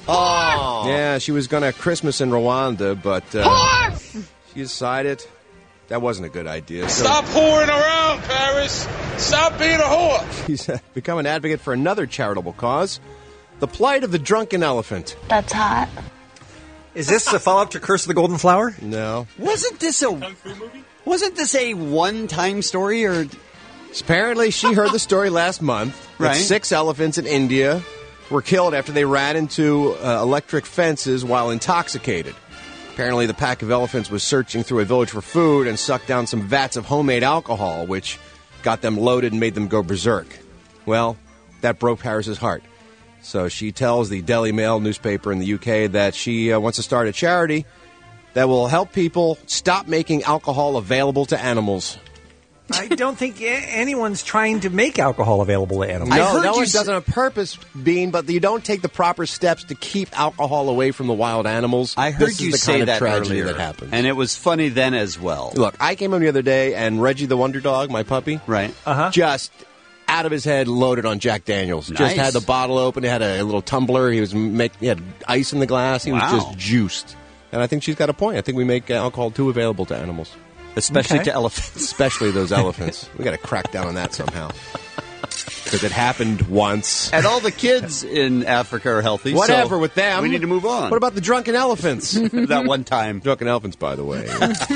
Oh, Yeah, she was going to Christmas in Rwanda, but uh, she decided that wasn't a good idea. So Stop whoring around, Paris. Stop being a whore. she's uh, become an advocate for another charitable cause, the plight of the drunken elephant. That's hot. Is this a follow-up to Curse of the Golden Flower? No. wasn't this a wasn't this a one-time story or? Apparently, she heard the story last month that Right. six elephants in India were killed after they ran into uh, electric fences while intoxicated. Apparently, the pack of elephants was searching through a village for food and sucked down some vats of homemade alcohol, which got them loaded and made them go berserk. Well, that broke Paris's heart. So she tells the Daily Mail newspaper in the U K that she uh, wants to start a charity that will help people stop making alcohol available to animals. I don't think a- anyone's trying to make alcohol available to animals. No, no one does it on purpose, Bean, but you don't take the proper steps to keep alcohol away from the wild animals. I heard this you is the say kind of that tragedy earlier, that happens. and it was funny then as well. Look, I came home the other day, and Reggie the Wonder Dog, my puppy, Right. Uh-huh. just out of his head loaded on Jack Daniels. Nice. Just had the bottle open. He had a, little tumbler. He was make, he had ice in the glass. He Wow. was just juiced. And I think she's got a point. I think we make uh, alcohol too available to animals. Especially Okay. to elephants. Especially those elephants. We got to crack down on that somehow. Because it happened once. And all the kids in Africa are healthy. Whatever so with them. We need to move on. What about the drunken elephants? that one time? Drunken elephants, by the way.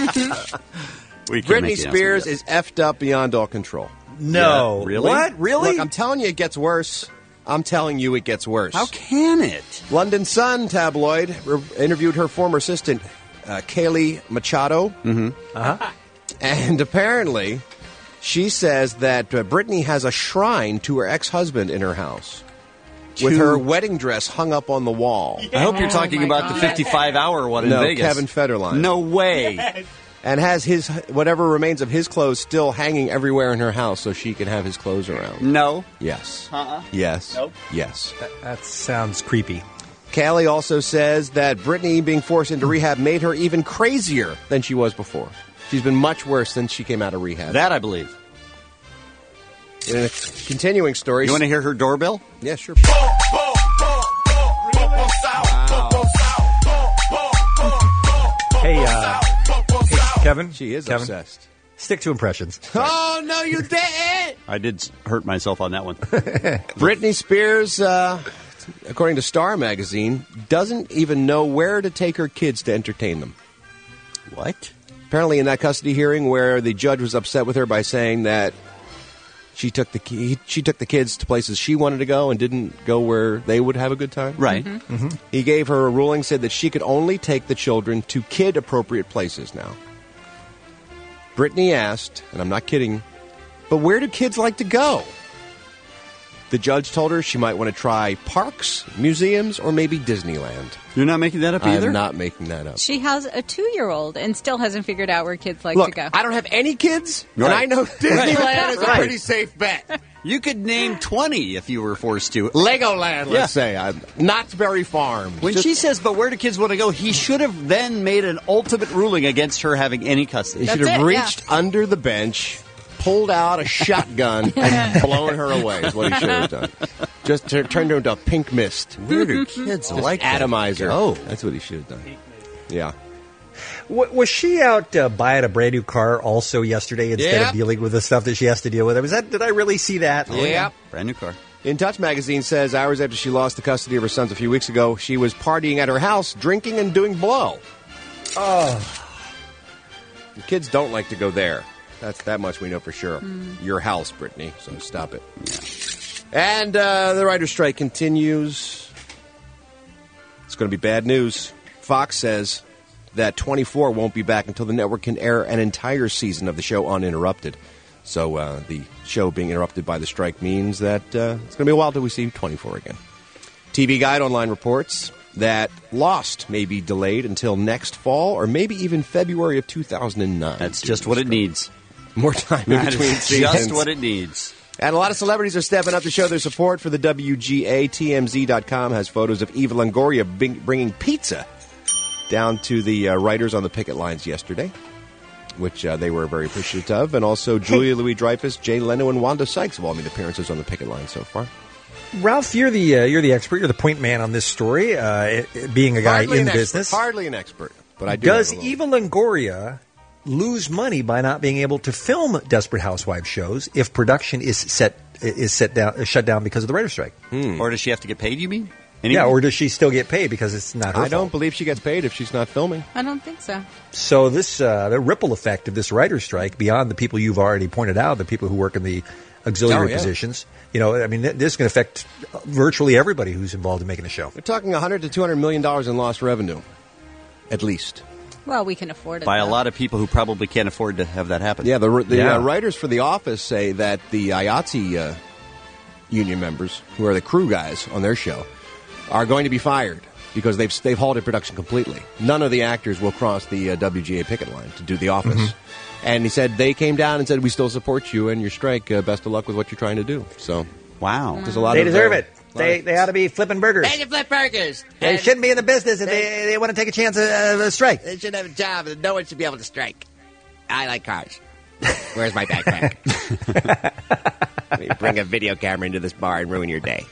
We can Britney make the answer Spears yes. is effed up beyond all control. No. Yeah, really? What? Really? Look, I'm telling you, it gets worse. I'm telling you, it gets worse. How can it? London Sun tabloid re- interviewed her former assistant, uh, Kaylee Machado. Mm-hmm. Uh-huh. And apparently, she says that uh, Britney has a shrine to her ex-husband in her house, with To- her wedding dress hung up on the wall. I hope you're talking about the fifty-five hour one in No, Vegas. Kevin Federline. No way. And has his whatever remains of his clothes still hanging everywhere in her house so she can have his clothes around. No. Yes. Uh-uh. Yes. Nope. Yes. That, that sounds creepy. Callie also says that Britney being forced into rehab made her even crazier than she was before. She's been much worse since she came out of rehab. That I believe. In a continuing story... You want to hear her doorbell? Yeah, sure. Hey, uh, hey, Kevin. She is Kevin, obsessed. Stick to impressions. Oh, no, you didn't! I did s- hurt myself on that one. Britney Spears, uh, according to Star Magazine, doesn't even know where to take her kids to entertain them. What? Apparently in that custody hearing where the judge was upset with her by saying that she took the ki- she took the kids to places she wanted to go and didn't go where they would have a good time. Right. Mm-hmm. He gave her a ruling, said that she could only take the children to kid-appropriate places now. Brittany asked, and I'm not kidding, but where do kids like to go? The judge told her she might want to try parks, museums, or maybe Disneyland. You're not making that up either? I'm not making that up. She has a two-year-old and still hasn't figured out where kids like Look, to go. I don't have any kids, Right. and I know Disneyland Right. is a Right. pretty safe bet. You could name twenty if you were forced to. Legoland, let's Yeah. say. Uh, Knott's Berry Farm. When Just- she says, but where do kids want to go, he should have then made an ultimate ruling against her having any custody. He should have reached under the bench, pulled out a shotgun, and blown her away is what he should have done. Just t- turned her into a pink mist. Where do kids Just like to atomize her. go? That's what he should have done. Yeah. W- was she out uh, buying a brand new car also yesterday instead Yep. of dealing with the stuff that she has to deal with? Was that? Did I really see that? Yep. Brand new car. In Touch magazine says hours after she lost the custody of her sons a few weeks ago, she was partying at her house, drinking and doing blow. Oh. The kids don't like to go there. That's that much we know for sure. Mm. Your house, Brittany, so stop it. And uh, the writer's strike continues. It's going to be bad news. Fox says that twenty-four won't be back until the network can air an entire season of the show uninterrupted. So uh, the show being interrupted by the strike means that uh, it's going to be a while till we see twenty-four again. T V Guide Online reports that Lost may be delayed until next fall or maybe even February of two thousand nine. That's just what it needs. More time in That between is seasons. just what it needs. And a lot of celebrities are stepping up to show their support for the W G A. T M Z dot com has photos of Eva Longoria bring, bringing pizza down to the uh, writers on the picket lines yesterday, which uh, they were very appreciative of. And also Julia Louis-Dreyfus, Jay Leno, and Wanda Sykes have all made appearances on the picket line so far. Ralph, you're the uh, you're the expert. You're the point man on this story. Uh, it- it being a guy Hardly in an expert. business, Hardly an expert, but I do. does have a little- Eva Longoria lose money by not being able to film Desperate Housewives shows if production is set is set down is shut down because of the writer's strike? Or does she have to get paid, you mean? Yeah, or does she still get paid because it's not her I don't fault? believe she gets paid if she's not filming. I don't think so. So this uh, the ripple effect of this writer's strike, beyond the people you've already pointed out, the people who work in the auxiliary Oh, yeah. positions, you know, I mean, th- this is going to affect virtually everybody who's involved in making a show. We're talking one hundred to two hundred million dollars in lost revenue, at least. Well, we can afford it. By a though. lot of people who probably can't afford to have that happen. Yeah, the the Yeah. Uh, writers for The Office say that the I A T S E uh, union members, who are the crew guys on their show, are going to be fired because they've they've halted production completely. None of the actors will cross the uh, W G A picket line to do The Office. Mhm. And he said they came down and said, "We still support you and your strike. Uh, best of luck with what you're trying to do." So, wow, there's a lot. They of, deserve uh, it. They they ought to be flipping burgers. They flip burgers. They shouldn't be in the business if they, they want to take a chance of a strike. They should have a job, and no one should be able to strike. I like cars. Where's my backpack? You bring a video camera into this bar and ruin your day.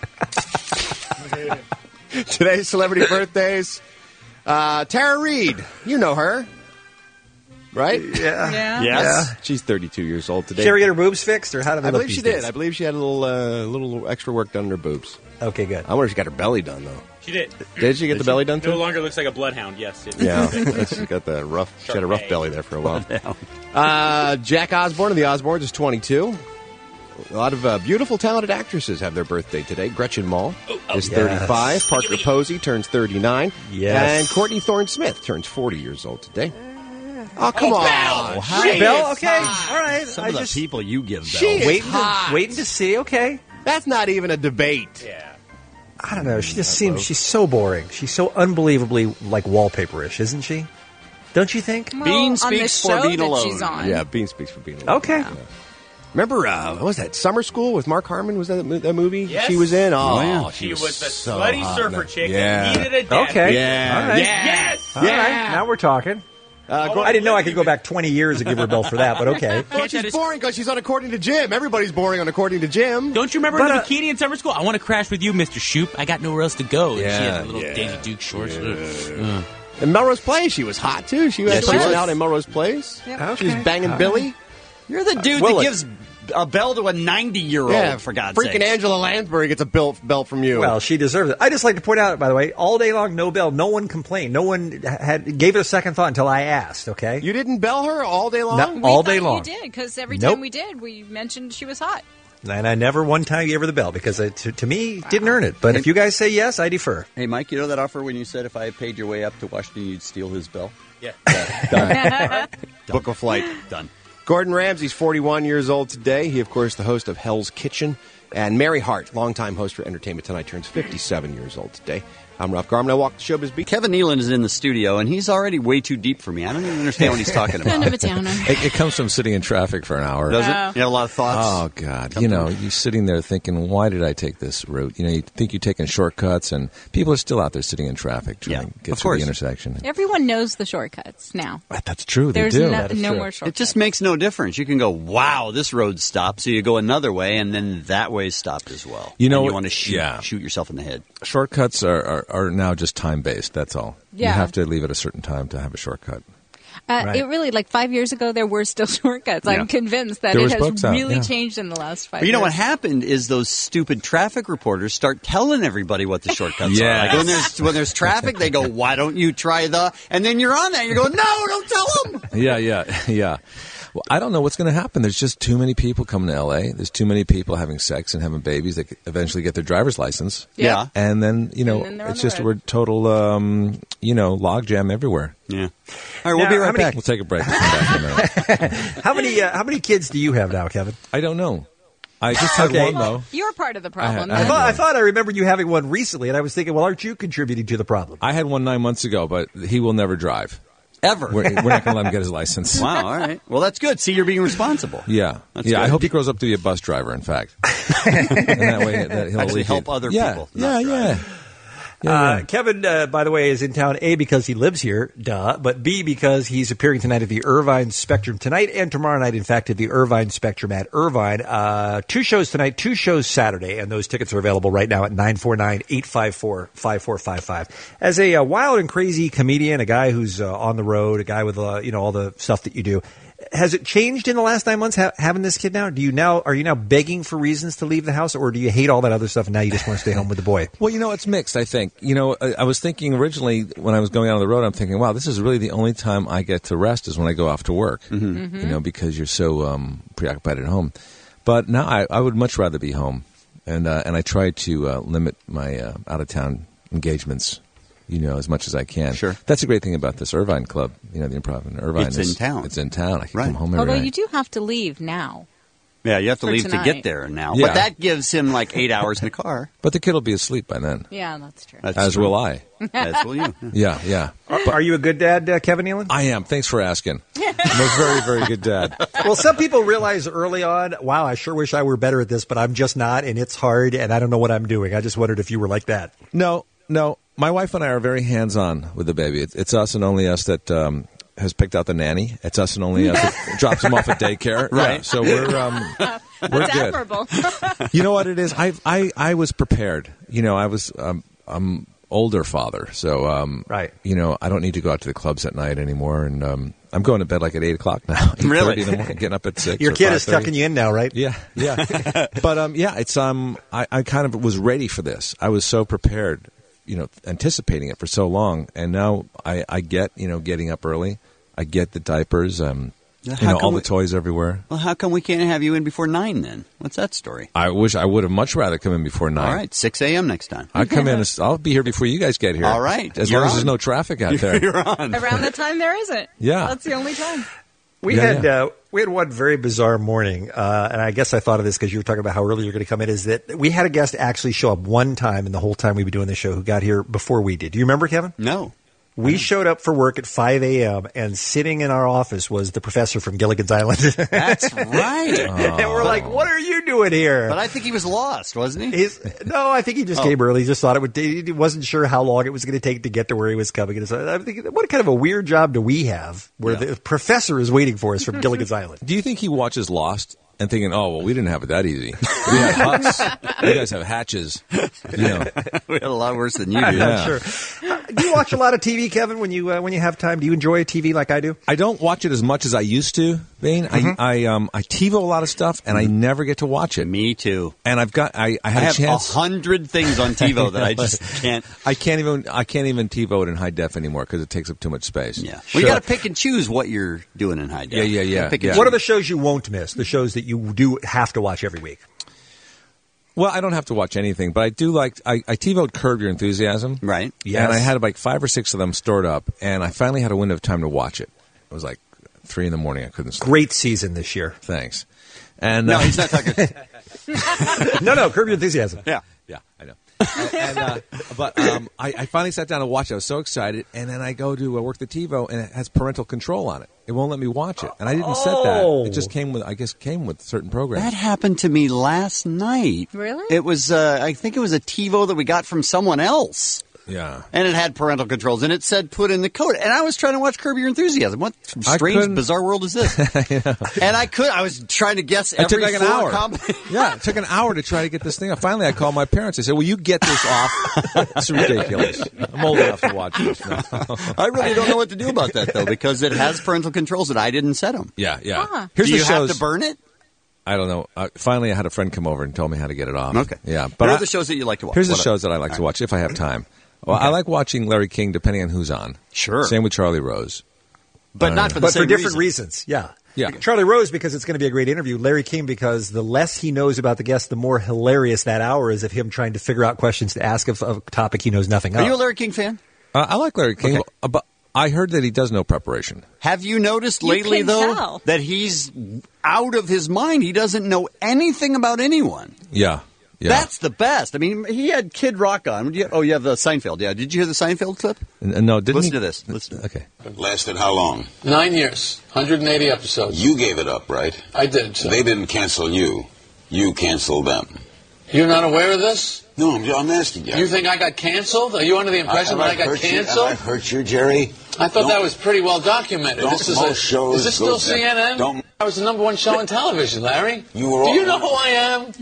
Today's celebrity birthdays. Uh, Tara Reid, you know her, right? Yeah. Yeah. Yes. Yeah. She's thirty-two years old today. Did she ever get her boobs fixed, or how did they I look believe she these did. days? I believe she had a little, uh, little extra work done on her boobs. Okay, good. I wonder if she got her belly done though. She did. Did she get the belly done No too? longer looks like a bloodhound. Yes. It, Yeah, she got the rough. She had a rough Sharpay. belly there for a while. Uh, Jack Osborne of the Osbournes is twenty-two. A lot of uh, beautiful, talented actresses have their birthday today. Gretchen Mol is yes. thirty-five. Parker Posey turns thirty-nine. Yes. And Courtney Thorne-Smith turns forty years old today. Oh, come on. Hey, Belle, okay, all right. Some I of the just people you give, She Belle. is waiting hot. to, waiting to see. Okay, That's not even a debate. yeah. I don't know. She just seems she's so boring. She's so unbelievably like wallpaperish, isn't she? Don't you think? Well, Bean on the speaks for show being that alone. she's on. Yeah, Bean speaks for being alone. Okay. Remember, uh, what was that? Summer School with Mark Harmon? Was that that mo- that movie Yes. she was in? Oh, Oh, yeah. She was the so slutty hot surfer in that. chick Yeah. that needed a dad. Okay. Yeah. All right. Yes. All right. Now we're talking. Uh, I didn't know I could go back twenty years and give her a bell for that, but okay. Well, she's boring because she's on According to Jim. Everybody's boring on According to Jim. Don't you remember But, in the uh, bikini in summer school? I want to crash with you, Mister Shoop. I got nowhere else to go. And she Yeah, had the little yeah. Daisy Duke shorts. Ugh. In Melrose Place, she was hot too. She was Yes, she hanging was. out in Melrose Place. Yep. She was Okay. banging All Billy. You're the dude Will that it? gives a bell to a ninety-year-old, Yeah, for God's freaking sake. Angela Lansbury gets a bill, bell from you. Well, she deserves it. I just like to point out, by the way, all day long, no bell. No one complained. No one had gave it a second thought until I asked. Okay, you didn't bell her all day long. No, We all thought day long. You did because every Nope. time we did, we mentioned she was hot. And I never one time gave her the bell because it, to, to me didn't earn it. But if you guys say yes, I defer. Hey, Mike, you know that offer when you said if I paid your way up to Washington, you'd steal his bell? Yeah. Done. Book a flight. Done. Gordon Ramsay's forty-one years old today. He, of course, the host of Hell's Kitchen And Mary Hart, longtime host for Entertainment Tonight, turns fifty-seven years old today. I'm Ralph Garman. I walk the showbiz beat. Kevin Nealon is in the studio, and he's already way too deep for me. I don't even understand what he's talking about. Kind of a downer. It, it comes from sitting in traffic for an hour. Does it? Oh. You have a lot of thoughts? Oh, God. You know, you're sitting there thinking, why did I take this route? You know, you think you're taking shortcuts, and people are still out there sitting in traffic trying Yeah, to get of to course. the intersection. Everyone knows the shortcuts now. That's true. They There's do. no, That is no true. more It shortcuts. just makes no difference. You can go, wow, this road stopped, so you go another way, and then that way stopped as well. You know and you what- want to shoot, yeah. shoot yourself in the head. Shortcuts are, are, are now just time-based. That's all. You Yeah. have to leave at a certain time to have a shortcut. Uh, Right. It really, like five years ago, there were still shortcuts. Yeah. I'm convinced that There it was has books out, really yeah. changed in the last five But you know years. what happened is those stupid traffic reporters start telling everybody what the shortcuts Yes. are. Like when there's when there's traffic, they go, "Why don't you try the?" And then you're on that. You're going, "No, don't tell them." Yeah, yeah, yeah. Well, I don't know what's going to happen. There's just too many people coming to L A. There's too many people having sex and having babies that eventually get their driver's license. Yeah. And then, you know, And then they're on it's the just road. we're total, um, you know, logjam everywhere. Yeah. All right, we'll Now, be how right many- back. We'll take a break. We'll come back in a minute. How many uh, how many kids do you have now, Kevin? I don't know. I just had Okay. one, though. You're part of the problem. I I then. thought, I thought I remember you having one recently, and I was thinking, well, aren't you contributing to the problem? I had one nine months ago, but he will never drive. Ever. We're, we're not going to let him get his license. Wow. All right. Well, that's good. See, you're being responsible. Yeah, That's yeah. I good. hope he grows up to be a bus driver. In fact, and that way that he'll Actually help alleviate- other yeah, people, Yeah, not yeah. drive. Yeah, Uh, yeah. Kevin, uh, by the way, is in town, A, because he lives here, duh, but B, because he's appearing tonight at the Irvine Spectrum tonight and tomorrow night, in fact, at the Irvine Spectrum at Irvine. Uh, two shows tonight, two shows Saturday, and those tickets are available right now at nine four nine, eight five four, five four five five. As a uh, wild and crazy comedian, a guy who's uh, on the road, a guy with, uh, you know, all the stuff that you do, has it changed in the last nine months ha- having this kid now? Do you now, are you now begging for reasons to leave the house, or do you hate all that other stuff and now you just want to stay home with the boy? Well, you know, it's mixed, I think. You know, I, I was thinking originally when I was going out on the road, I'm thinking, wow, this is really the only time I get to rest is when I go off to work, Mm-hmm. you know, because you're so um, preoccupied at home. But now I, I would much rather be home. And, uh, and I try to uh, limit my uh, out-of-town engagements, you know, as much as I can. Sure. That's a great thing about this Irvine Club, you know, the Improv in Irvine. It's is- in town. It's in town. I can Right. come home every Although night. you do have to leave now. Yeah, you have to For leave tonight. to get there now. Yeah. But that gives him like eight hours in the car. But the kid will be asleep by then, Yeah, that's true. That's as true. will I. As will you. Yeah, yeah. Are, are you a good dad, uh, Kevin Nealon? I am. Thanks for asking. I'm a very, very good dad. Well, some people realize early on, wow, I sure wish I were better at this, but I'm just not, and it's hard, and I don't know what I'm doing. I just wondered if you were like that. No, no. My wife and I are very hands-on with the baby. It's, it's us and only us that um, has picked out the nanny. It's us and only us that drops him off at daycare. Right. Yeah, so we're um, we're That's good. admirable. You know what it is? I I I was prepared. You know, I was um, I'm older father, so um, Right. You know, I don't need to go out to the clubs at night anymore, and um, I'm going to bed like at eight o'clock now. Really? eight thirty in the morning, getting up at six. Your or kid is five thirty. tucking you in now, right? Yeah, yeah. But um, yeah, it's um, I, I kind of was ready for this. I was so prepared, you know, anticipating it for so long, and now I, I get, you know, getting up early. I get the diapers, um, Yeah, you how know, come all we- the toys everywhere. Well, how come we can't have you in before nine then? What's that story? I wish I would have much rather come in before nine. All right, six a.m. next time. I'd come in. as- I'll be here before you guys get here. All right, as you're long as on. there's no traffic out there. You're on. Around the time there isn't. Yeah. That's the only time. We Yeah, had yeah. Uh, we had one very bizarre morning, uh, and I guess I thought of this because you were talking about how early you're going to come in. Is that we had a guest actually show up one time in the whole time we've been doing the show who got here before we did. Do you remember, Kevin? No. We showed up for work at five a.m. and sitting in our office was the professor from Gilligan's Island. That's right. And we're like, "What are you doing here?" But I think he was lost, wasn't he? He's, no, I think he just Oh. came early. He just thought it would. He wasn't sure how long it was going to take to get to where he was coming. And so I think, what kind of a weird job do we have where Yeah. the professor is waiting for us from Gilligan's Island? Do you think he watches Lost and thinking, "Oh, well, we didn't have it that easy. We had huts. You guys have hatches." You know. We had a lot worse than you did. I'm Yeah. not sure. Uh, do you watch a lot of T V, Kevin? When you uh, when you have time, do you enjoy T V like I do? I don't watch it as much as I used to, Bane. Mhm. I I um I TiVo a lot of stuff, and I never get to watch it. Me too. And I've got I I I had have a chance. a hundred things on TiVo that I just can't. I can't even I can't even TiVo it in high def anymore because it takes up too much space. Yeah, we got to pick and choose what you're doing in high def. Yeah, yeah, yeah, Gotta pick and yeah. What are choose. the shows you won't miss? The shows that you do have to watch every week. Well, I don't have to watch anything, but I do like I, I TiVo'd Curb Your Enthusiasm, Right. Yes. and I had like five or six of them stored up, and I finally had a window of time to watch it. It was like three in the morning. I couldn't sleep. Great season this year. Thanks. And No, uh, he's not talking. no, no, Curb Your Enthusiasm. Yeah. Yeah, I know. and, uh, but um, I, I finally sat down to watch it. I was so excited, and then I go to uh, work the TiVo, and it has parental control on it. It won't let me watch it, and I didn't set that. Oh. It just came with, I guess, came with certain programs. That happened to me last night. Really? It was, uh, I think it was a TiVo that we got from someone else. Yeah. And it had parental controls, and it said put in the code. And I was trying to watch Curb Your Enthusiasm. What strange, bizarre world is this? And I could, I was trying to guess It took every like an four hour. comp- Yeah, it took an hour to try to get this thing off. Finally, I called my parents. I said, "Will you get this off? It's ridiculous. I'm old enough to watch this now." I really don't know what to do about that, though, because it has parental controls and I didn't set them. Yeah, yeah. Huh. Here's Do the you have shows- to burn it? I don't know. Uh, finally, I had a friend come over and told me how to get it off. Okay. Yeah, What are I- the shows that you like to watch? Here's the What are- shows that I like All to right. watch if I have time. Well, Okay. I like watching Larry King, depending on who's on. Sure. Same with Charlie Rose. But Uh, not for the but same for different reason. reasons. Yeah. Yeah. Charlie Rose, because it's going to be a great interview. Larry King, because the less he knows about the guest, the more hilarious that hour is of him trying to figure out questions to ask of, of a topic he knows nothing Are of. you a Larry King fan? Uh, I like Larry King, Okay. uh, but I heard that he does no preparation. Have you noticed You lately, can though, tell. that he's out of his mind? He doesn't know anything about anyone. Yeah. Yeah. That's the best. I mean, he had Kid Rock on. You- Oh, you have the Seinfeld. Yeah. Did you hear the Seinfeld clip? N- no, didn't Listen he? to this. Listen. Okay. Lasted how long? Nine years, one hundred eighty episodes. You gave it up, right? I did. So. They didn't cancel you. You canceled them. You're not aware of this? No, I'm, I'm asking you. You think I got canceled? Are you under the impression I, that I got hurt you? canceled? Have I hurt you, Jerry? I thought Don't- that was pretty well documented. don't This is most a, shows is this still go- C N N? don't- I was the number one show on television, Larry. You were Do all- you know who I am?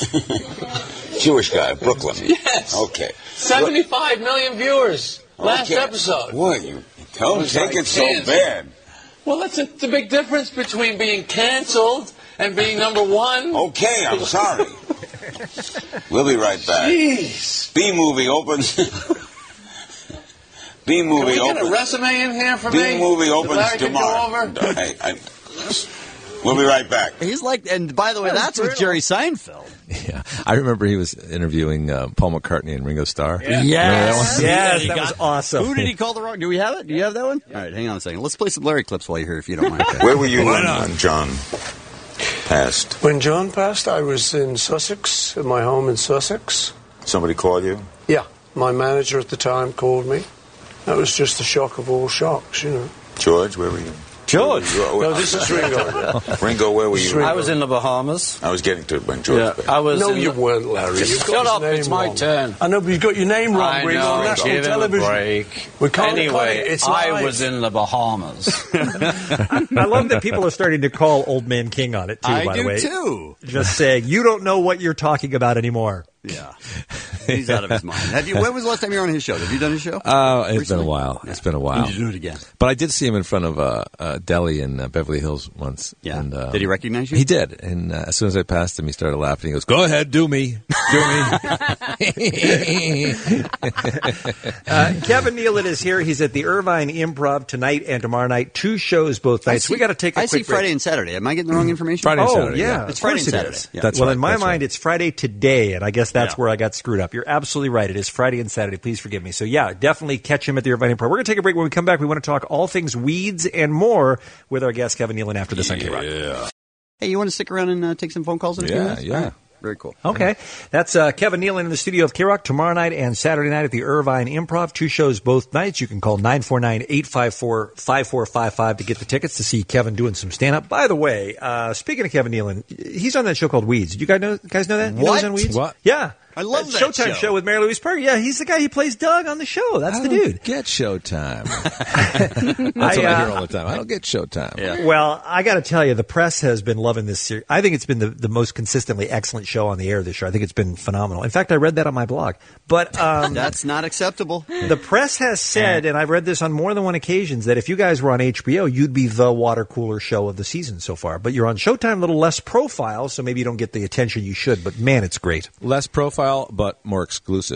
Jewish guy, Brooklyn. Yes. Okay. seventy-five million viewers last Okay. episode. What you don't Was take I it so canceled? bad. Well, that's a, the big difference between being canceled and being number one. Okay, I'm sorry. We'll be right back. Jeez. B movie opens. B Can movie we get a opens. resume in here for B me? movie that opens Larry can go tomorrow. over? Hey, I- we'll be right back. He's like, and by the way, that's with Jerry Seinfeld. Yeah, I remember he was interviewing uh, Paul McCartney and Ringo Starr. Yeah. Remember that one? Yes. Yes, He that got- was awesome. Who did he call the wrong? Do we have it? Do you have that one? All right, hang on a second. Let's play some Larry clips while you're here, if you don't mind. Where were you when uh, John passed? When John passed, I was in Sussex, in my home in Sussex. Somebody called you? Yeah, my manager at the time called me. That was just the shock of all shocks, you know. George, where were you? George? Where were you? No, this is Ringo. Ringo, where were you? I was in the Bahamas. I was getting to it when George Yeah, passed. I was No, in you the- weren't, Larry. You've got Shut his up, name it's my wrong. turn. I know, but you got your name wrong, I Ringo, know, on national give him a television. break. We can't cut Anyway, it. It's I live. was in the Bahamas. I love that people are starting to call Old Man King on it, too, I by do the way. too. Just saying, you don't know what you're talking about anymore. Yeah. He's out of his mind. Have you? When was the last time you were on his show? Have you done his show? Oh, it's Recently? been a while. It's been a while. You need to do it again. But I did see him in front of uh, a deli in uh, Beverly Hills once. Yeah. And, um, Did he recognize you? He did. And uh, as soon as I passed him, he started laughing. He goes, "Go ahead, do me, do me." Uh, Kevin Nealon is here. He's at the Irvine Improv tonight and tomorrow night. Two shows both nights. see- we got to take a I quick see Friday break. and Saturday. Am I getting the wrong information? Friday and oh, Saturday, yeah. yeah. Of It's Friday course and it Saturday. is. Yeah. That's well, right, in my that's mind, right. it's Friday today, and I guess that's Yeah. where I got screwed up. You're absolutely right. It is Friday and Saturday. Please forgive me. So, yeah, definitely catch him at the Irvine Improv. We're going to take a break. When we come back, we want to talk all things weeds and more with our guest, Kevin Nealon, after this on K-Rock. Yeah. Hey, you want to stick around and uh, take some phone calls in a few Yeah, minutes? yeah. All right. Very cool. Okay. That's uh, Kevin Nealon in the studio of K-Rock tomorrow night and Saturday night at the Irvine Improv. Two shows both nights. You can call nine four nine, eight five four, five four five five to get the tickets to see Kevin doing some stand-up. By the way, uh, speaking of Kevin Nealon, he's on that show called Weeds. Did you guys know, guys know that? You know What? he's on Weeds? What? Yeah. I love that Showtime show. show. with Mary Louise Parker. Yeah, he's the guy. He plays Doug on the show. That's I the don't dude. Get Showtime. That's what I, I uh, hear all the time. I don't get Showtime. Yeah. Well, I got to tell you, the press has been loving this series. I think it's been the, the most consistently excellent show on the air this year. I think it's been phenomenal. In fact, I read that on my blog. But um, That's not acceptable. the press has said, and I've read this on more than one occasion, that if you guys were on H B O, you'd be the water cooler show of the season so far. But you're on Showtime, a little less profile, so maybe you don't get the attention you should. But man, it's great. Less profile, but more exclusive.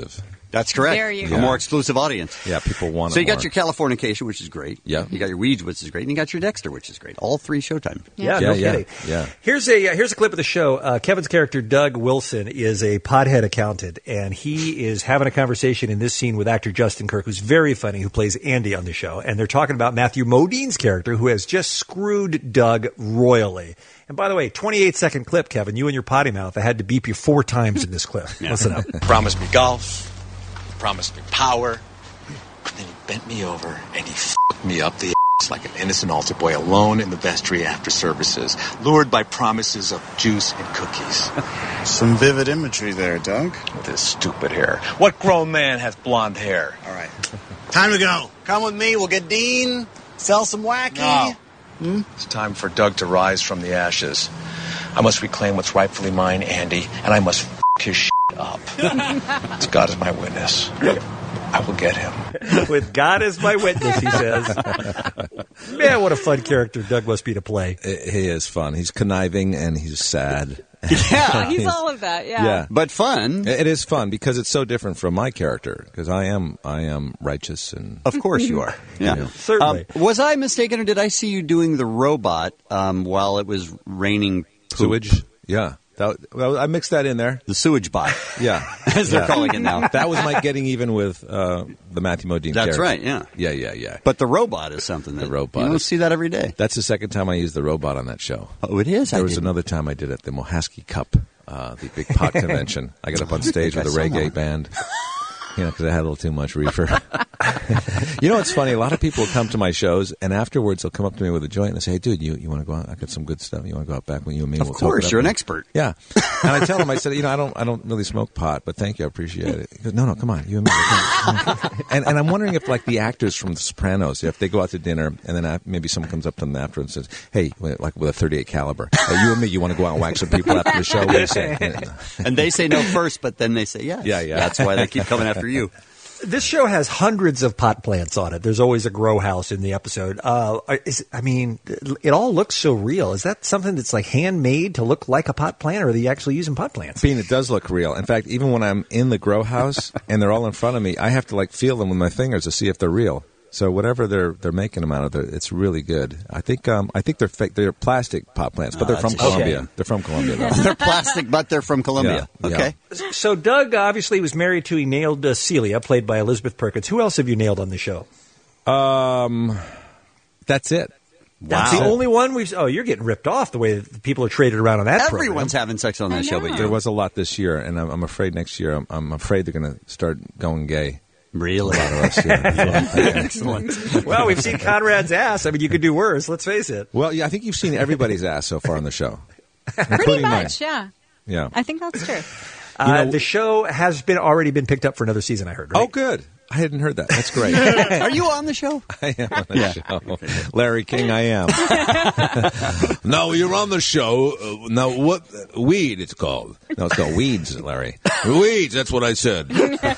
That's correct. There you a go. more exclusive audience. Yeah, people want So it you got more. your Californication, which is great. Yeah. You got your Weeds, which is great. And you got your Dexter, which is great. All three Showtime. Yeah, Yeah, no yeah, kidding. yeah. Here's a uh, here's a clip of the show. Uh, Kevin's character Doug Wilson is a pothead accountant, and he is having a conversation in this scene with actor Justin Kirk, who's very funny, who plays Andy on the show. And they're talking about Matthew Modine's character, who has just screwed Doug royally. And by the way, twenty-eight second clip, Kevin. You and your potty mouth. I had to beep you four times in this clip. Listen up. Promised me golf, promised me power, then he bent me over and he f***ed me up the ass like an innocent altar boy alone in the vestry after services, lured by promises of juice and cookies. Some vivid imagery there, Doug. With his stupid hair. What grown man has blonde hair? All right. Time to go. Come with me. We'll get Dean, sell some wacky. No. Hmm? It's time for Doug to rise from the ashes. I must reclaim what's rightfully mine, Andy, and I must f*** his shit up. It's God as my witness. I will get him. With God as my witness, he says. Man, what a fun character Doug must be to play. He is fun. He's conniving and he's sad. Yeah, he's all of that. Yeah. Yeah, but fun. It is fun because it's so different from my character. Because I am, I am righteous and. Of course you are. Yeah, You know. Certainly. Um, was I mistaken, or did I see you doing the robot um, while it was raining poop? Sewage. Yeah. That, well, I mixed that in there. The sewage bot. Yeah. As they're Yeah. calling it now. That was my getting even with uh, the Matthew Modine That's character. right, yeah. Yeah, yeah, yeah. But the robot is something that The robot you don't is- see that every day. That's the second time I used the robot on that show. Oh, it is? There I was didn't- another time I did it at the Mohaski Cup, uh, the big pot convention. I got up on stage I with a saw reggae that. band. You know, because I had a little too much reefer. You know what's funny? A lot of people come to my shows, and afterwards they'll come up to me with a joint and say, "Hey, dude, you, you want to go out? I got some good stuff. You want to go out back when you and me? Of we'll talk course, it up." you're an expert. Yeah, and I tell him, I said, you know, I don't, I don't really smoke pot, but thank you, I appreciate it. He goes, no, no, come on, you and me. and and I'm wondering if, like the actors from The Sopranos, if they go out to dinner and then I, maybe someone comes up to them afterwards and says, "Hey, like with a thirty-eight caliber, hey, you and me, you want to go out and whack some people after the show?" What do you say? And they say no first, but then they say yes. Yeah, yeah. That's why they keep coming after you. This show has hundreds of pot plants on it. There's always a grow house in the episode. Uh, is, I mean, it all looks so real. Is that something that's like handmade to look like a pot plant, or are they actually using pot plants? Bean, it does look real. In fact, even when I'm in the grow house and they're all in front of me, I have to like feel them with my fingers to see if they're real. So whatever they're they're making them out of, they're- it's really good. I think um, I think they're fake. They're plastic pot plants, but Oh, they're from that's a Colombia. shame. They're from Colombia. Though. They're plastic, but they're from Colombia. Yeah, Okay. So Doug obviously was married to, he nailed uh, Celia, played by Elizabeth Perkins. Who else have you nailed on the show? Um, that's it. That's the only one we've. Oh, you're getting ripped off the way that people are traded around on that program. Everyone's having sex on that show, but you. There was a lot this year, and I'm, I'm afraid next year I'm, I'm afraid they're going to start going gay. Really? A lot of us, yeah. Excellent. Well, we've seen Conrad's ass. I mean, you could do worse. Let's face it. Well, yeah, I think you've seen everybody's ass so far on the show, Pretty including mine. much, yeah. Yeah. I think that's true. Uh, the show has been already been picked up for another season. I heard. Right? Oh, good. I hadn't heard that. That's great. Are you on the show? I am on the Yeah. show. Larry King, I am. No, you're on the show. Uh, now, what? Weed, it's called. No, it's called Weeds, Larry. Weeds, that's what I said.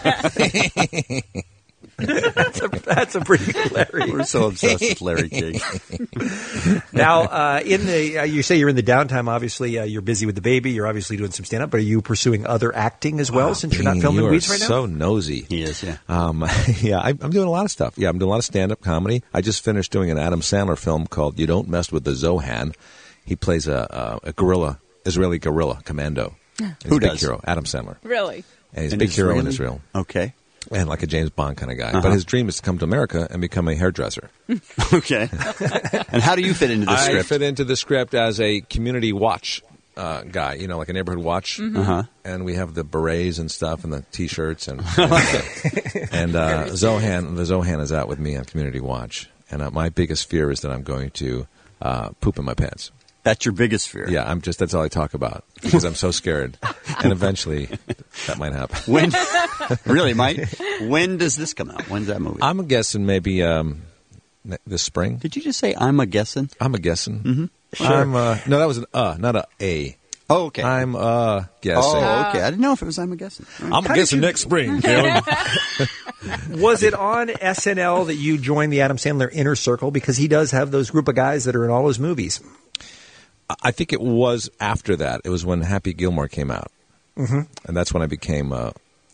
that's, a, that's a pretty good Larry. We're so obsessed with Larry King. Now, uh, in the uh, you say you're in the downtime. Obviously, uh, you're busy with the baby. You're obviously doing some stand up. But are you pursuing other acting as well? Oh, since you're not Bean, filming you are Weeds right now. So nosy. He is, yeah. Um, yeah, I, I'm doing a lot of stuff. Yeah, I'm doing a lot of stand-up comedy. I just finished doing an Adam Sandler film called "You Don't Mess with the Zohan." He plays a, a, a guerrilla, Israeli guerrilla commando. And he's Who a big does? hero? Adam Sandler. Really? And he's a An big hero in Israeli? Israel. Okay. And like a James Bond kind of guy. Uh-huh. But his dream is to come to America and become a hairdresser. Okay. And how do you fit into the I script? fit into the script as a community watch uh, guy, you know, like a neighborhood watch. Mhm. Uh-huh. And we have the berets and stuff and the T-shirts. And, and uh, Zohan, the Zohan is out with me on community watch. And uh, my biggest fear is that I'm going to uh, poop in my pants. That's your biggest fear. Yeah, I'm just that's all I talk about because I'm so scared. And eventually that might happen. When really, Mike? When does this come out? When's that movie? I'm guessing maybe um, ne- this spring. Did you just say I'm a guessing? I'm a guessing. Mm-hmm. I'm uh, no, that was an uh, not a a. Oh, okay. I'm uh guessing. Oh, okay. I didn't know if it was I'm a guessing. I'm guessing next spring, Kevin. Was it on S N L that you joined the Adam Sandler inner circle? Because he does have those group of guys that are in all his movies. I think it was after that. It was when Happy Gilmore came out, Mhm. and that's when I became a,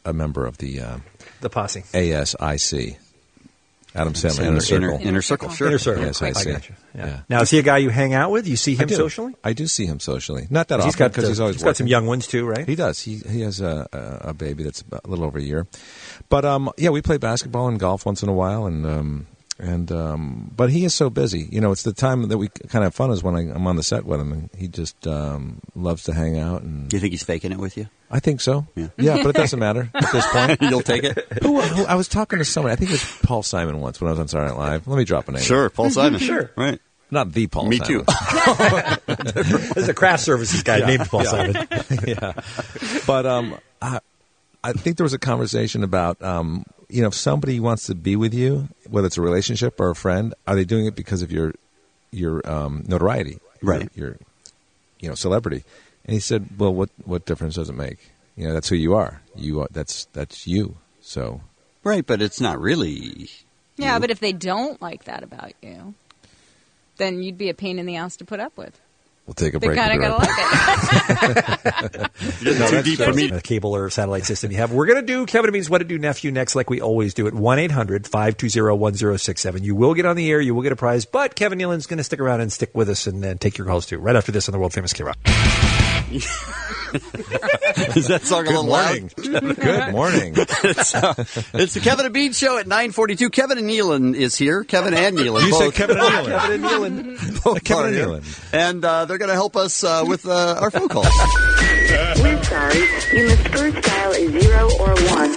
a member of the uh, the posse. A S I C. Adam Sandler, Inner- Inner Circle. Inner- Inner Circle, sure. Inner Circle. A S I C. I got you. Yeah. Yeah. Now, is he a guy you hang out with? You see I him do. socially? I do see him socially. Not that He's often got because the- he's always he's got some working. young ones too, right? He does. He he has a a, a baby that's about a little over a year. But um, yeah, we play basketball and golf once in a while, and um, and um, but he is so busy. You know, it's the time that we kind of have fun is when I, I'm on the set with him, and he just um, loves to hang out. And Do you think he's faking it with you? I think so. Yeah. Yeah, but it doesn't matter at this point. You'll take it? Who, who, I was talking to somebody. I think it was Paul Simon once when I was on Saturday Night Live. Let me drop a name. Sure, Paul Simon. Sure. Right. Not the Paul Me Simon. too. There's a craft services guy Yeah. named Paul Yeah. Simon. yeah. But um, I, I think there was a conversation about, um, you know, if somebody wants to be with you, whether it's a relationship or a friend, are they doing it because of your your um, notoriety, Right. Your, your, you know, celebrity? And he said, well, what what difference does it make? You know, that's who you are. You are, that's that's you. So Right, but it's not really. Yeah, but if they don't like that about you, then you'd be a pain in the ass to put up with. we'll take a They break. kind of We'll be gotta right like it. No, too that's deep for me. A cable or satellite system you have. We're going to do Kevin and Bean's What to Do Nephew next, like we always do at one eight hundred five two zero one zero six seven. You will get on the air. You will get a prize. But Kevin Nealon's going to stick around and stick with us and uh, take your calls too. Right after this on the world famous K-Rock. Is that song a Good little morning. loud? Good morning. it's, uh, it's the Kevin and Bean Show at nine forty-two. Kevin and Nealon is here. Kevin and Nealon. You both. said Kevin and Nealon. Kevin and Nealon. Both Kevin are and here. Nealon. And uh, they're going to help us uh, with uh, our phone calls. We're sorry. You must first dial a zero or a one.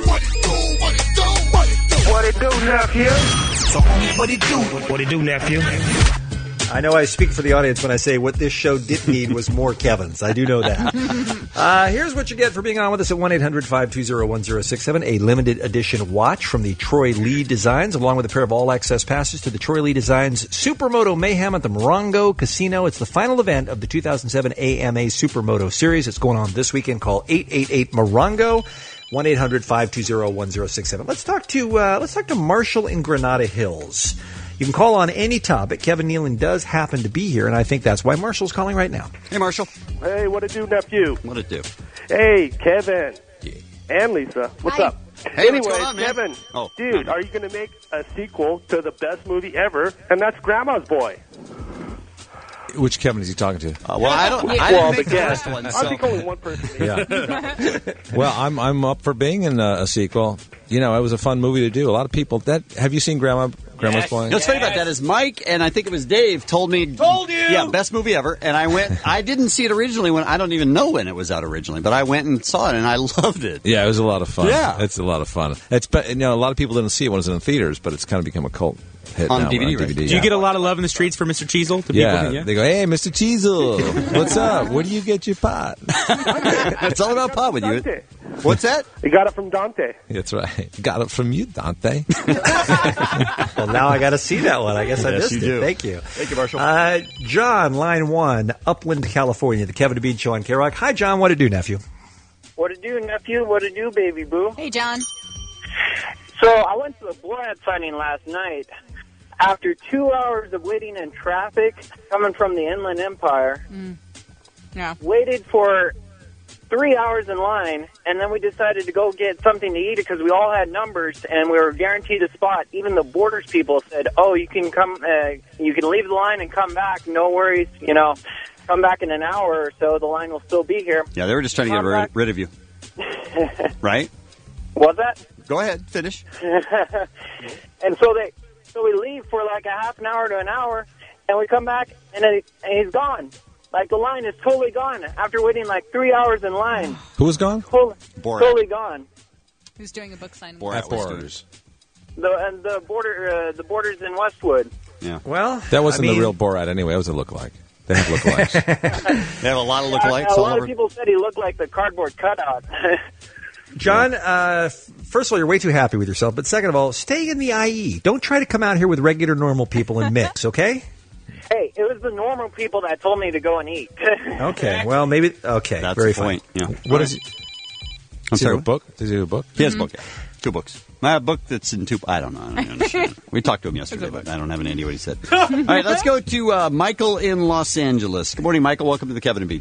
What it do, nephew? So, what it do? What it do, nephew? I know I speak for the audience when I say what this show did need was more Kevins. I do know that. Uh, here's what you get for being on with us at one eight hundred five two zero one zero six seven. A limited edition watch from the Troy Lee Designs, along with a pair of all-access passes to the Troy Lee Designs Supermoto Mayhem at the Morongo Casino. It's the final event of the two thousand seven A M A Supermoto Series. It's going on this weekend. Call eight eight eight Morongo. one eight hundred five two zero one zero six seven. Let's talk to uh, let's talk to Marshall in Granada Hills. You can call on any topic. Kevin Nealon does happen to be here, and I think that's why Marshall's calling right now. Hey, Marshall. Hey, what it do, nephew? What it do? Hey, Kevin. And Lisa. What's Hi. up? Hey, anyway, what's going on, man? Kevin, Oh, dude, no. are you going to make a sequel to the best movie ever? And that's Grandma's Boy. Which Kevin is he talking to? Uh, well, I don't. I well, didn't make the the guest. first one. I So. think only one person. Yeah. Well, I'm I'm up for being in a, a sequel. You know, it was a fun movie to do. A lot of people. That have you seen Grandma Grandma's Yes. Boy? You know what's funny about that is Mike and I think it was Dave told me. Told you! Yeah, best movie ever. And I went. I didn't see it originally when I don't even know when it was out originally, but I went and saw it and I loved it. Yeah, it was a lot of fun. Yeah. It's a lot of fun. It's be- you know a lot of people didn't see it when it was in the theaters, but it's kind of become a cult hit On now. D V D, on right? D V D. Do you yeah. get a lot of love in the streets for Mister Cheezel? Do Yeah, people, they go, hey, Mister Cheezel, what's up? Where do you get your pot? It's all about pot with you. Dante. What's that? You got it from Dante. That's right. Got it from you, Dante. Well, now I got to see that one. I guess I Yes, missed you it. do. Thank you. Thank you, Marshall. Uh, John, line one, Upland, California, the Kevin and Bean Show on K-Rock. Hi, John. What to do, nephew? What to do, nephew? What to do, baby boo? Hey, John. So I went to a Borat signing last night. After two hours of waiting in traffic, coming from the Inland Empire, Mm. Yeah. waited for three hours in line, and then we decided to go get something to eat because we all had numbers and we were guaranteed a spot. Even the Borders people said, "Oh, you can come, uh, you can leave the line and come back. No worries, you know, come back in an hour or so. The line will still be here." Yeah, they were just trying to get Come rid, back. rid of you, right? What's that? Go ahead, finish. And so they, so we leave for like a half an hour to an hour, and we come back, and, then he, and he's gone. Like the line is totally gone after waiting like three hours in line. Who was gone? Totally, Borat. totally gone. Who's doing a book signing? Borat At was doing Borders. The and the border, uh, the Borders in Westwood. Yeah. Well, That wasn't I mean, the real Borat anyway. It was a lookalike. They have lookalikes. They have a lot of A, lookalikes a all lot over. of people said he looked like the cardboard cutout. John, uh, f- first of all, you're way too happy with yourself. But second of all, stay in the I E. Don't try to come out here with regular, normal people and mix, okay? Hey, it was the normal people that told me to go and eat. Okay. Well, maybe. Okay. That's very the point. fine. Yeah. What is he? I'm Does he sorry. have a book? Does he have a book? He has a book. Yeah. Two books. My book that's in two. I don't know. I don't even understand. We talked to him yesterday, but I don't have any idea what he said. All right, let's go to uh, Michael in Los Angeles. Good morning, Michael. Welcome to the Kevin and Bean Show.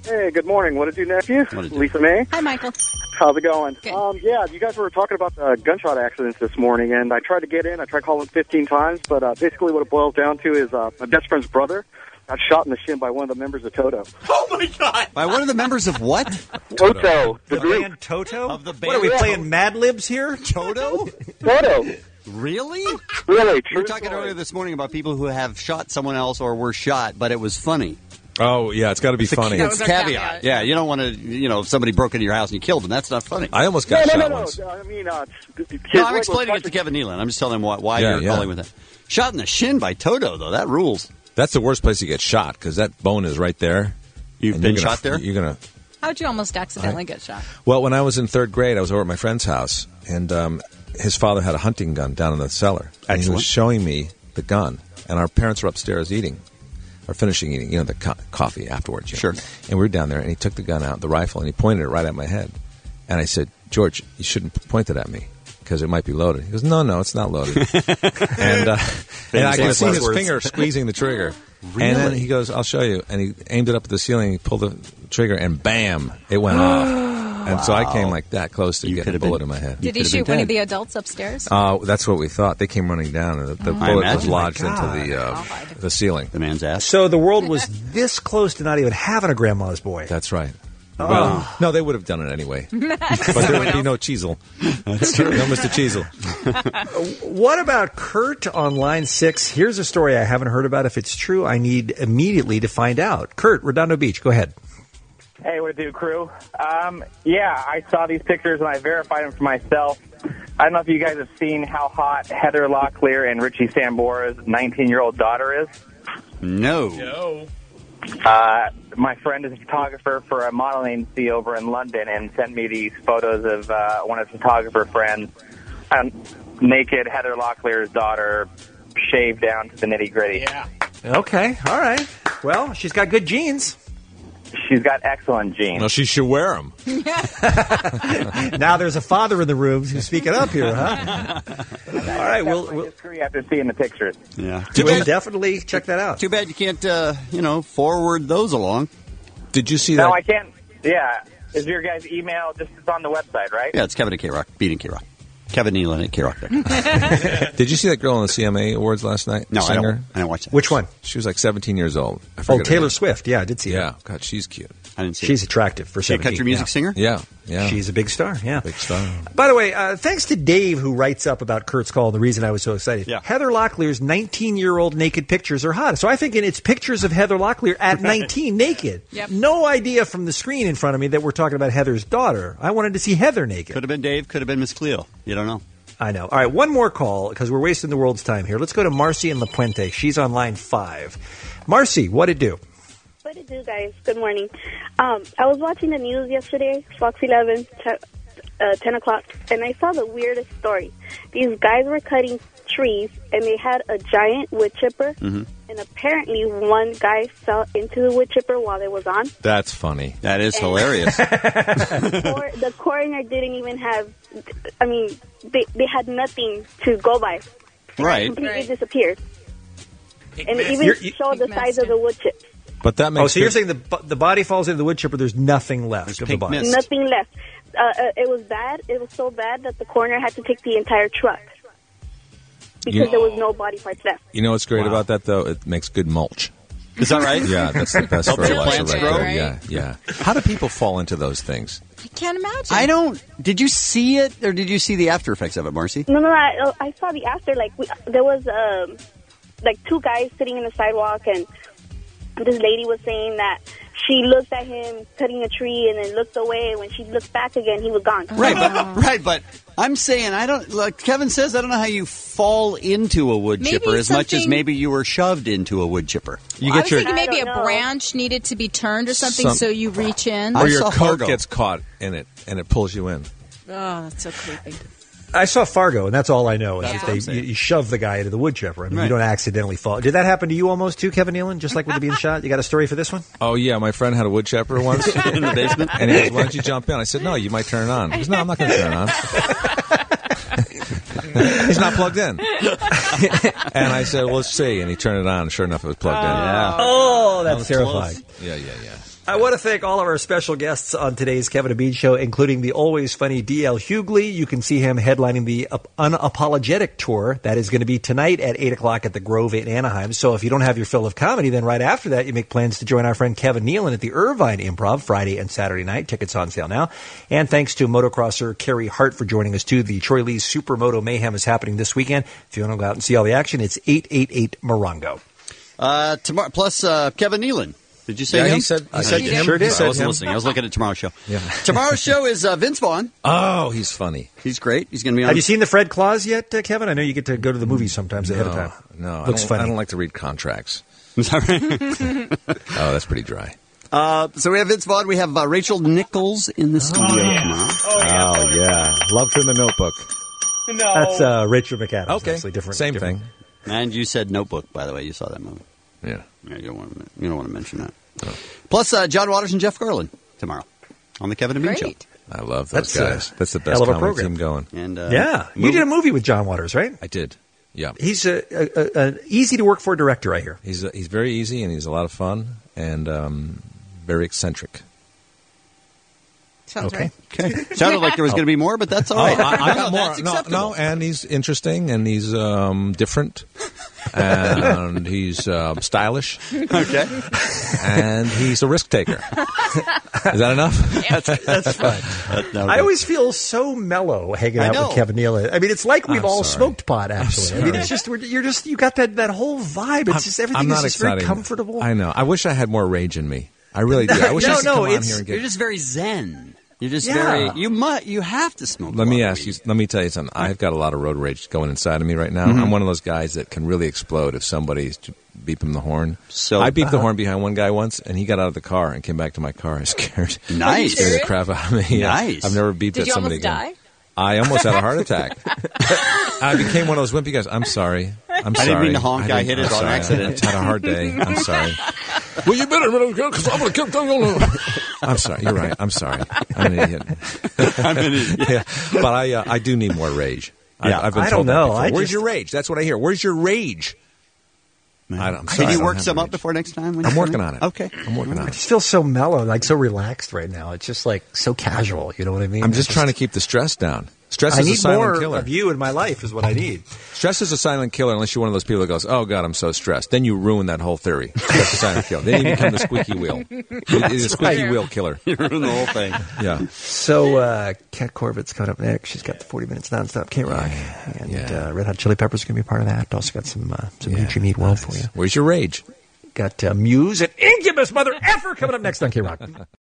Hey, good morning. What did you, nephew? What did you- Lisa May. Hi, Michael. How's it going? Um, yeah, you guys were talking about the gunshot accidents this morning, and I tried to get in. I tried calling fifteen times, but uh, basically what it boils down to is uh, my best friend's brother got shot in the shin by one of the members of Toto. Oh, my God. By one of the members of what? Toto. The The group. band Toto? Of the What are we band. playing Mad Libs here? Toto? Toto. Really? Really, We true were talking story. earlier this morning about people who have shot someone else or were shot, but it was funny. Oh, yeah, it's got to be It's a- funny. It's caveat. Yeah, you don't want to, you know, if somebody broke into your house and you killed them, that's not funny. I almost No, got no, shot no, no. once. I mean, uh, his No, leg I'm was explaining it to touching- Kevin Nealon. I'm just telling him why, why Yeah, you're yeah. calling with that. Shot in the shin by Toto, though. That rules. That's the worst place to get shot because that bone is right there. You've And been you're gonna- shot there? You're going to. How'd you almost accidentally get shot? Well, when I was in third grade, I was over at my friend's house, and um, his father had a hunting gun down in the cellar. And he Excellent. was showing me the gun, and our parents were upstairs eating, or finishing eating, you know, the co- coffee afterwards. You know. Sure. And we were down there, and he took the gun out, the rifle, and he pointed it right at my head. And I said, George, you shouldn't point it at me because it might be loaded. He goes, no, no, it's not loaded. and uh, and I could see his words. finger squeezing the trigger. Really? And then he goes, I'll show you. And he aimed it up at the ceiling, he pulled the trigger, and bam, it went off. And so I came like that close to You getting a could have bullet been- in my head. Did he could've been shoot one of dead. the adults upstairs? Uh, that's what we thought. They came running down, and the, the I bullet was imagine. lodged Oh, my into the uh, the ceiling. The man's ass. So the world was this close to not even having a grandma's boy. That's right. Oh. Well, no, they would have done it anyway, but there would be no Cheezel. That's true. No Mister Cheezel. What about Kurt on line six? Here's a story I haven't heard about. If it's true, I need immediately to find out. Kurt, Redondo Beach, go ahead. Hey, what do, crew? Um, yeah, I saw these pictures and I verified them for myself. I don't know if you guys have seen how hot Heather Locklear and Richie Sambora's nineteen-year-old daughter is. No. No. Uh, my friend is a photographer for a modeling agency over in London and sent me these photos of uh, one of his photographer friends, um, naked Heather Locklear's daughter, shaved down to the nitty-gritty. Yeah. Okay, all right. Well, she's got good genes. She's got excellent genes. No, she should wear them. Now there's a father in the room who's speaking up here, huh? All right, we'll, we'll, Disagree after seeing the pictures. Yeah. we'll definitely check that out. Too bad you can't, uh, you know, forward those along. Did you see No, that? I can't. Yeah. Is your guys' email just it's on the website, right? Yeah, it's Kevin at K-Rock, beating K-Rock. Kevin Nealon at K-Rock. dot com. Did you see that girl on the C M A Awards last night? No, I Singer? don't, I don't watch that. Which one? She was like seventeen years old. I Oh, forget her Taylor name. Swift. Yeah, I did see Yeah. her. God, she's cute. I didn't see She's it. attractive for She a seventeen. country music yeah. singer? Yeah, yeah. She's a big star, yeah. Big star. By the way, uh, thanks to Dave who writes up about Kurt's call, the reason I was so excited. Yeah. Heather Locklear's nineteen-year-old naked pictures are hot. So I think it's pictures of Heather Locklear at nineteen naked. Yep. No idea from the screen in front of me that we're talking about Heather's daughter. I wanted to see Heather naked. Could have been Dave, could have been Miss Cleo. You don't know. I know. All right, one more call because we're wasting the world's time here. Let's go to Marcy in La Puente. She's on line five. Marcy, what it do? What it do, guys? Good morning. Um, I was watching the news yesterday, Fox eleven, te- uh, ten o'clock, and I saw the weirdest story. These guys were cutting trees, and they had a giant wood chipper, Mm-hmm. and apparently one guy fell into the wood chipper while it was on. That's funny. That is And- hilarious. Or the coroner didn't even have, I mean, they, they had nothing to go by. Right. It completely Right. disappeared. And it even You're- you- showed the size of the wood chip. But that makes Oh, so you're good- saying the bu- the body falls into the wood chipper, there's nothing left There's of the pink body. mist. Nothing left. Uh, uh, it was bad. It was so bad that the coroner had to take the entire truck because You- there was no body parts left. You know what's great Wow. about that though? It makes good mulch. Is that right? Yeah, that's the best Helps your fertilizer plants right grow? there. Yeah, yeah. How do people fall into those things? I can't imagine. I don't. Did you see it, or did you see the after effects of it, Marcy? No, no, I, I saw the after. Like we, there was um, like two guys sitting in the sidewalk, and this lady was saying that she looked at him cutting a tree and then looked away. When she looked back again, he was gone. Right, but right, but I'm saying I don't. Like Kevin says, I don't know how you fall into a wood Maybe chipper as much as something- maybe you were shoved into a wood chipper. You I get was your thinking maybe I a don't know. branch needed to be turned or something, Some- so you reach in. or I your saw coat Fargo. gets caught in it and it pulls you in. Oh, that's so creepy. I saw Fargo, and that's all I know. Is That's that what I'm they, saying. you, you shove the guy into the wood chipper. I mean, Right. you don't accidentally fall. Did that happen to you almost too, Kevin Nealon? Just like with the being shot? You got a story for this one? Oh yeah, my friend had a wood chipper once In the basement? and he goes, "Why don't you jump in?" I said, "No, you might turn it on." He goes, "No, I'm not going to turn it on." He's not plugged in. And I said, "Well, let's see." And he turned it on. Sure enough, it was plugged in. Yeah. Oh, That that's was terrifying. close. Yeah, yeah, yeah. I want to thank all of our special guests on today's Kevin and Bean Show, including the always funny D L Hughley. You can see him headlining the Unapologetic Tour. That is going to be tonight at eight o'clock at the Grove in Anaheim. So if you don't have your fill of comedy, then right after that, you make plans to join our friend Kevin Nealon at the Irvine Improv Friday and Saturday night. Tickets on sale now. And thanks to motocrosser Carrie Hart for joining us, too. The Troy Lee Supermoto Mayhem is happening this weekend. If you want to go out and see all the action, it's eight eight eight Morongo. Uh, tomorrow, plus uh, Kevin Nealon. Did you say yeah, him? he said, he I said did. him. Sure did. I wasn't him. listening. I was looking at tomorrow's show. Yeah. Tomorrow's show is uh, Vince Vaughn. Oh, he's funny. He's great. He's going to be on. Have you seen the Fred Claus yet, uh, Kevin? I know you get to go to the movies sometimes ahead of No, time. No, Looks I don't, funny. I don't like to read contracts. Is that right? Oh, that's pretty dry. Uh, so we have Vince Vaughn. We have uh, Rachel Nichols in the studio tomorrow. Oh, yeah. Loved her in the Notebook. No. That's uh, Rachel McAdams. Okay, Actually, different. same different. thing. And you said Notebook, by the way. You saw that movie. Yeah. Yeah, you don't want to. You don't want to mention that. Plus, uh, John Waters and Jeff Garland tomorrow on the Kevin and Bean Show. Great. I love those That's, uh, guys. That's the best hell of a comedy program. team going. And uh, Yeah. You movie- did a movie with John Waters, right? I did. Yeah. He's a, a, a, an easy to work for director, I hear. He's he's very easy and he's a lot of fun and um, very eccentric. Sounds Okay. right. Okay. Sounded like there was going to be more, but that's all Oh, right. I, I No, got more. that's No, acceptable. no, and he's interesting and he's um, different and he's um, stylish Okay. and he's a risk taker. Is that enough? That's, that's fun. That- that- I always feel so mellow hanging I out know. with Kevin Nealon. I mean, it's like we've I'm all sorry. smoked pot, actually. I mean, it's just, we're, you're just, you got that, that whole vibe. It's just, everything I'm is not just very excited. comfortable. I know. I wish I had more rage in me. I really do. I wish No, I could no, come on it's- here and You're get. just very zen. You're just Yeah. very. You must. You have to smoke. Let a me lot of ask you. weed. Let me tell you something. I've got a lot of road rage going inside of me right now. Mhm. I'm one of those guys that can really explode if somebody's to beep him the horn. So I beeped the uh, horn behind one guy once, and he got out of the car and came back to my car. I scared. Nice. Scared the crap out of me. Yeah. Nice. I've never beeped Did at you somebody almost again. die? I almost had a heart attack. I became one of those wimpy guys. I'm sorry. I'm sorry. I didn't mean to honk. I didn't- hit it I'm on sorry. accident. I had a hard day. I'm sorry. Well, you better because I'm going to kill you. I'm sorry. You're right. I'm sorry. I'm an idiot. I'm an idiot. Yeah, but I uh, I do need more rage. Yeah. I, I've been I told don't know. that before. I Where's just- your rage? That's what I hear. Where's your rage? I don't, I'm sorry, Can I you don't work have some the up rage. before next time? when I'm you working come on in? it. Okay. I'm working on I it. just feel so mellow, like so relaxed right now. It's just like so casual. You know what I mean? I'm just I trying to keep the stress down. Stress I is a need silent more killer. of you in my life, is what I need. Stress is a silent killer unless you're one of those people that goes, oh, God, I'm so stressed. Then you ruin that whole theory. Stress is a silent killer. Then you become the squeaky wheel. You're the squeaky right. wheel killer. You ruin the whole thing. Yeah. So, uh, Kat Corbett's coming up next. She's got the forty minutes nonstop K-Rock. And yeah. uh, Red Hot Chili Peppers are going to be a part of that. Also got some, uh, some Yeah, Nutrient Meat World for you. Where's your rage? Got uh, Muse and Incubus, mother effer, coming up next on K-Rock.